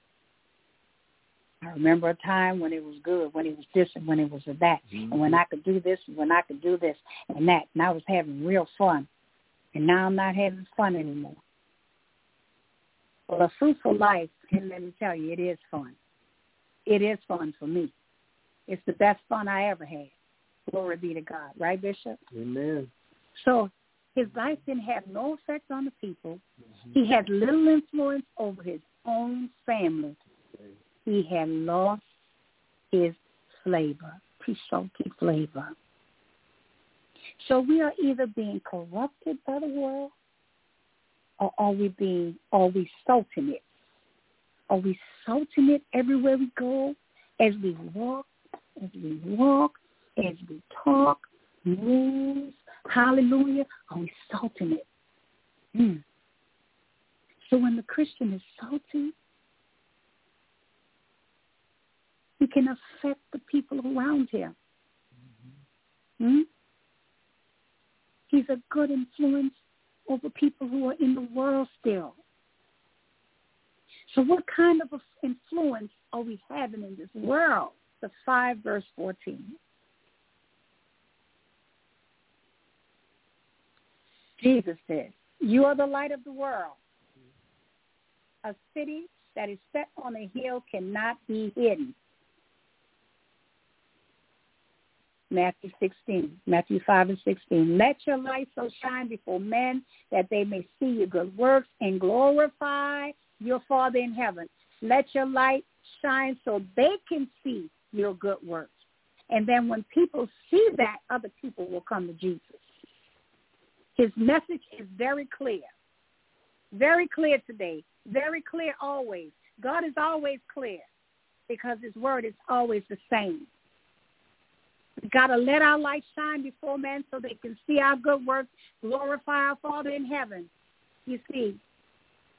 I remember a time when it was good, when it was this and when it was that, and when I could do this and when I could do this and that, and I was having real fun. And now I'm not having fun anymore. Well, a fruitful life, and let me tell you, it is fun. It is fun for me. It's the best fun I ever had. Glory be to God. Right, Bishop? Amen. So his life didn't have no effect on the people. Mm-hmm. He had little influence over his own family. He had lost his flavor, salty flavor. So we are either being corrupted by the world, or are we salting it? Are we salting it everywhere we go, as we walk, as we talk, move? Hallelujah. Are we salting it? So when the Christian is salty, he can affect the people around him. He's a good influence over people who are in the world still. So what kind of influence are we having in this world? The 5 verse 14. Jesus says, you are the light of the world. A city that is set on a hill cannot be hidden. Matthew 5 and 16. Let your light so shine before men that they may see your good works and glorify your Father in heaven. Let your light shine so they can see your good works. And then when people see that, other people will come to Jesus. His message is very clear. Very clear today. Very clear always. God is always clear because his word is always the same. We've got to let our light shine before men so they can see our good works, glorify our Father in heaven. You see,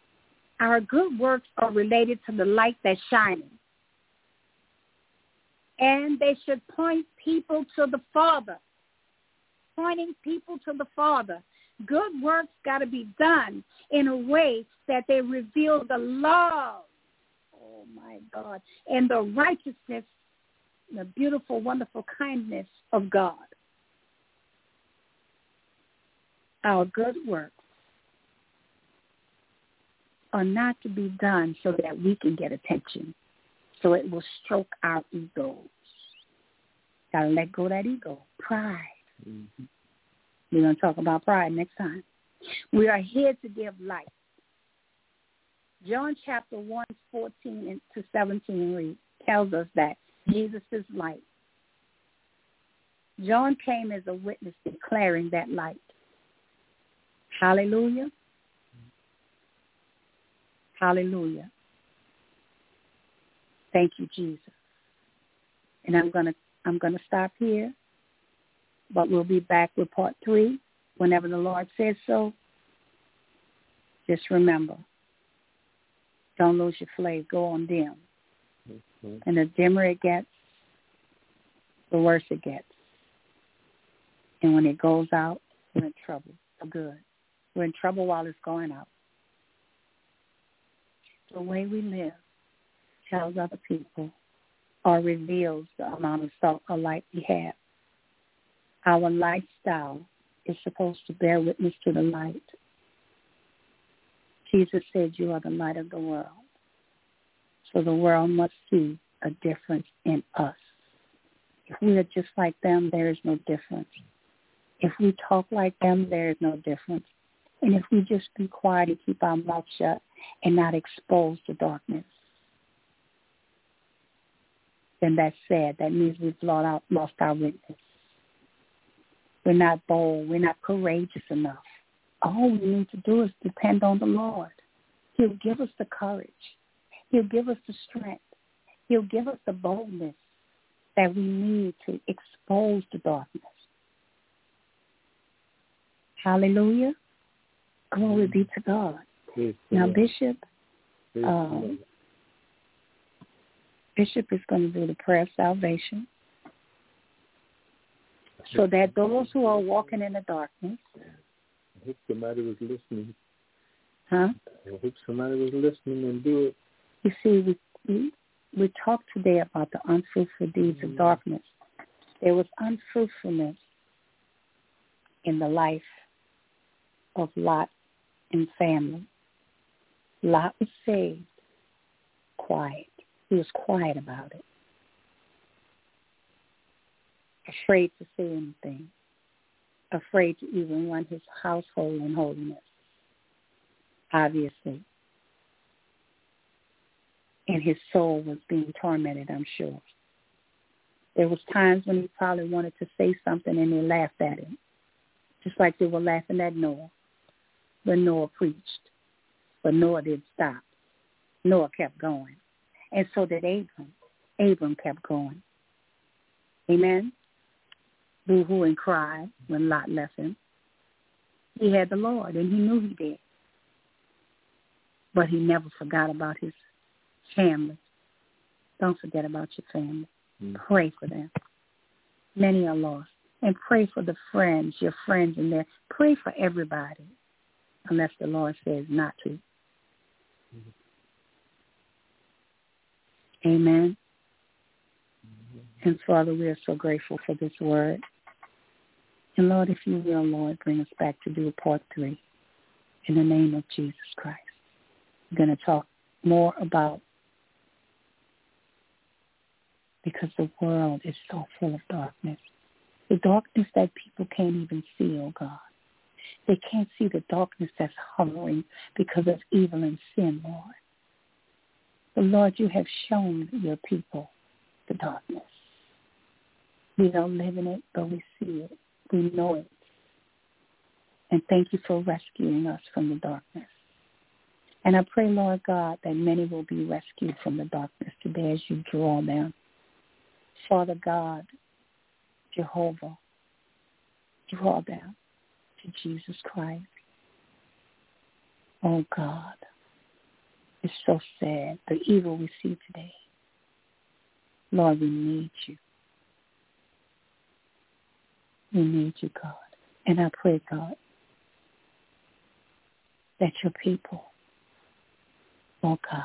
our good works are related to the light that's shining. And they should point people to the Father. Pointing people to the Father. Good works got to be done in a way that they reveal the love, oh my God, and the righteousness, the beautiful, wonderful kindness of God. Our good works are not to be done so that we can get attention, so it will stroke our egos. Got to let go of that ego, pride. Mm-hmm. We're going to talk about pride next time. We are here to give light. John chapter 1, 14 to 17 tells us that Jesus is light. John came as a witness declaring that light. Hallelujah. Hallelujah. Thank you, Jesus. And I'm going to stop here. But we'll be back with part 3 whenever the Lord says so. Just remember, don't lose your flame. Go on dim. Mm-hmm. And the dimmer it gets, the worse it gets. And when it goes out, we're in trouble for good. We're in trouble while it's going out. The way we live tells other people or reveals the amount of salt or light we have. Our lifestyle is supposed to bear witness to the light. Jesus said, you are the light of the world. So the world must see a difference in us. If we are just like them, there is no difference. If we talk like them, there is no difference. And if we just be quiet and keep our mouth shut and not expose the darkness, then that's sad. That means we've lost our witness. We're not bold. We're not courageous enough. All we need to do is depend on the Lord. He'll give us the courage. He'll give us the strength. He'll give us the boldness that we need to expose the darkness. Hallelujah. Glory be to God. Now, Bishop is going to do the prayer of salvation, so that those who are walking in the darkness. I hope somebody was listening. Huh? I hope somebody was listening and do it. You see, we talked today about the unfruitful deeds of darkness. There was unfruitfulness in the life of Lot and family. Lot was saved, quiet. He was quiet about it. Afraid to say anything, afraid to even run his household in holiness, obviously. And his soul was being tormented, I'm sure. There was times when he probably wanted to say something and they laughed at him, just like they were laughing at Noah. But Noah preached, but Noah didn't stop. Noah kept going. And so did Abram. Abram kept going. Amen? Boo-hoo and cried when Lot left him. He had the Lord, and he knew he did. But he never forgot about his family. Don't forget about your family. Pray for them. Many are lost. And pray for the friends, your friends in there. Pray for everybody, unless the Lord says not to. Amen. And Father, we are so grateful for this word. And Lord, if you will, Lord, bring us back to do part 3 in the name of Jesus Christ. We're going to talk more about, because the world is so full of darkness. The darkness that people can't even see, oh God. They can't see the darkness that's hovering because of evil and sin, Lord. But Lord, you have shown your people the darkness. We don't live in it, but we see it. We know it. And thank you for rescuing us from the darkness. And I pray, Lord God, that many will be rescued from the darkness today as you draw them. Father God, Jehovah, draw them to Jesus Christ. Oh God, it's so sad, the evil we see today. Lord, we need you. We need you, God. And I pray, God, that your people, oh God,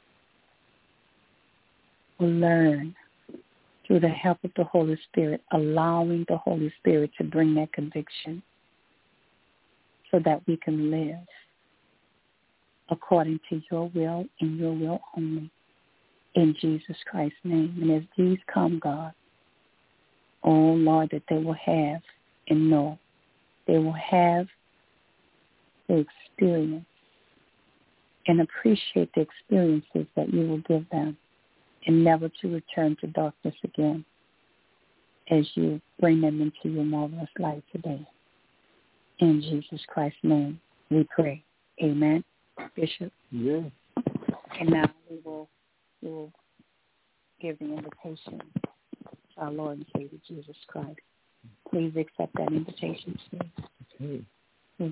will learn through the help of the Holy Spirit, allowing the Holy Spirit to bring that conviction so that we can live according to your will and your will only, in Jesus Christ's name. And as these come, God, oh Lord, that they will have and know, they will have the experience and appreciate the experiences that you will give them, and never to return to darkness again as you bring them into your marvelous light today. In Jesus Christ's name we pray. Amen. Bishop? Yeah. And now we will give the invitation to our Lord and Savior Jesus Christ. Please accept that invitation, Steve. Okay.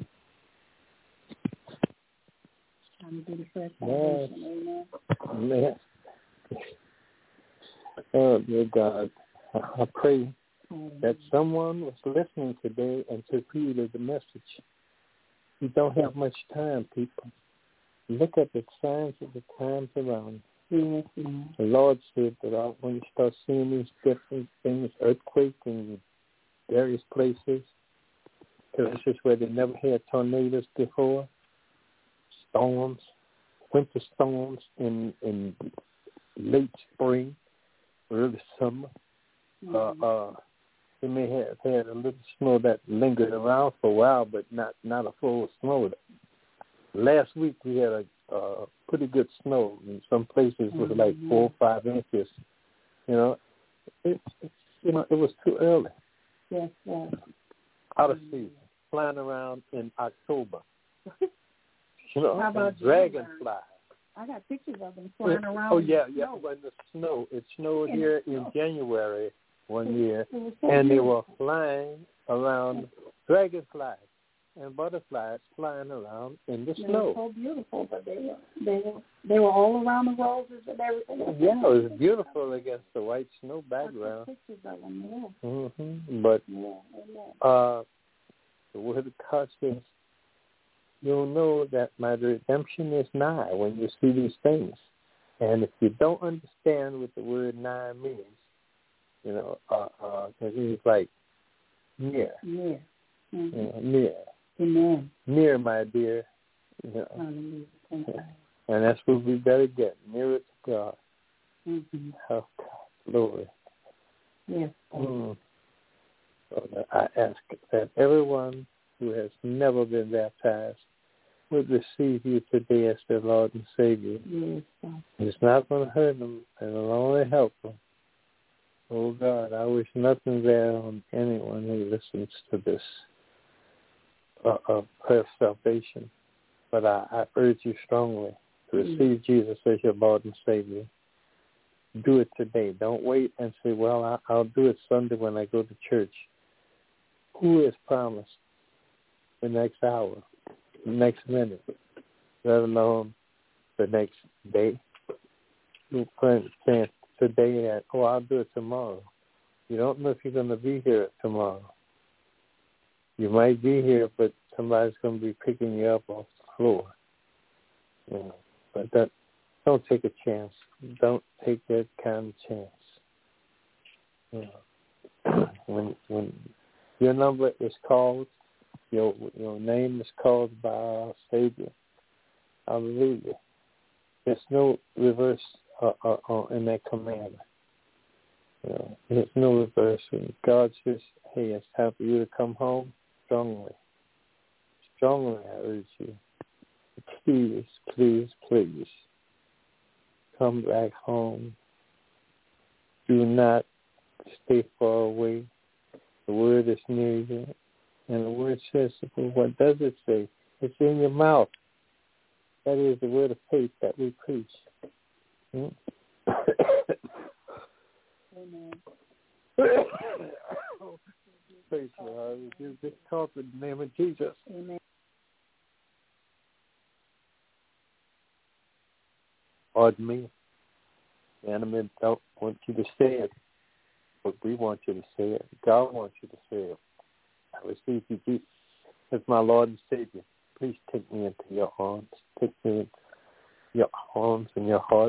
Time to do the first salvation. Amen. Amen. Oh, dear God, I pray that someone was listening today and took heed of the message. You don't have much time, people. Look at the signs of the times around you. Yes, the Lord said that when you start seeing these different things, earthquakes in various places, places where they never had tornadoes before, storms, winter storms in late spring, early summer. They may have had a little snow that lingered around for a while, but not a full snow. Last week we had a pretty good snow. In some places it was like 4 or 5 inches. It was too early. Yes, yes. Out of season, flying around in October. How about dragonflies? I got pictures of them flying around. Oh, yeah. When the snow, it snowed here in January one year, and they were flying around, dragonflies and butterflies flying around in the snow. They were so beautiful, but they were all around the roses and everything. Yeah, it was beautiful against the white snow background. Pictures of them, yeah. Mm-hmm. But the word of God says, you'll know that my redemption is nigh when you see these things. And if you don't understand what the word nigh means, it means like near. Yeah. Mm-hmm. Near. Amen. Near, my dear. Hallelujah. Thank you. And that's what we better get, nearer to God. Mm-hmm. Oh, God, Lord. Yes. So I ask that everyone who has never been baptized would receive you today as their Lord and Savior. Yes. It's not going to hurt them, and it'll only help them. Oh, God, I wish nothing bad on anyone who listens to this prayer of salvation. But I urge you strongly to receive Jesus as your Lord and Savior. Do it today. Don't wait and say, well, I'll do it Sunday when I go to church. Who has promised the next hour, the next minute, let alone the next day? You plan today that, I'll do it tomorrow. You don't know if you're going to be here tomorrow. You might be here, but somebody's going to be picking you up off the floor. But don't take a chance. Don't take that kind of chance. When your number is called, your name is called by our Savior. Hallelujah. There's no reverse in that command. There's no reverse. When God says, hey, it's time for you to come home, strongly I urge you, please, come back home. Do not stay far away. The word is near you. And the word says, what does it say? It's in your mouth. That is the word of faith that we preach. Amen. Praise God. You just talk in the name of Jesus. Amen. Pardon me. The enemy don't want you to say it, but we want you to say it. God wants you to say it. I receive you, Jesus, as my Lord and Savior. Please take me into your arms. Take me into your arms and your heart.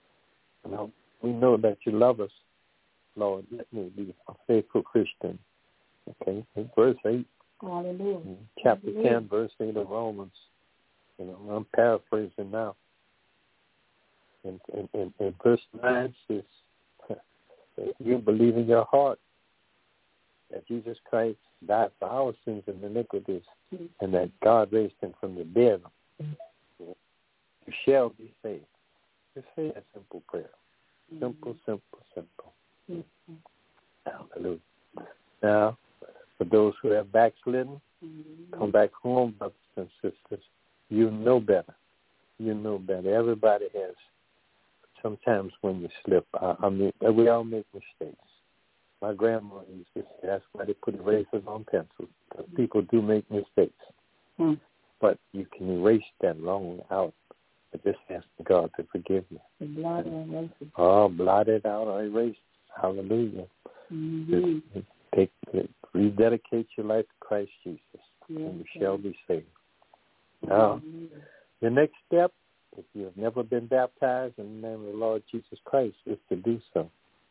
We know that you love us, Lord. Let me be a faithful Christian. Okay, verse 8. Hallelujah. Chapter 10, verse 8 of Romans. I'm paraphrasing now. In verse 9 says, that you believe in your heart that Jesus Christ died for our sins and iniquities, and that God raised him from the dead, you shall be saved. Just say that simple prayer. Simple, simple, simple. Hallelujah. Now, for those who have backslidden, come back home, brothers and sisters. You know better. You know better. Everybody has. Sometimes when you slip, we all make mistakes. My grandma used to say that's why they put erasers on pencils. Because people do make mistakes. But you can erase that wrong out. But just ask God to forgive you. Blot it out or erase. Hallelujah. Just rededicate your life to Christ Jesus, and you shall be saved. Now, the next step, if you have never been baptized in the name of the Lord Jesus Christ, is to do so.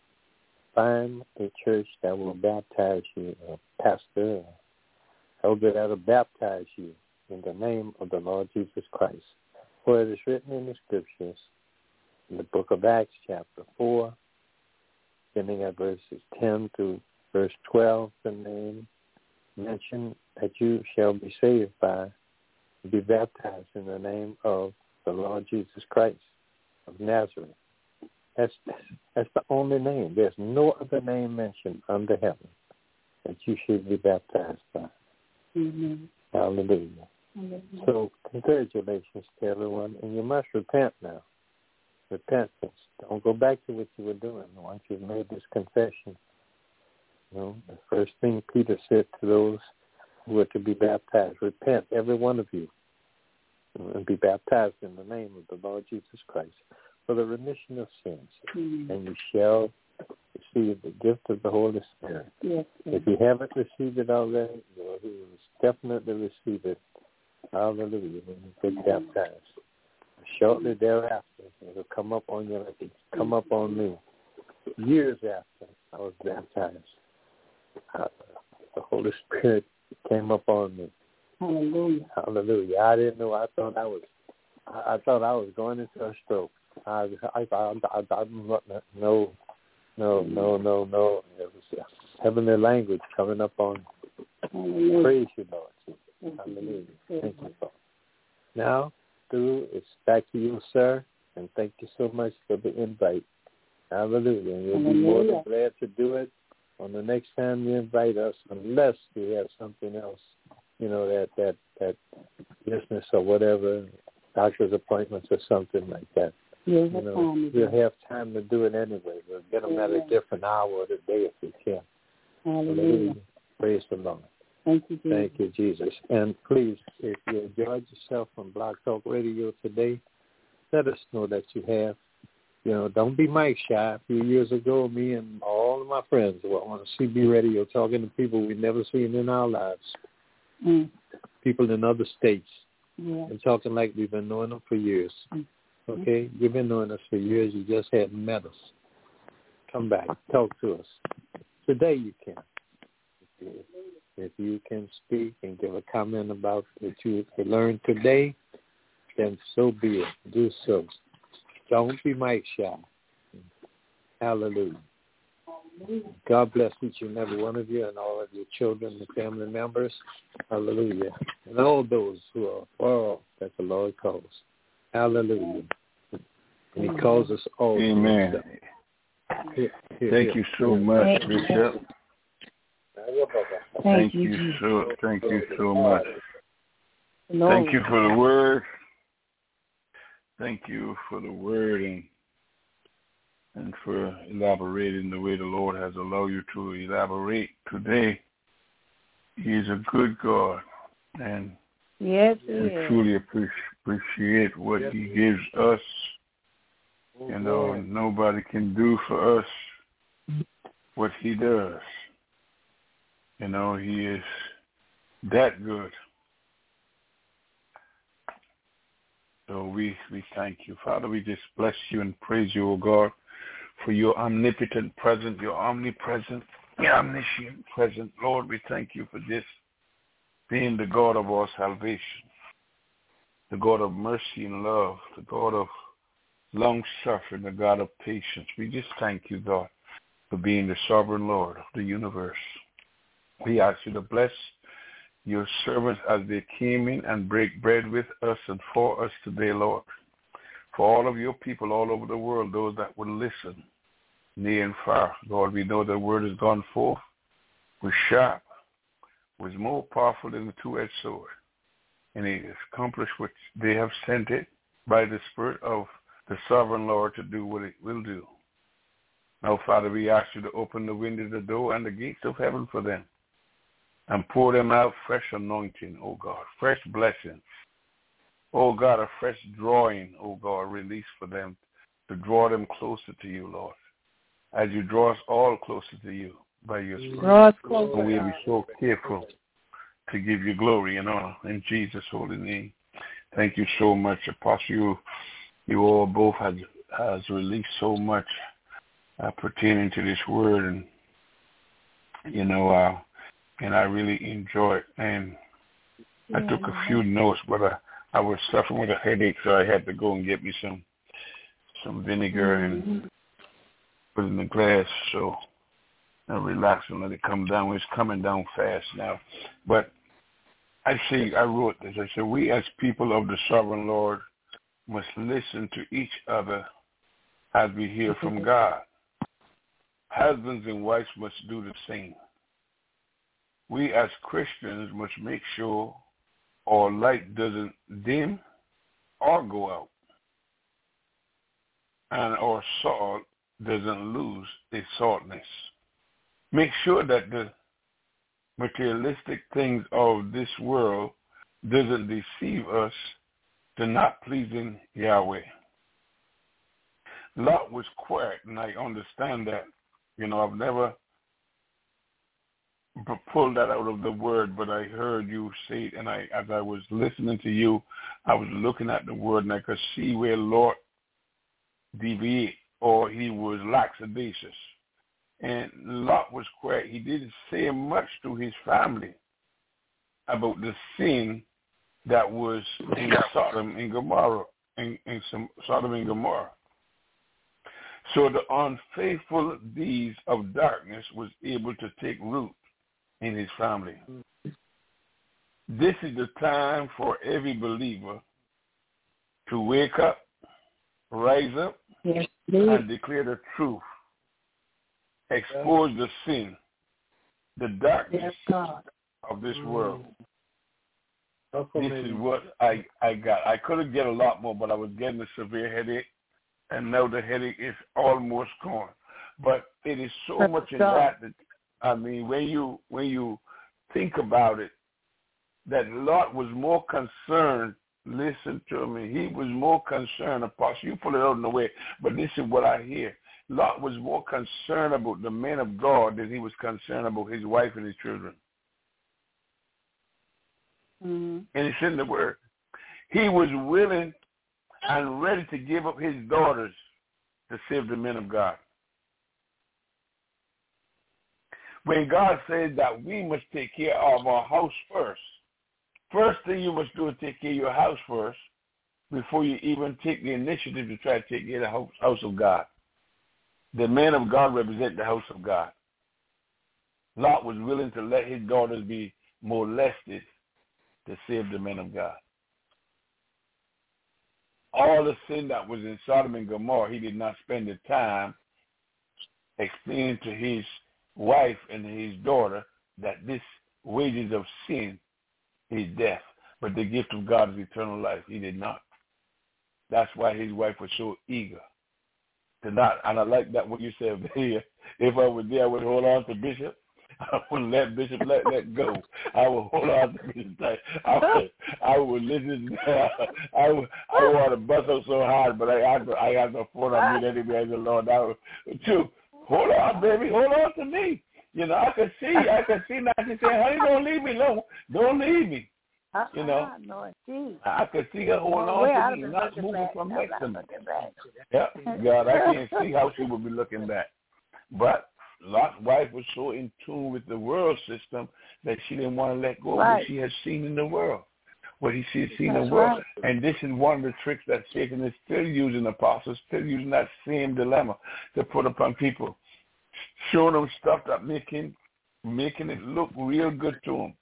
Find a church that will baptize you, a pastor, or elder that will baptize you in the name of the Lord Jesus Christ. For it is written in the Scriptures, in the book of Acts chapter 4, beginning at verses 10 to verse 12, the name mentioned that you shall be saved by, be baptized in the name of the Lord Jesus Christ of Nazareth. That's the only name. There's no other name mentioned under heaven that you should be baptized by. Hallelujah. So congratulations to everyone, and you must repent now. Repentance. Don't go back to what you were doing once you've made this confession. The first thing Peter said to those who were to be baptized, repent, every one of you, and be baptized in the name of the Lord Jesus Christ for the remission of sins, and you shall receive the gift of the Holy Spirit. If you haven't received it already, you will definitely receive it. Hallelujah, when you get baptized. Shortly thereafter, it will come up on you like it's come up on me. Years after I was baptized, the Holy Spirit came up on me. Hallelujah. Hallelujah. I didn't know. I thought I was going into a stroke. No. It was heavenly language coming up on me. Hallelujah. Praise you, Lord. Hallelujah. Thank you, Father. Now, it's back to you, sir, and thank you so much for the invite. Hallelujah. And we'll be more than glad to do it on the next time you invite us, unless we have something else, that business or whatever, doctor's appointments or something like that. We'll have time to do it anyway. We'll get them at a different hour of the day if we can. Hallelujah. Praise the Lord. Thank you, Jesus. Thank you, Jesus. And please, if you enjoyed yourself on Blog Talk Radio today, let us know that you have. Don't be mic shy. A few years ago, me and all of my friends were on CB Radio talking to people we've never seen in our lives, people in other states, and talking like we've been knowing them for years. Okay? You've been knowing us for years. You just hadn't met us. Come back. Talk to us. Today you can. If you can speak and give a comment about what you learned today, then so be it. Do so. Don't be mic shy. Hallelujah. God bless each and every one of you and all of your children and family members. Hallelujah. And all those who are far off that the Lord calls. Hallelujah. And he calls us all. Amen. Thank you so much, Bishop. Thank you so much. Thank you for the word. Thank you for the word and for elaborating the way the Lord has allowed you to elaborate today. He is a good God, and we truly appreciate what he gives us You know, nobody can do for us what he does. You know, he is that good. So we thank you. Father, we just bless you and praise you, O God, for your omnipotent presence, your omnipresent, your omniscient presence. Lord, we thank you for this being the God of our salvation, the God of mercy and love, the God of long-suffering, the God of patience. We just thank you, God, for being the sovereign Lord of the universe. We ask you to bless your servants as they came in and break bread with us and for us today, Lord. For all of your people all over the world, those that will listen, near and far, Lord, we know the word has gone forth, was sharp, was more powerful than the two-edged sword, and it has accomplished what they have sent it by the Spirit of the sovereign Lord to do what it will do. Now, Father, we ask you to open the window of the door and the gates of heaven for them and pour them out fresh anointing, oh God, fresh blessings. Oh God, a fresh drawing, oh God, release for them to draw them closer to you, Lord, as you draw us all closer to you by your Spirit. And we'll be so careful to give you glory and honor in Jesus' holy name. Thank you so much, Apostle. You all both has released so much pertaining to this word, and you know, and I really enjoy it. And I took a few notes, but I was suffering with a headache, so I had to go and get me some vinegar and put it in the glass, so I relax and let it come down. It's coming down fast now. But I wrote this. I said, we as people of the sovereign Lord must listen to each other as we hear from God. Husbands and wives must do the same. We as Christians must make sure our light doesn't dim or go out, and our salt doesn't lose its saltness. Make sure that the materialistic things of this world doesn't deceive us to not pleasing Yahweh. Lot was quiet, and I understand that. You know, I've never pulled that out of the word, but I heard you say it, and as I was listening to you, I was looking at the word, and I could see where Lot deviated, or he was lackadaisical. And Lot was quiet. He didn't say much to his family about the sin that was in Sodom and Gomorrah. Sodom and Gomorrah. So the unfaithful deeds of darkness was able to take root in his family. This is the time for every believer to wake up, rise up, and declare the truth. Expose the sin, the darkness of this world. This is what I got. I could have get a lot more, but I was getting a severe headache, and now the headache is almost gone. But it is so much in that I mean, when you think about it, that Lot was more concerned. Listen to me. He was more concerned. Apostle, you put it out in the way, but this is what I hear. Lot was more concerned about the man of God than he was concerned about his wife and his children. And it's in the word. He was willing and ready to give up his daughters to save the men of God. When God said that we must take care of our house first thing you must do is take care of your house first before you even take the initiative to try to take care of the house of God. The men of God represent the house of God. Lot was willing to let his daughters be molested to save the men of God. All the sin that was in Sodom and Gomorrah, he did not spend the time explaining to his wife and his daughter that this wages of sin is death, but the gift of God is eternal life. He did not. That's why his wife was so eager to not. And I like that what you said here. If I was there, I would hold on to Bishop. I wouldn't let Bishop let go. I would hold on to Bishop tight. I would listen. I want to bust up so hard, but I got no phone on me anyway. The Lord, hold on, baby, hold on to me. You know, I could see now. She said, "Honey, don't leave me, no, don't leave me." You know, I could see her holding on to me, not moving from next to me. Yeah, God, I can't see how she would be looking back. But Lot's wife was so in tune with the world system that she didn't want to let go of what she had seen in the world, what she had seen in the world. And this is one of the tricks that Satan is still using, apostles, still using that same dilemma to put upon people, showing them stuff that making it look real good to them.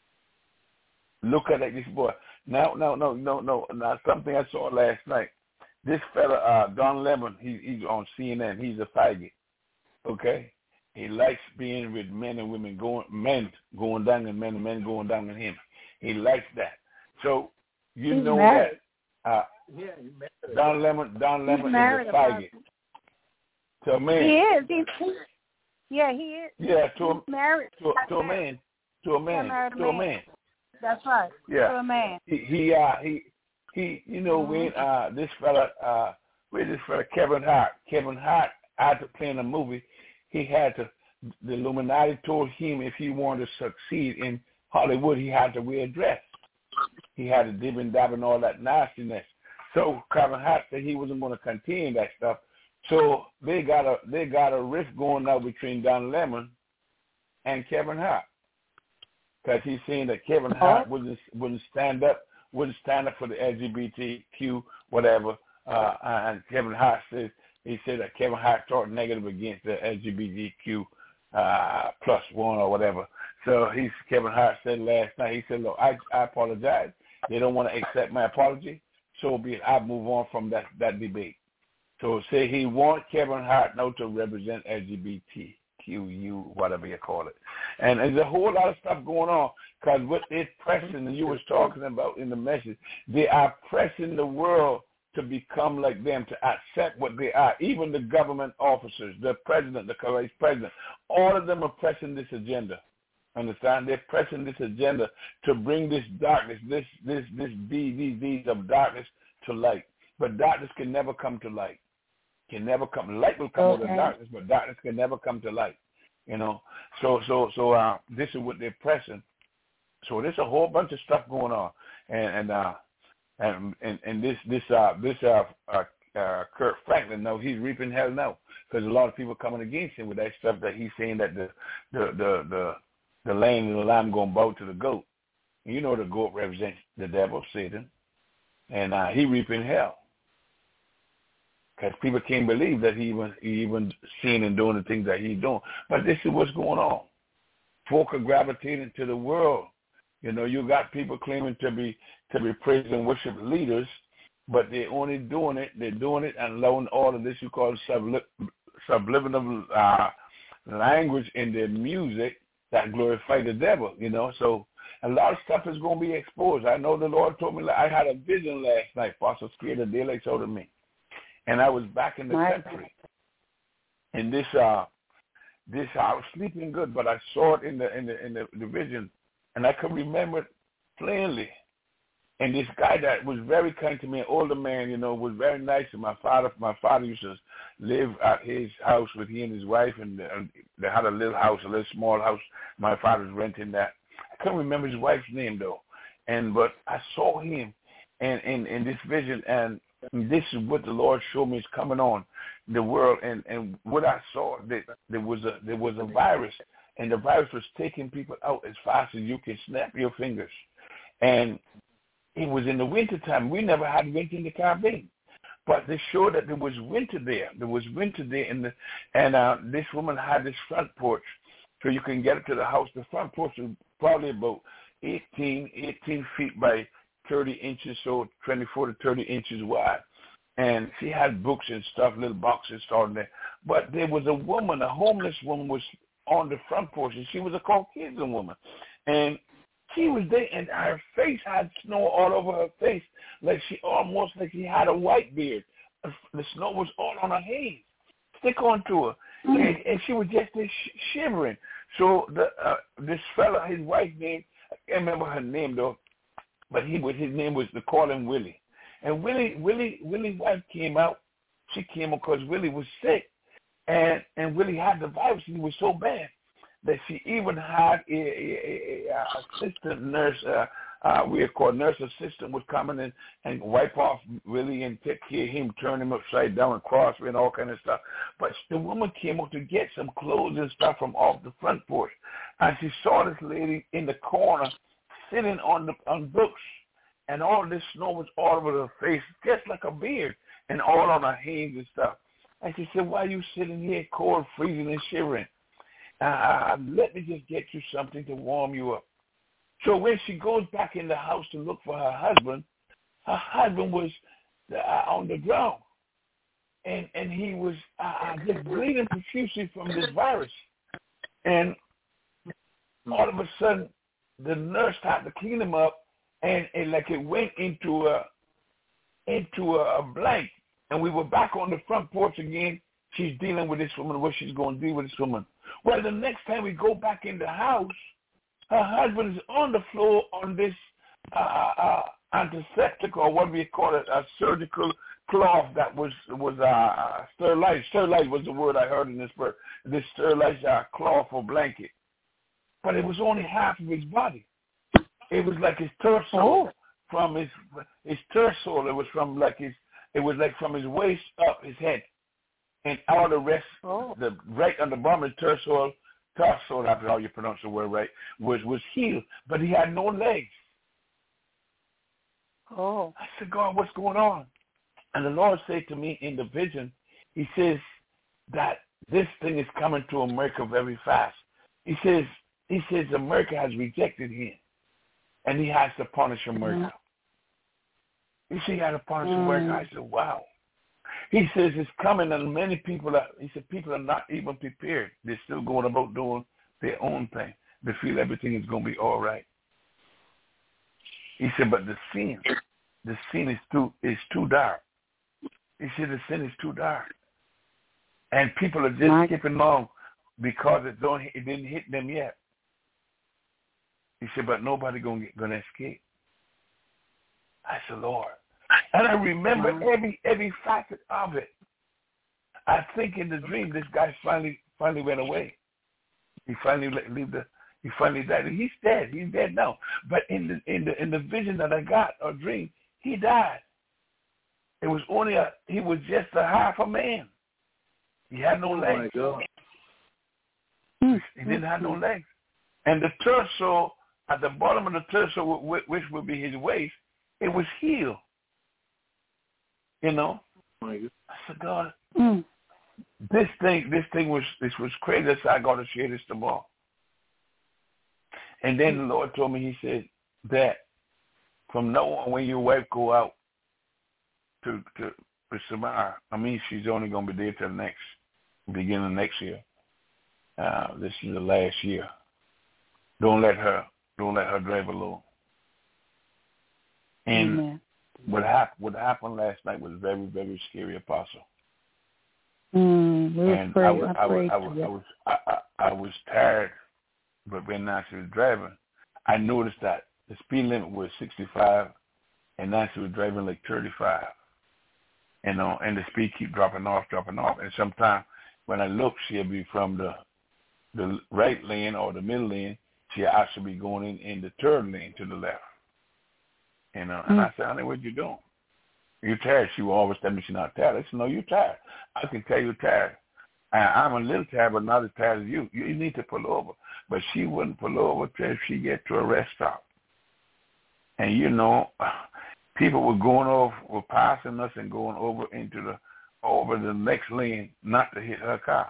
Look at this boy. Now, something I saw last night. This fella, Don Lemon, he's on CNN. He's a faggot. Okay? He likes being with men and women, men going down and men going down on him. He likes that. So, you know married. That Don Lemon is a faggot. To a man. He is. He is. Yeah, married. To a man. To a man. That's right. Yeah. To a man. He you know, when this fella Kevin Hart after playing a movie, he had to, the Illuminati told him if he wanted to succeed in Hollywood, he had to wear a dress. He had to dib and dab and all that nastiness. So Kevin Hart said he wasn't going to continue that stuff. So they got a rift going now between Don Lemon and Kevin Hart, because he's saying that Kevin Hart wouldn't stand up for the LGBTQ whatever, and Kevin Hart said that Kevin Hart talked negative against the LGBTQ +1 or whatever. So Kevin Hart said last night, he said, look, I apologize. They don't want to accept my apology, so be it. I move on from that debate. So say he wants Kevin Hart now to represent LGBTQ, whatever you call it. And there's a whole lot of stuff going on, because what they're pressing, and you was talking about in the message, they are pressing the world to become like them, to accept what they are. Even the government officers, the president, the vice president, all of them are pressing this agenda. Understand? They're pressing this agenda to bring this darkness, these deeds of darkness to light. But darkness can never come to light. Light will come out of darkness, but darkness can never come to light. You know. So this is what they're pressing. So there's a whole bunch of stuff going on, and this Kirk Franklin, no, he's reaping hell now, because a lot of people coming against him with that stuff that he's saying that the lamb and the lamb going to bow to the goat. And you know the goat represents the devil, Satan, and he reaping hell, because people can't believe that he even seeing and doing the things that he's doing. But this is what's going on. Folk are gravitating to the world. You know, you got people claiming to be praise and worship leaders, but they're only doing it. They're doing it and allowing all of this you call subliminal language in their music that glorify the devil. You know, so a lot of stuff is going to be exposed. I know the Lord told me. I had a vision last night. Apostle scared the daylight out of me, and I was back in the country. And this I was sleeping good, but I saw it in the vision. And I can remember it plainly. And this guy that was very kind to me, an older man, you know, was very nice. And my father used to live at his house with he and his wife, and they had a little small house. My father was renting that. I can't remember his wife's name though. But I saw him in this vision, and this is what the Lord showed me is coming on the world. And what I saw, there was a virus. And the virus was taking people out as fast as you can snap your fingers. And it was in the wintertime. We never had winter in the Caribbean. But they showed that there was winter there. There was winter there. And this woman had this front porch, so you can get up to the house. The front porch was probably about 18 feet by 30 inches, so 24 to 30 inches wide. And she had books and stuff, little boxes starting there. But there was a woman, a homeless woman, was on the front porch, and she was a Caucasian woman, and she was there, and her face had snow all over her face, almost like she had a white beard. The snow was all on her hands, stick onto her, and she was just shivering. So this fella, his wife's name, I can't remember her name though, but his name was, they call him Willie. And Willie's wife came out. She came because Willie was sick, and Willie had the virus. He was so bad that she even had a assistant nurse. We called nurse assistant would come in and wipe off Willie and take care of him, turn him upside down and cross and all kind of stuff. But the woman came up to get some clothes and stuff from off the front porch, and she saw this lady in the corner sitting on books, and all this snow was all over her face, just like a beard, and all on her hands and stuff. And she said, "Why are you sitting here cold, freezing, and shivering? Let me just get you something to warm you up." So when she goes back in the house to look for her husband was on the ground, and he was just bleeding profusely from this virus. And all of a sudden, the nurse had to clean him up, and like it went into a blank. And we were back on the front porch again. She's dealing with this woman, what she's going to do with this woman. Well, the next time we go back in the house, her husband is on the floor on this antiseptic, or what do you call it, a surgical cloth that was sterilized. Sterilized was the word I heard in this word. This sterilized cloth or blanket. But it was only half of his body. It was like his torso, from his torso. It was from from his waist up his head, and all the rest, the right on the bottom of his torso, after how you pronounce the word right, was healed, but he had no legs. I said, "God, what's going on?" And the Lord said to me in the vision, he says that this thing is coming to America very fast. He says America has rejected him, and he has to punish America. He said he had to punish America. I said, wow. He says it's coming, and many people are not even prepared. They're still going about doing their own thing. They feel everything is going to be all right. He said, but the sin is too dark. He said the sin is too dark, and people are just skipping along because it didn't hit them yet. He said, but nobody gonna escape. I said, Lord. And I remember every facet of it. I think in the dream, this guy finally went away. He finally died. He's dead. He's dead now. But in the vision that I got or dream, he died. It was he was just a half a man. He had no legs. My God. He didn't have no legs. And the torso, at the bottom of the torso, which would be his waist, it was healed. You know? I said, God, this thing was crazy. So I got to share this tomorrow. And then the Lord told me, he said that from now on, when your wife go out to Samar, she's only going to be there till beginning of next year. This is the last year. Don't let her drive alone. And Amen. What happened last night was very, very scary, Apostle. And I was tired, but when Nancy was driving, I noticed that the speed limit was 65, and Nancy was driving like 35. And the speed keep dropping off. And sometimes when I look, she'll be from the right lane or the middle lane. She'll actually be going in the third lane to the left. And I said, honey, what you doing? You tired? She will always tell me she's not tired. I said, no, you're tired. I can tell you're tired. I'm a little tired, but not as tired as you. You need to pull over. But she wouldn't pull over till she get to a rest stop. And people were passing us and going over over the next lane not to hit her car.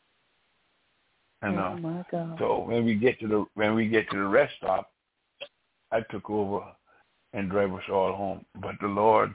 Oh my God. So when we get to the rest stop, I took over and drive us all home. But the Lord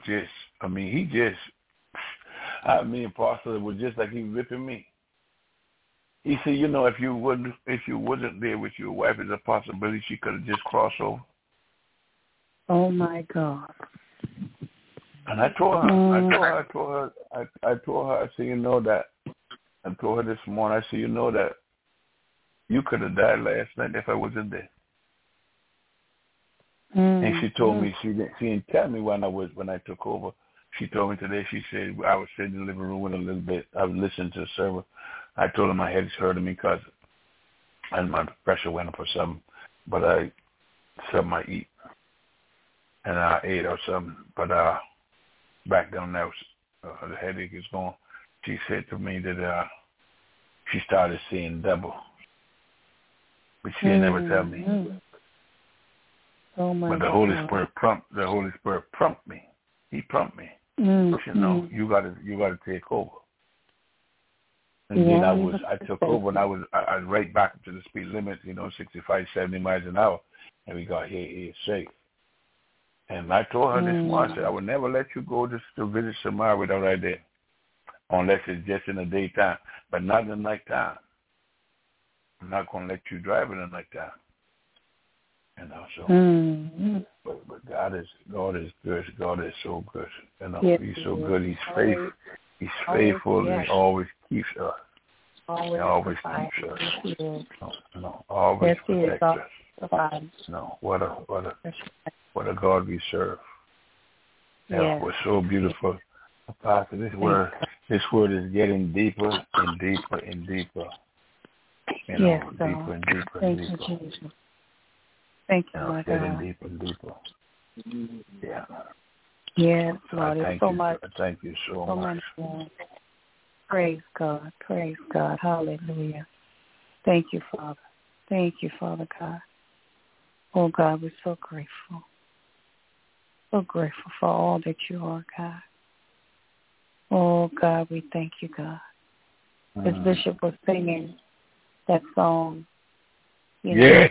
Apostle, it was just like he was ripping me. He said, if you wasn't there with your wife, there's a possibility she could have just crossed over. Oh my God. And I told her, I said, I told her this morning, I said, that you could have died last night if I wasn't there. And she told me she didn't tell me when I took over. She told me today. She said I was sitting in the living room with a little bit. I was listening to the server. I told her my head is hurting me because my pressure went up or something. But something I eat, and I ate or something. But back down now, the headache is gone. She said to me that she started seeing double, but she didn't never tell me. Oh my but the Holy Spirit prompted me. He prompted me. She said, you gotta take over. And then I took over, and I was right back up to the speed limit, 65, 70 miles an hour, and we got here safe. And I told her this morning, I said, I would never let you go just to visit Samara without right there, unless it's just in the daytime, but not in the nighttime. I'm not going to let you drive in the nighttime. So, but God is good. God is so good. Yes, He's so good. He's faithful. He's faithful. Yes. He always keeps us. Always keeps us. Always protects us. What a God we serve. We're so beautiful. Pastor, this word is getting deeper and deeper and deeper. Deeper and deeper and deeper. Thank you, Jesus. Thank you, my getting God. deeper and deeper. Yeah. Yes, So Lord, it's so much. Thank you so much. Praise God. Praise God. Hallelujah. Thank you, Father. Thank you, Father God. Oh, God, we're so grateful. So grateful for all that you are, God. Oh, God, we thank you, God. As Bishop was singing that song. Yes.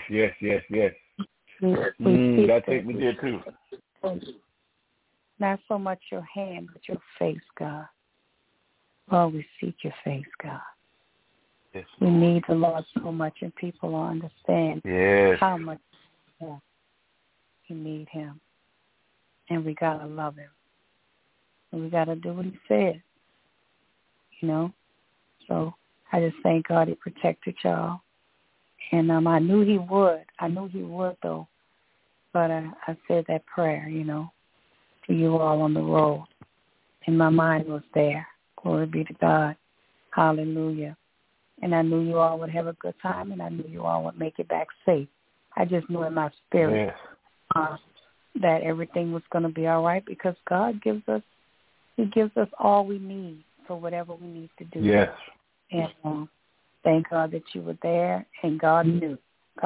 That's it. We did too. Not so much your hand, but your face, God. Oh, we seek your face, God. Yes. We need the Lord so much, and people will understand how much we need him. And we got to love him. And we got to do what he said. So I just thank God he protected y'all. And I knew he would. Though. But I said that prayer, to you all on the road. And my mind was there. Glory be to God. Hallelujah. And I knew you all would have a good time, and I knew you all would make it back safe. I just knew in my spirit that everything was going to be all right, because God gives us all we need for whatever we need to do. Yes. And thank God that you were there, and God knew.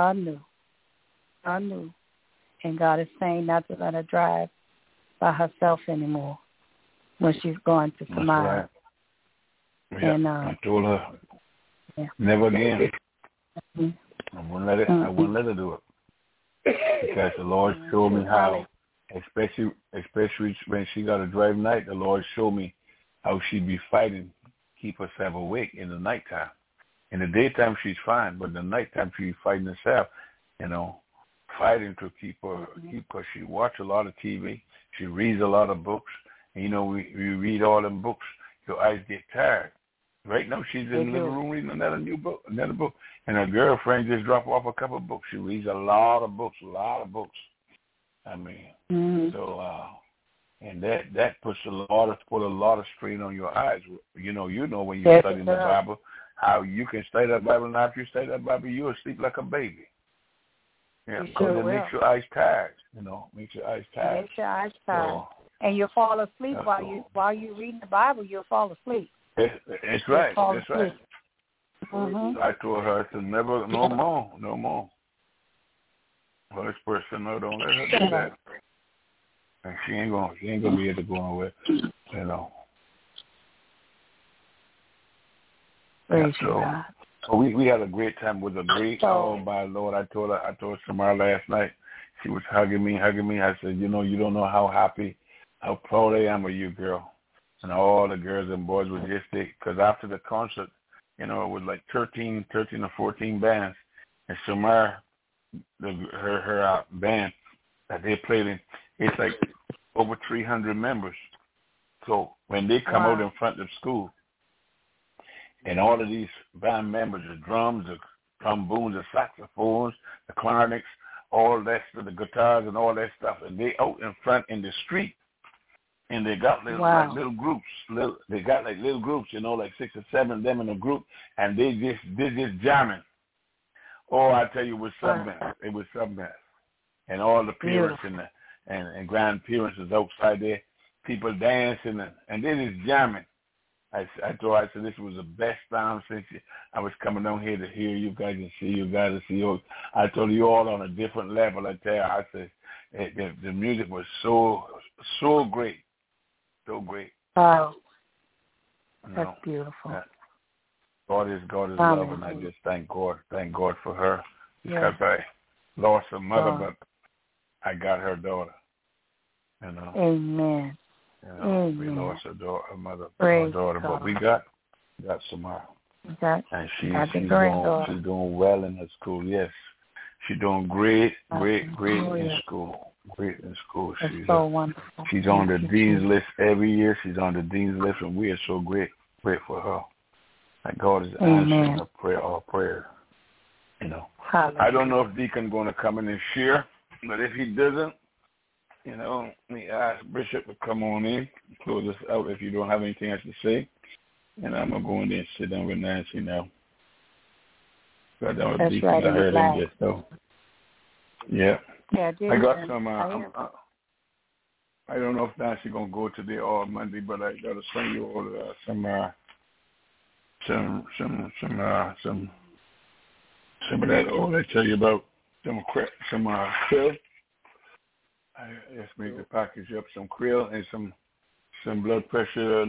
And God is saying not to let her drive by herself anymore when she's going to Samara. Right. Yeah, And I told her, never again. I wouldn't let her do it. Because the Lord showed me how, especially when she got to drive night, the Lord showed me how she'd be fighting, keep herself awake in the nighttime. In the daytime, she's fine, but in the nighttime, she's fighting herself, fighting to keep her, because she watches a lot of TV. She reads a lot of books. And, we read all them books, your eyes get tired. Right now, she's in the living room reading another book. And her girlfriend just dropped off a couple of books. She reads a lot of books. I mean, so, and that puts a lot of strain on your eyes. You know when you're studying the Bible, how you can study that Bible, and after you study that Bible, you'll sleep like a baby. Yeah, because it makes your eyes tired. Makes your eyes tired. So, and you'll fall asleep while you're reading the Bible. You'll fall asleep. It's right. That's right. I told her, I said, never, no more. Holy Spirit said, no, don't let her do that. And she ain't gonna be able to go nowhere. Praise God. So we had a great time with a great by Lord. I told Samara last night. She was hugging me. I said, you don't know how proud I am of you, girl. And all the girls and boys were just there, because after the concert, it was like 13 or 14 bands, and Samara, her band that they played in, it's like over 300 members. So when they come out in front of school, and all of these band members, the drums, the trombones, the saxophones, the clarinets, all that, the guitars and all that stuff. And they out in front in the street. And they got little groups. They got like little groups, you know, like 6 or 7 of them in a group, and they just jamming. Oh, I tell you, it was something. It was something. And all the parents and grandparents is outside there, people dancing and they just jamming. I said this was the best time since I was coming down here to hear you guys and see you guys and see you. I told you all on a different level. I tell you, I said the music was so great. So great. Wow. That's beautiful. God is love, and I just thank God for her, because I lost a mother, but I got her daughter. You know. Amen. You know, we lost her mother, our daughter, but we got Samara. And she's doing well in her school. Yes, she's doing great in school. Great in school. She's so wonderful. She's on the dean's list every year. She's on the dean's list, and we are so great for her. Like God is answering our prayer. You know. Hallelujah. I don't know if Deacon going to come in and share, but if he doesn't, you know, me ask Bishop to come on in, close us out if you don't have anything else to say, and I'm gonna go in there and sit down with Nancy now. Got down with Deacon. I heard him just though. Yeah. I got some. I don't know if Nancy gonna go today or Monday, but I gotta send you all some of that. All I tell you about some krill. I just made the package up some krill and some blood pressure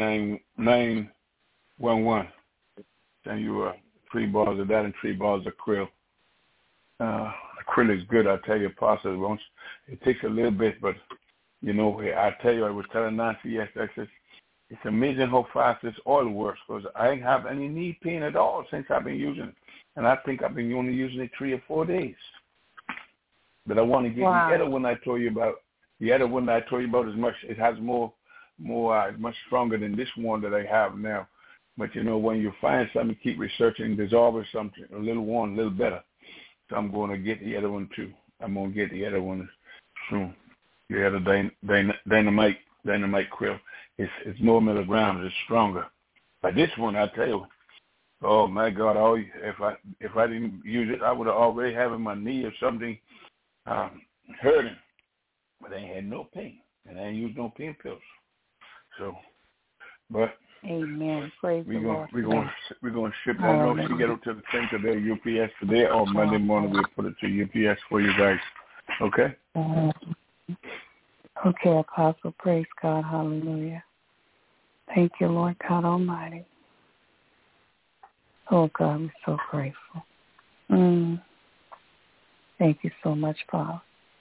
99911. Send you 3 bars of that and 3 bars of krill. Krill is good, I tell you, process. It takes a little bit, but, you know, I tell you, I was telling Nancy yesterday, I said, it's amazing how fast this oil works, because I ain't have any knee pain at all since I've been using it. And I think I've been only using it 3 or 4 days. But I want to get the other one I told you about. The other one that I told you about is it has much stronger than this one that I have now. But, you know, when you find something, keep researching, there's always something, a little better. So I'm going to get the other one too. I'm going to get the other one soon. You had a dynamite krill. It's more milligrams. It's stronger. But this one, I tell you, oh my God! If I didn't use it, I would have already having my knee or something hurting. But I ain't had no pain, and I ain't used no pain pills. So, but. Amen. Praise the Lord. We're going to ship that. I don't know if she get up to the thing today, UPS today, or Monday morning we'll put it to UPS for you guys. Okay? Okay, Apostle. Praise God. Hallelujah. Thank you, Lord God Almighty. Oh, God, we're so grateful. Thank you so much, Father.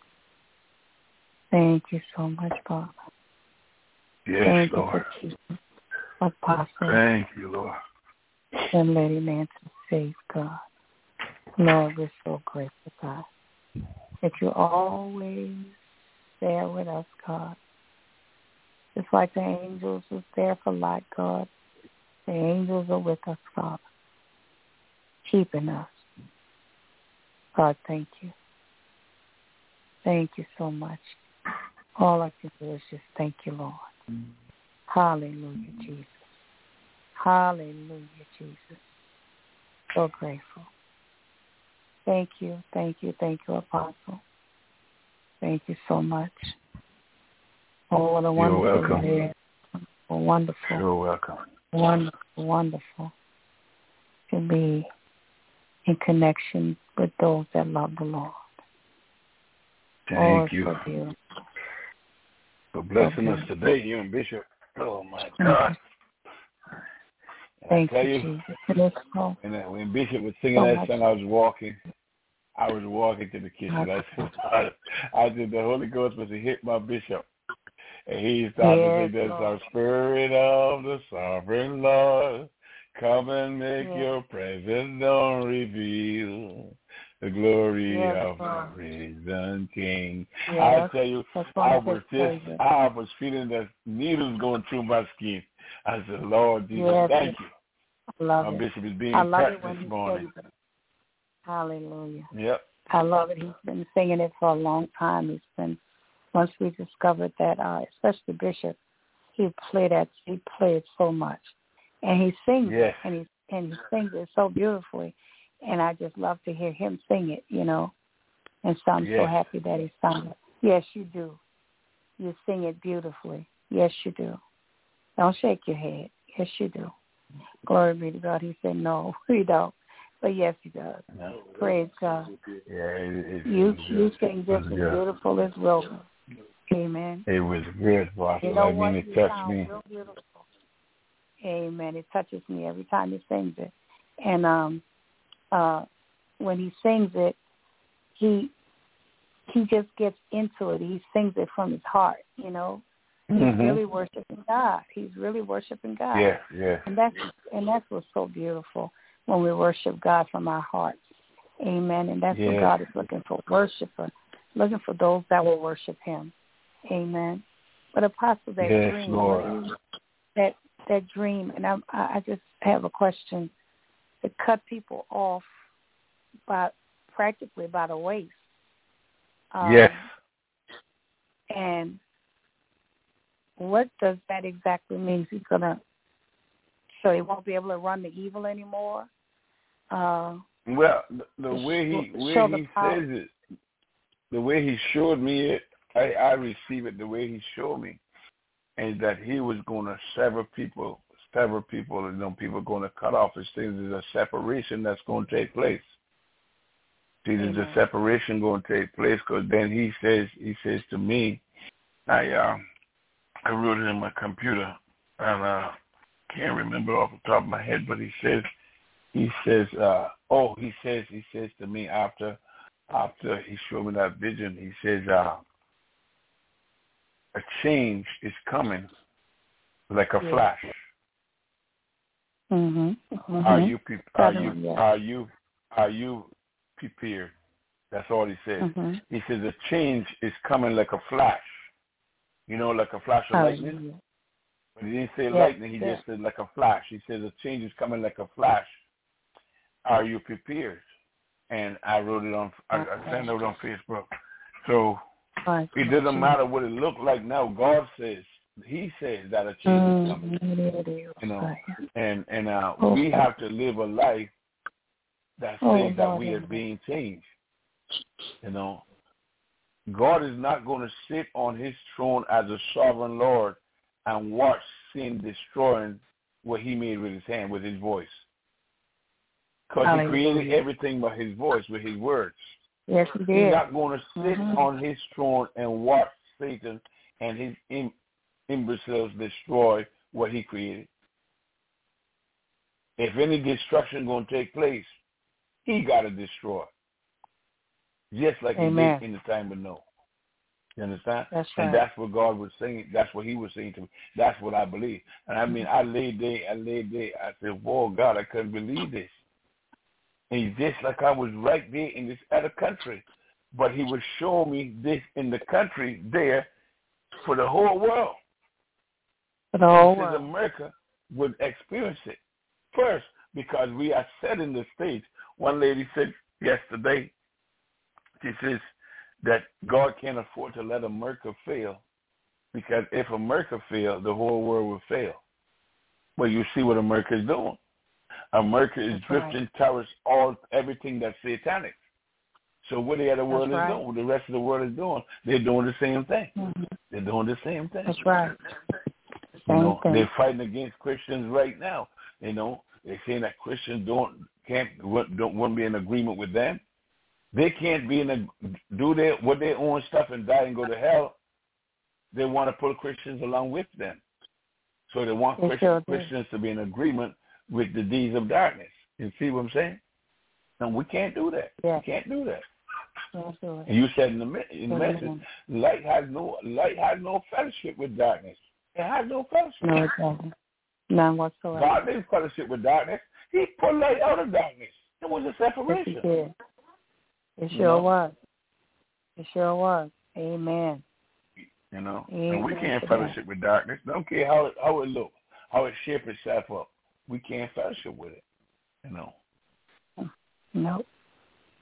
Thank you so much, Father. Yes, Thank Lord. You for Jesus. Apostle. Thank you, Lord. And Lady Nancy safe, God. Lord, we're so grateful, God, that you're always there with us, God. Just like the angels was there for Lot, God, the angels are with us, Father, keeping us. God, thank you. Thank you so much. All I can do is just thank you, Lord. Hallelujah, Jesus. Hallelujah, Jesus. So grateful. Thank you, Apostle. Thank you so much. Oh, what a wonderful day. Wonderful. You're welcome. Wonderful to be in connection with those that love the Lord. Thank you so for blessing us today, you and Bishop. Oh, my God. Thank you, Jesus. When Bishop was singing that song, I was walking to the kitchen. I said the Holy Ghost was to hit my Bishop. And he started to say, there's our spirit of the sovereign Lord. Come and make your presence known, reveal the glory of the risen King. I tell you, I was feeling the needles going through my skin. I said, Lord Jesus, thank you. I love my it. bishop is being touched this morning. Hallelujah. Yep. I love it. He's been singing it for a long time. Once we discovered that, especially Bishop, he played it so much, and he sings it, and he sings it so beautifully, and I just love to hear him sing it, And so I'm so happy that he sung it. Yes, you do. You sing it beautifully. Yes, you do. Don't shake your head. Yes, you do. Glory be to God. He said, no, he don't. But yes, he does. No. Praise God. Yeah, you sing just as beautiful as Wilbur. Amen. It was good, Pastor. You know what? It touched me. Real beautiful. Amen. It touches me every time he sings it. And when he sings it, he just gets into it. He sings it from his heart, He's really worshiping God. He's really worshiping God. Yeah, yeah. And that's what's so beautiful when we worship God from our hearts. Amen. And that's what God is looking for, looking for those that will worship him. Amen. But Apostle, that dream, Lord. that dream, and I just have a question. To cut people off practically by the waist. Yes. And what does that exactly mean? He's gonna, so he won't be able to run the evil anymore. Well, the way he says it, the way he showed me it, I receive it the way he showed me, and that he was going to sever people, people are going to cut off his things. There's a separation that's going to take place. See, there's a separation going to take place, because then he says to me, I wrote it in my computer, and can't remember off the top of my head, but he says to me after he showed me that vision, he says, a change is coming like a flash. Mm-hmm. Mm-hmm. Are you prepared? That's all he says. Mm-hmm. He says a change is coming like a flash. Like a flash of lightning. But he didn't say lightning. He just said like a flash. He says a change is coming like a flash. Are you prepared? And I wrote it on. I sent it on Facebook. So it doesn't matter what it looked like now. God says. He says that a change is coming. And we have to live a life that says that we are being changed. God is not going to sit on his throne as a sovereign Lord and watch sin destroying what he made with his hand, with his voice. Because he created everything by his voice, with his words. Yes, he did. He's not going to sit on his throne and watch Satan and his imbeciles destroy what he created. If any destruction going to take place, he got to destroy. Just like he did in the time of Noah. You understand? That's right. And that's what God was saying. That's what he was saying to me. That's what I believe. And I mean, I laid there. I said, whoa, God, I couldn't believe this. And just like I was right there in this other country. But he was showing me this in the country there for the whole world. For the whole world. America would experience it first, because we are set in the States. One lady said yesterday, she says that God can't afford to let America fail, because if America fails, the whole world will fail. Well, you see what America is doing. America is drifting towards everything that's satanic. So what the other world is doing, what the rest of the world is doing, they're doing the same thing. Mm-hmm. They're doing the same thing. That's right. They're fighting against Christians right now. They're saying that Christians wouldn't be in agreement with them. They can't be do their own stuff and die and go to hell. They want to pull Christians along with them. So they want Christians to be in agreement with the deeds of darkness. You see what I'm saying? And we can't do that. Yeah. We can't do that. Absolutely. And you said in the message, light has no fellowship with darkness. It has no fellowship. No, it doesn't. None whatsoever. God didn't fellowship with darkness. He put light out of darkness. It was a separation. Yes, he did. It sure was. It sure was. Amen. Amen. And we can't fellowship with darkness. Don't care how it looks, how it shapes itself up. We can't fellowship with it. Nope.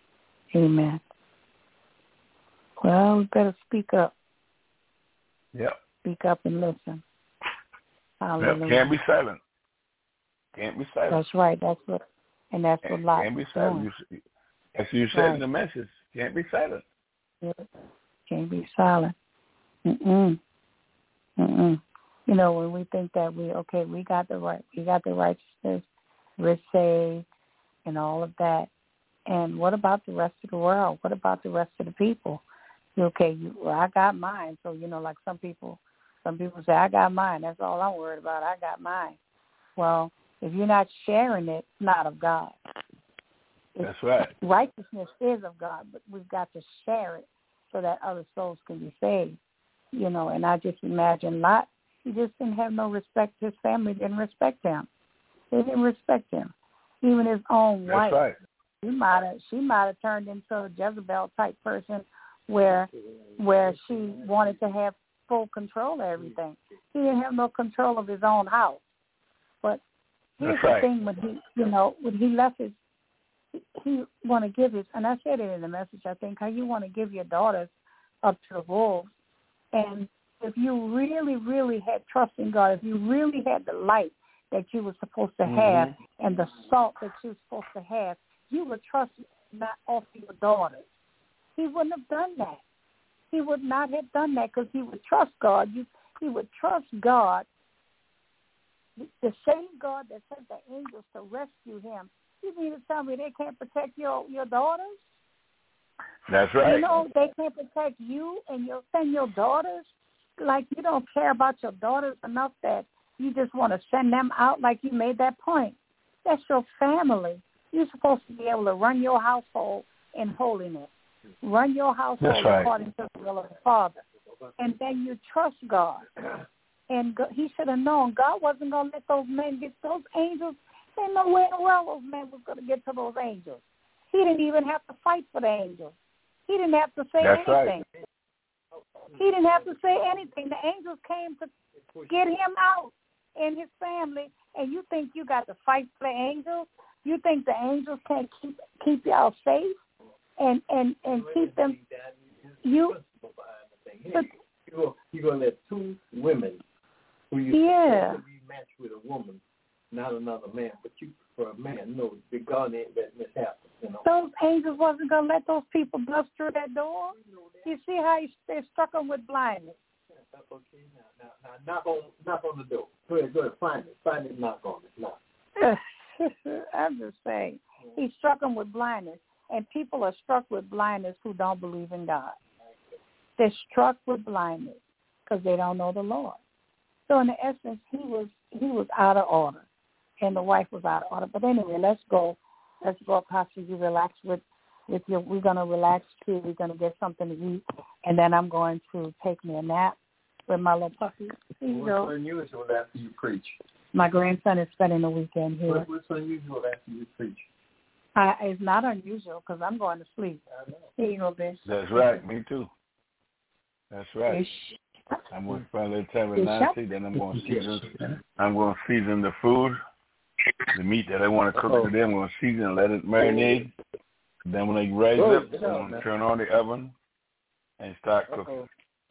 Amen. Well, we better speak up. Yep. Speak up and listen. Hallelujah. Yep. Can't be silent. Can't be silent. That's right. That's what Lot can't be is silent. doing. As you said in the message, can't be silent. Yeah. Can't be silent. You know, when we think that we got the righteousness, we're saved, and all of that. And what about the rest of the world? What about the rest of the people? I got mine. So, like some people say, I got mine. That's all I'm worried about. I got mine. Well, if you're not sharing it, it's not of God. That's right. Righteousness is of God, but we've got to share it so that other souls can be saved. And I just imagine Lot, he just didn't have no respect. His family didn't respect him. They didn't respect him. Even his own wife. That's right. She might have turned into a Jezebel type person where she wanted to have full control of everything. He didn't have no control of his own house. But here's the thing: when he left he want to give his, and I said it in the message, I think, how you want to give your daughters up to the wolves. And if you really, really had trust in God, if you really had the light that you were supposed to have and the salt that you were supposed to have, you would trust not off your daughters. He wouldn't have done that. He would not have done that because he would trust God. He would trust God, the same God that sent the angels to rescue him. You mean to tell me they can't protect your daughters? That's right. They can't protect you and your daughters. Like you don't care about your daughters enough that you just want to send them out like you made that point. That's your family. You're supposed to be able to run your household in holiness. Run your household according to the will of the Father. And then you trust God. And he should have known God wasn't going to let those men get those angels. There's no way in the world those men was going to get to those angels. He didn't even have to fight for the angels. He didn't have to say anything. Right. He didn't have to say anything. The angels came to get him out and his family. And you think you got to fight for the angels? You think the angels can't keep y'all safe and keep them? You're gonna let two women who you be matched with a woman, not another man, but you prefer a man. No, the God ain't letting this happen. Those angels wasn't gonna let those people bust through that door. You see how they struck them with blindness. Okay, now knock on the door. Go ahead, find it, knock on it, knock. I'm just saying, he struck them with blindness, and people are struck with blindness who don't believe in God. They're struck with blindness because they don't know the Lord. So in essence, he was out of order, and the wife was out of order. But anyway, let's go, Pastor. You relax with your. We're gonna relax too. We're gonna get something to eat, and then I'm going to take me a nap with my little puppy. What's unusual after you preach? My grandson is spending the weekend here. What's unusual after you preach? It's not unusual because I'm going to sleep. Here you go, bitch. That's right. Me too. That's right. I'm going to spend a little time with Nancy. Then I'm going to season the food, the meat that I want to cook today. I'm going to season and let it marinate. Then when I rise up, I'm going to turn on the oven and start cooking.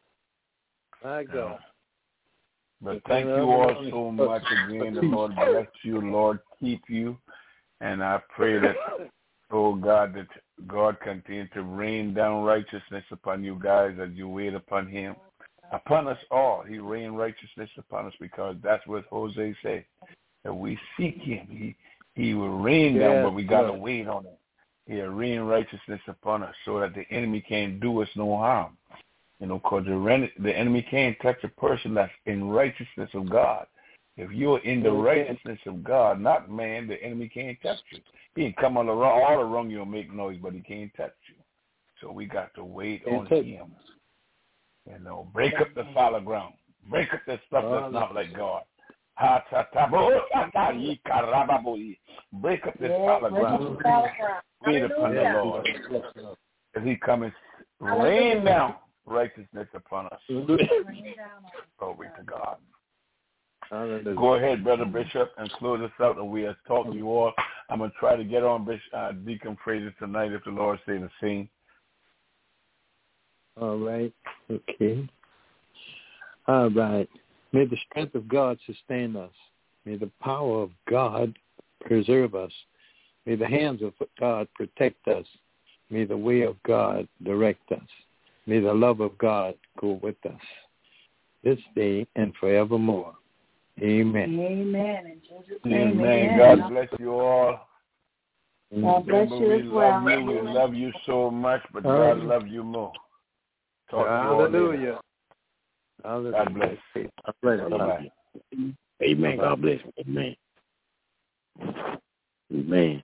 I go. But thank you all so much again. The Lord bless you. Lord keep you. And I pray that, oh God, that God continue to rain down righteousness upon you guys as you wait upon him. Upon us all, he rain righteousness upon us because that's what Jose said. That we seek him. He will rain down, but we got to wait on him. He'll rain righteousness upon us so that the enemy can't do us no harm. Because the enemy can't touch a person that's in righteousness of God. If you're in the righteousness of God, not man, the enemy can't touch you. He can come all around you and make noise, but he can't touch you. So we got to wait on him. Break up the fallow ground. Break up the stuff that's not like God. Break up this fallow ground. Wait upon the Lord. As he comes, rain down righteousness upon us. Glory to God. Hallelujah. Go ahead, Brother Bishop, and close us out, and we have talked to you all. I'm going to try to get on Deacon Fraser tonight if the Lord say the same. All right. Okay. All right. May the strength of God sustain us. May the power of God preserve us. May the hands of God protect us. May the way of God direct us. May the love of God go with us this day and forevermore. Amen. Amen. In Jesus' name, Amen. amen. God bless you all. God bless you as well. We love you so much, but God loves you more. Talk to you all later. Hallelujah. God bless. Bye-bye. Amen. God bless. Amen. Amen.